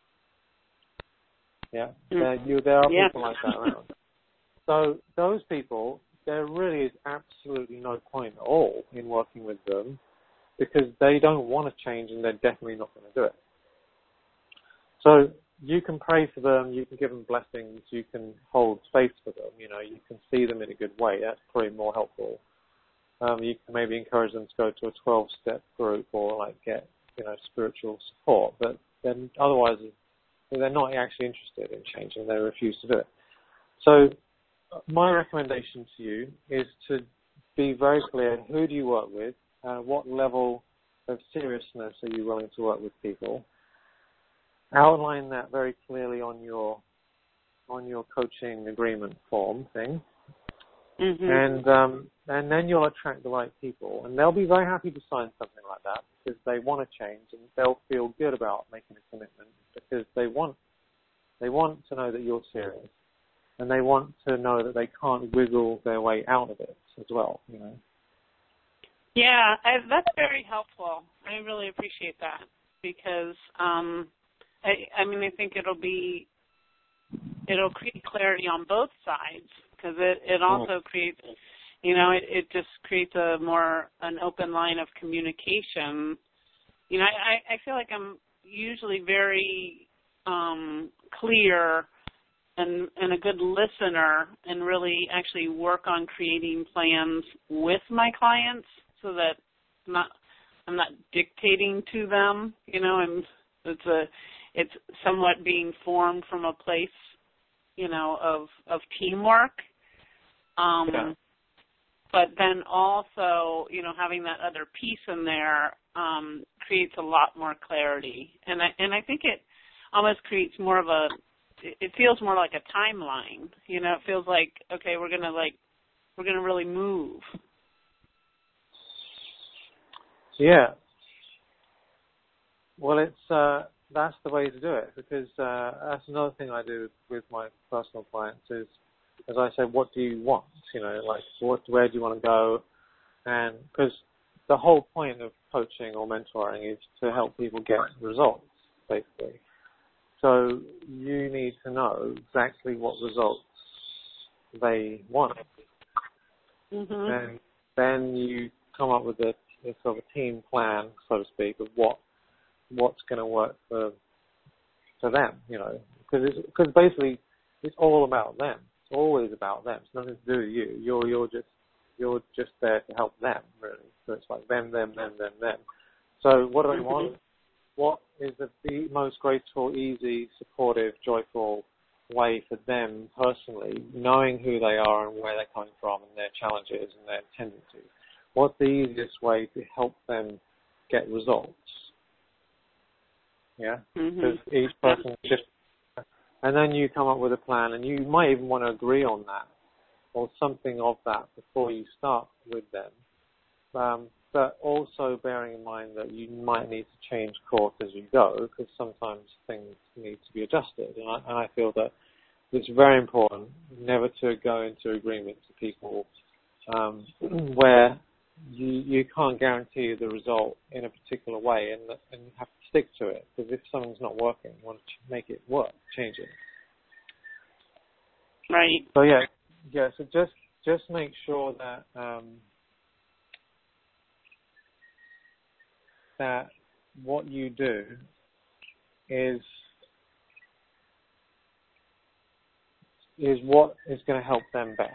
Yeah, there, you, there are yeah. people like that around. So those people, there really is absolutely no point at all in working with them because they don't want to change and they're definitely not going to do it. So you can pray for them, you can give them blessings, you can hold space for them, you know, you can see them in a good way. That's probably more helpful. Um, you can maybe encourage them to go to a twelve-step group or like get, you know, spiritual support. But then otherwise, they're not actually interested in changing. They refuse to do it. So my recommendation to you is to be very clear, who do you work with? Uh, what level of seriousness are you willing to work with people? Outline that very clearly on your on your coaching agreement form thing. Mm-hmm. And um, and then you'll attract the right people, and they'll be very happy to sign something like that because they want to change, and they'll feel good about making a commitment because they want they want to know that you're serious, and they want to know that they can't wiggle their way out of it as well. You know. Yeah, I, that's very helpful. I really appreciate that because um, I, I mean I think it'll be it'll create clarity on both sides. Because it, it also creates, you know, it, it just creates a more, an open line of communication. You know, I, I feel like I'm usually very um, clear and, and a good listener and really actually work on creating plans with my clients so that I'm not, I'm not dictating to them, you know, and it's a, it's somewhat being formed from a place, you know, of, of teamwork. Um, yeah. But then also, you know, having that other piece in there um, creates a lot more clarity. And I, and I think it almost creates more of a, it feels more like a timeline. You know, it feels like, okay, we're going to like, we're going to really move. Yeah. Well, it's, uh, that's the way to do it because uh, that's another thing I do with my personal clients is, as I said, what do you want? You know, like what, where do you want to go? And because the whole point of coaching or mentoring is to help people get results, basically. So you need to know exactly what results they want. Mm-hmm. And then you come up with a, a sort of a team plan, so to speak, of what what's going to work for for them, you know, because because basically it's all about them. It's always about them. It's nothing to do with you. You're you're just you're just there to help them, really. So it's like them, them, them, them, them. So what do they want? What is the, the most graceful, easy, supportive, joyful way for them personally, knowing who they are and where they're coming from and their challenges and their tendencies? What's the easiest way to help them get results? Yeah, because mm-hmm. each person is different. And then you come up with a plan, and you might even want to agree on that or something of that before you start with them. Um, but also bearing in mind that you might need to change course as you go because sometimes things need to be adjusted. And I, and I feel that it's very important never to go into agreements with people um, where you, you can't guarantee the result in a particular way and, and you have to stick to it. Because if something's not working, you want to make it work, change it. Right. So yeah, yeah. So just just make sure that um, that what you do is is what is going to help them best.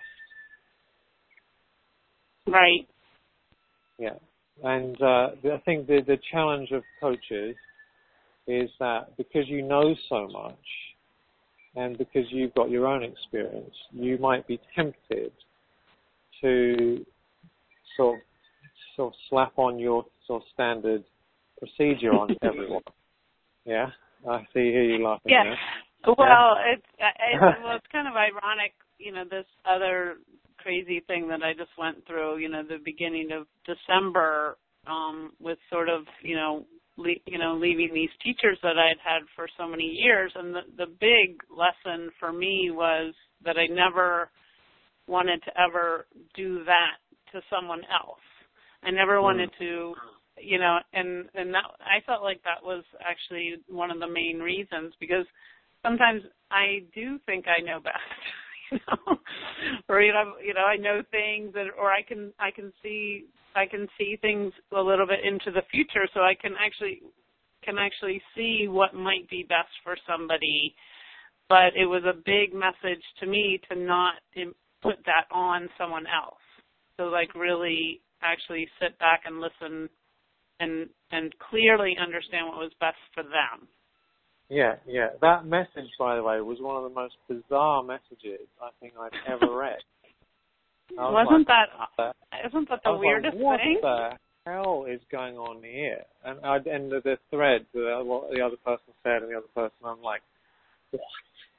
Right. Yeah. And uh, I think the the challenge of coaches is that because you know so much and because you've got your own experience, you might be tempted to sort of, sort of slap on your sort of standard procedure on everyone. Yeah? I see here you laughing yeah. there. Well, yeah? it's, it's, well, it's kind of ironic, you know, this other crazy thing that I just went through, you know, the beginning of December um, with sort of, you know, le- you know, leaving these teachers that I had had for so many years. And the, the big lesson for me was that I never wanted to ever do that to someone else. I never mm. wanted to, you know, and, and that, I felt like that was actually one of the main reasons because sometimes I do think I know best. You know, or you know, you know, I know things, that, or I can, I can see, I can see things a little bit into the future, so I can actually, can actually see what might be best for somebody. But it was a big message to me to not put that on someone else. So, like, really, actually sit back and listen, and and clearly understand what was best for them. Yeah, yeah. That message, by the way, was one of the most bizarre messages I think I've ever read. Wasn't like, that, uh, isn't that the weirdest like, what thing? What the hell is going on here? And I, and the, the thread, the, what the other person said and the other person, I'm like, what?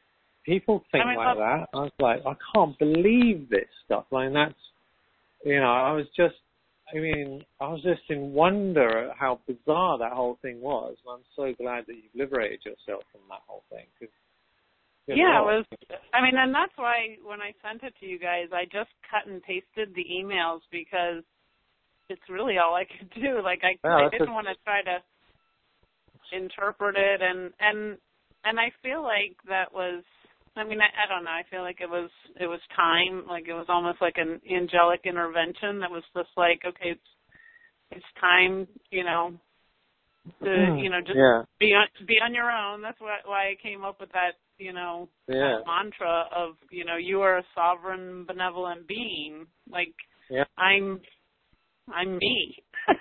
people think I mean, like well, that. I was like, I can't believe this stuff. Like that's, you know, I was just, I mean, I was just in wonder at how bizarre that whole thing was. And I'm so glad that you've liberated yourself from that whole thing. Cause, yeah, it was, I mean, and that's why when I sent it to you guys, I just cut and pasted the emails because it's really all I could do. Like, I, yeah, I didn't a, want to try to interpret it, and, and, and I feel like that was, I mean, I, I don't know, I feel like it was, it was time, like it was almost like an angelic intervention that was just like, okay, it's, it's time, you know, to, you know, just yeah. be on, be on your own. That's why, why I came up with that, you know, yeah. that mantra of, you know, you are a sovereign, benevolent being. Like, yeah. I'm, I'm me.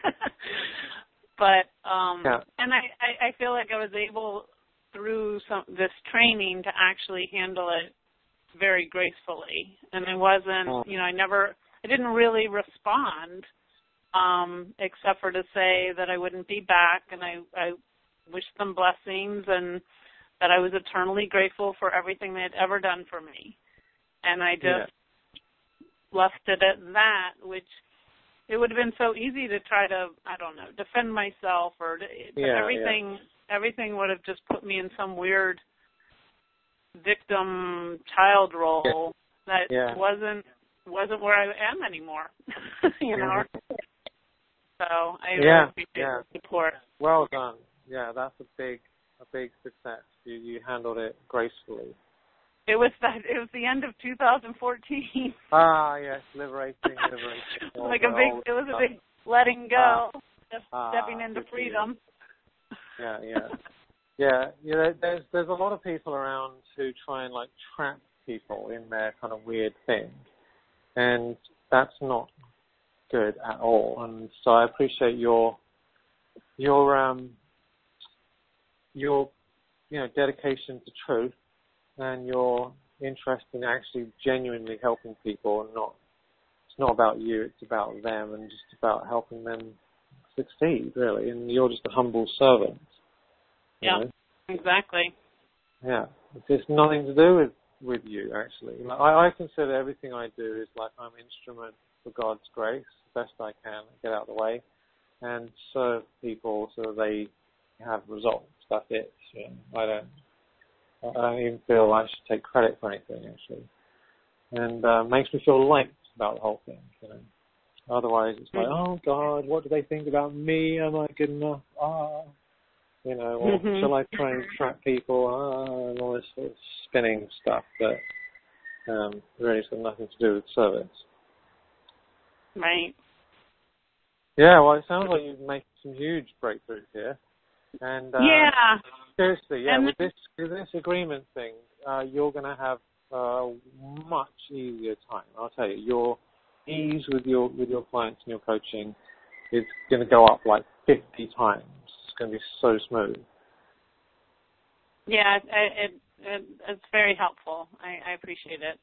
But, um, yeah. and I, I, I feel like I was able through some, this training to actually handle it very gracefully. And I wasn't, you know, I never, I didn't really respond, um, except for to say that I wouldn't be back, and I, I wished them blessings and that I was eternally grateful for everything they had ever done for me. And I just yeah. left it at that, which it would have been so easy to try to, I don't know, defend myself or to, but yeah, everything, yeah. everything would have just put me in some weird victim child role yeah. that yeah. wasn't wasn't where I am anymore. you know. Mm-hmm. So I yeah, really appreciate yeah. the support. Well done. Yeah, that's a big a big success. You you handled it gracefully. It was that. It was the end of two thousand fourteen. Ah, yes, liberating, liberating. like a big. It was a big letting go, ah, just ah, stepping into freedom. Yeah, yeah, yeah. You know, there's there's a lot of people around who try and like trap people in their kind of weird thing, and that's not good at all. And so I appreciate your your um your you know dedication to truth. And your interest in actually genuinely helping people, and not it's not about you, it's about them, and just about helping them succeed, really. And you're just a humble servant. Yeah, know? exactly. Yeah, it's nothing to do with with you actually. Like, I, I consider everything I do is like I'm an instrument for God's grace, the best I can, get out of the way, and serve people so they have results. That's it. You know? I don't. I don't even feel I should take credit for anything, actually. And uh, makes me feel light about the whole thing, you know. Otherwise, it's like, oh, God, what do they think about me? Am I good enough? Ah. You know, or mm-hmm. shall I try and trap people? Ah, and all this sort of spinning stuff that um, really has got nothing to do with service. Right. Yeah, well, it sounds like you've made some huge breakthroughs here. And uh, yeah. Seriously, yeah. And with this with this agreement thing, uh, you're going to have a much easier time. I'll tell you, your ease with your with your clients and your coaching is going to go up like fifty times. It's going to be so smooth. Yeah, it, it, it it's very helpful. I, I appreciate it.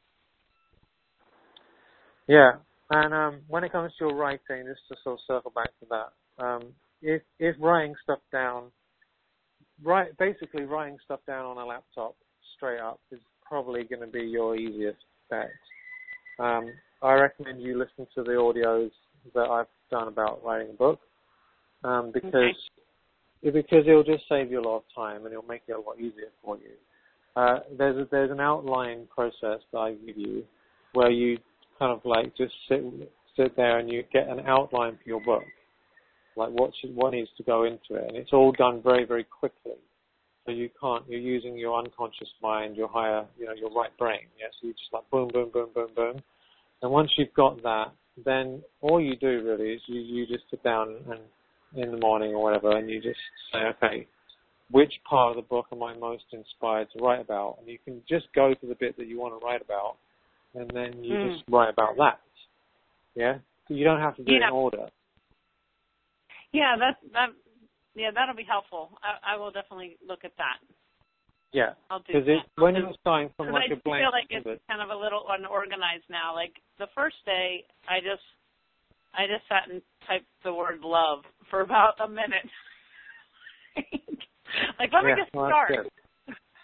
Yeah, and um, when it comes to your writing, just to sort of circle back to that, um, if if writing stuff down. Right, basically writing stuff down on a laptop straight up is probably going to be your easiest bet. Um, I recommend you listen to the audios that I've done about writing a book um, because okay. because it'll just save you a lot of time and it'll make it a lot easier for you. Uh, there's a, there's an outline process that I give you where you kind of like just sit sit there and you get an outline for your book. Like what should, what needs to go into it, and it's all done very, very quickly. So you can't. You're using your unconscious mind, your higher, you know, your right brain. Yeah. So you just like boom, boom, boom, boom, boom. And once you've got that, then all you do really is you, you just sit down and in the morning or whatever, and you just say, okay, which part of the book am I most inspired to write about? And you can just go to the bit that you want to write about, and then you mm. just write about that. Yeah. So you don't have to do yeah. it in order. Yeah, that that yeah, that'll be helpful. I, I will definitely look at that. Yeah, I'll do because when you're starting from like I a blank, feel like it's kind of a little unorganized now. Like the first day, I just I just sat and typed the word love for about a minute. like let me yeah, just well, start.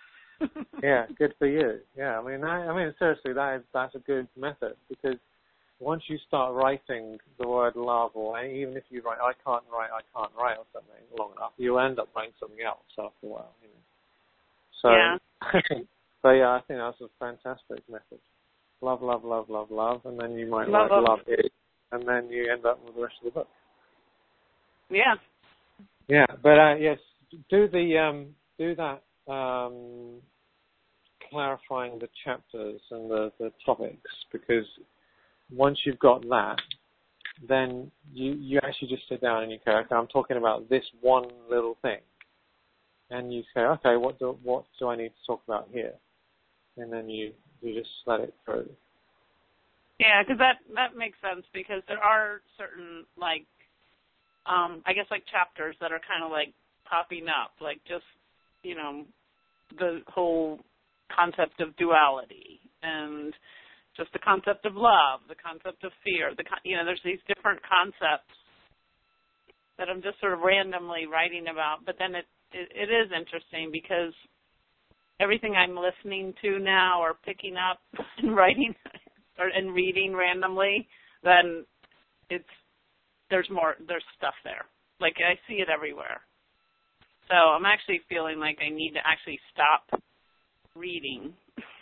Yeah, good for you. Yeah, I mean, I, I mean, seriously, that is, that's a good method, because once you start writing the word love, or even if you write, I can't write, I can't write, or something long enough, you'll end up writing something else after a while. You know? So, Yeah. so yeah, I think that's a fantastic method. Love, love, love, love, love, and then you might Love, write love. love it, and then you end up with the rest of the book. Yeah. Yeah, but uh, yes, do the um, do that. Um, clarifying the chapters and the, the topics, because once you've got that, then you, you actually just sit down and you go, okay, I'm talking about this one little thing. And you say, okay, what do, what do I need to talk about here? And then you, you just let it through. Yeah, because that, that makes sense, because there are certain, like, um, I guess, like, chapters that are kind of, like, popping up, like just, you know, the whole concept of duality and just the concept of love, the concept of fear, the you know, there's these different concepts that I'm just sort of randomly writing about. But then it, it, it is interesting, because everything I'm listening to now or picking up and writing or and reading randomly, then it's there's more there's stuff there. Like, I see it everywhere. So I'm actually feeling like I need to actually stop reading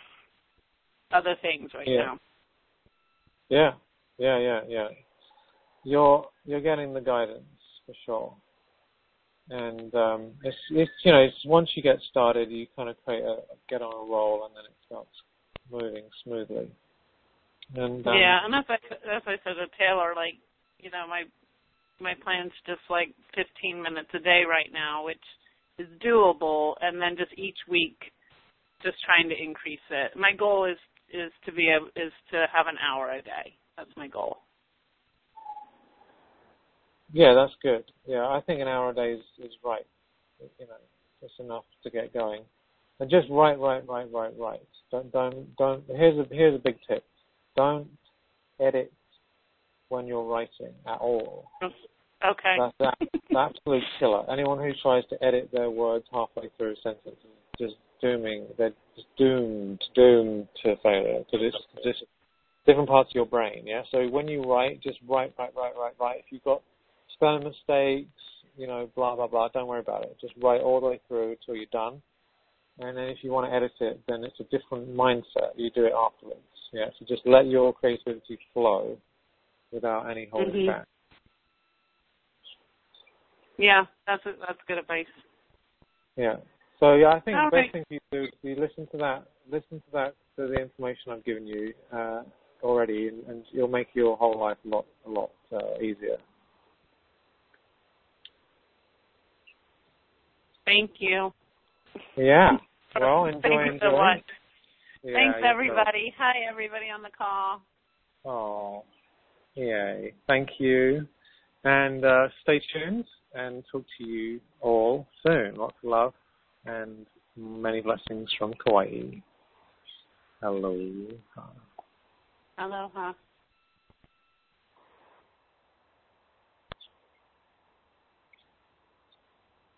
other things right yeah. now. Yeah, yeah, yeah, yeah. You're you're getting the guidance for sure, and um, it's it's you know it's once you get started, you kind of create a get on a roll, and then it starts moving smoothly. And um, yeah, and as I as I said to Taylor, like, you know, my my plan's just like fifteen minutes a day right now, which is doable, and then just each week, just trying to increase it. My goal is is to be able, is to have an hour a day. That's my goal. Yeah, that's good. Yeah, I think an hour a day is, is right. You know, just enough to get going. And just write, write, write, write, write. Don't, don't, don't. Here's a here's a big tip. Don't edit when you're writing at all. Okay. That's that, the absolute killer. Anyone who tries to edit their words halfway through a sentence is just dooming. They're just doomed, doomed to failure, because it's just different parts of your brain. Yeah. So when you write, just write, write, write, write, write. If you've got spelling mistakes, you know, blah blah blah, don't worry about it. Just write all the way through until you're done. And then if you want to edit it, then it's a different mindset. You do it afterwards. Yeah. So just let your creativity flow without any holding mm-hmm. back. Yeah, that's a, that's good advice. Yeah. So yeah, I think All the right. best thing for you to do is you listen to that, listen to that, to the information I've given you uh, already, and, and it'll make your whole life a lot, a lot uh, easier. Thank you. Yeah. Well, enjoy, Thank you enjoy. so much. Yeah, Thanks, you're everybody. Hi, everybody on the call. Oh, yay. Thank you. And uh, stay tuned and talk to you all soon. Lots of love and many blessings from Kauai. Hello. Aloha.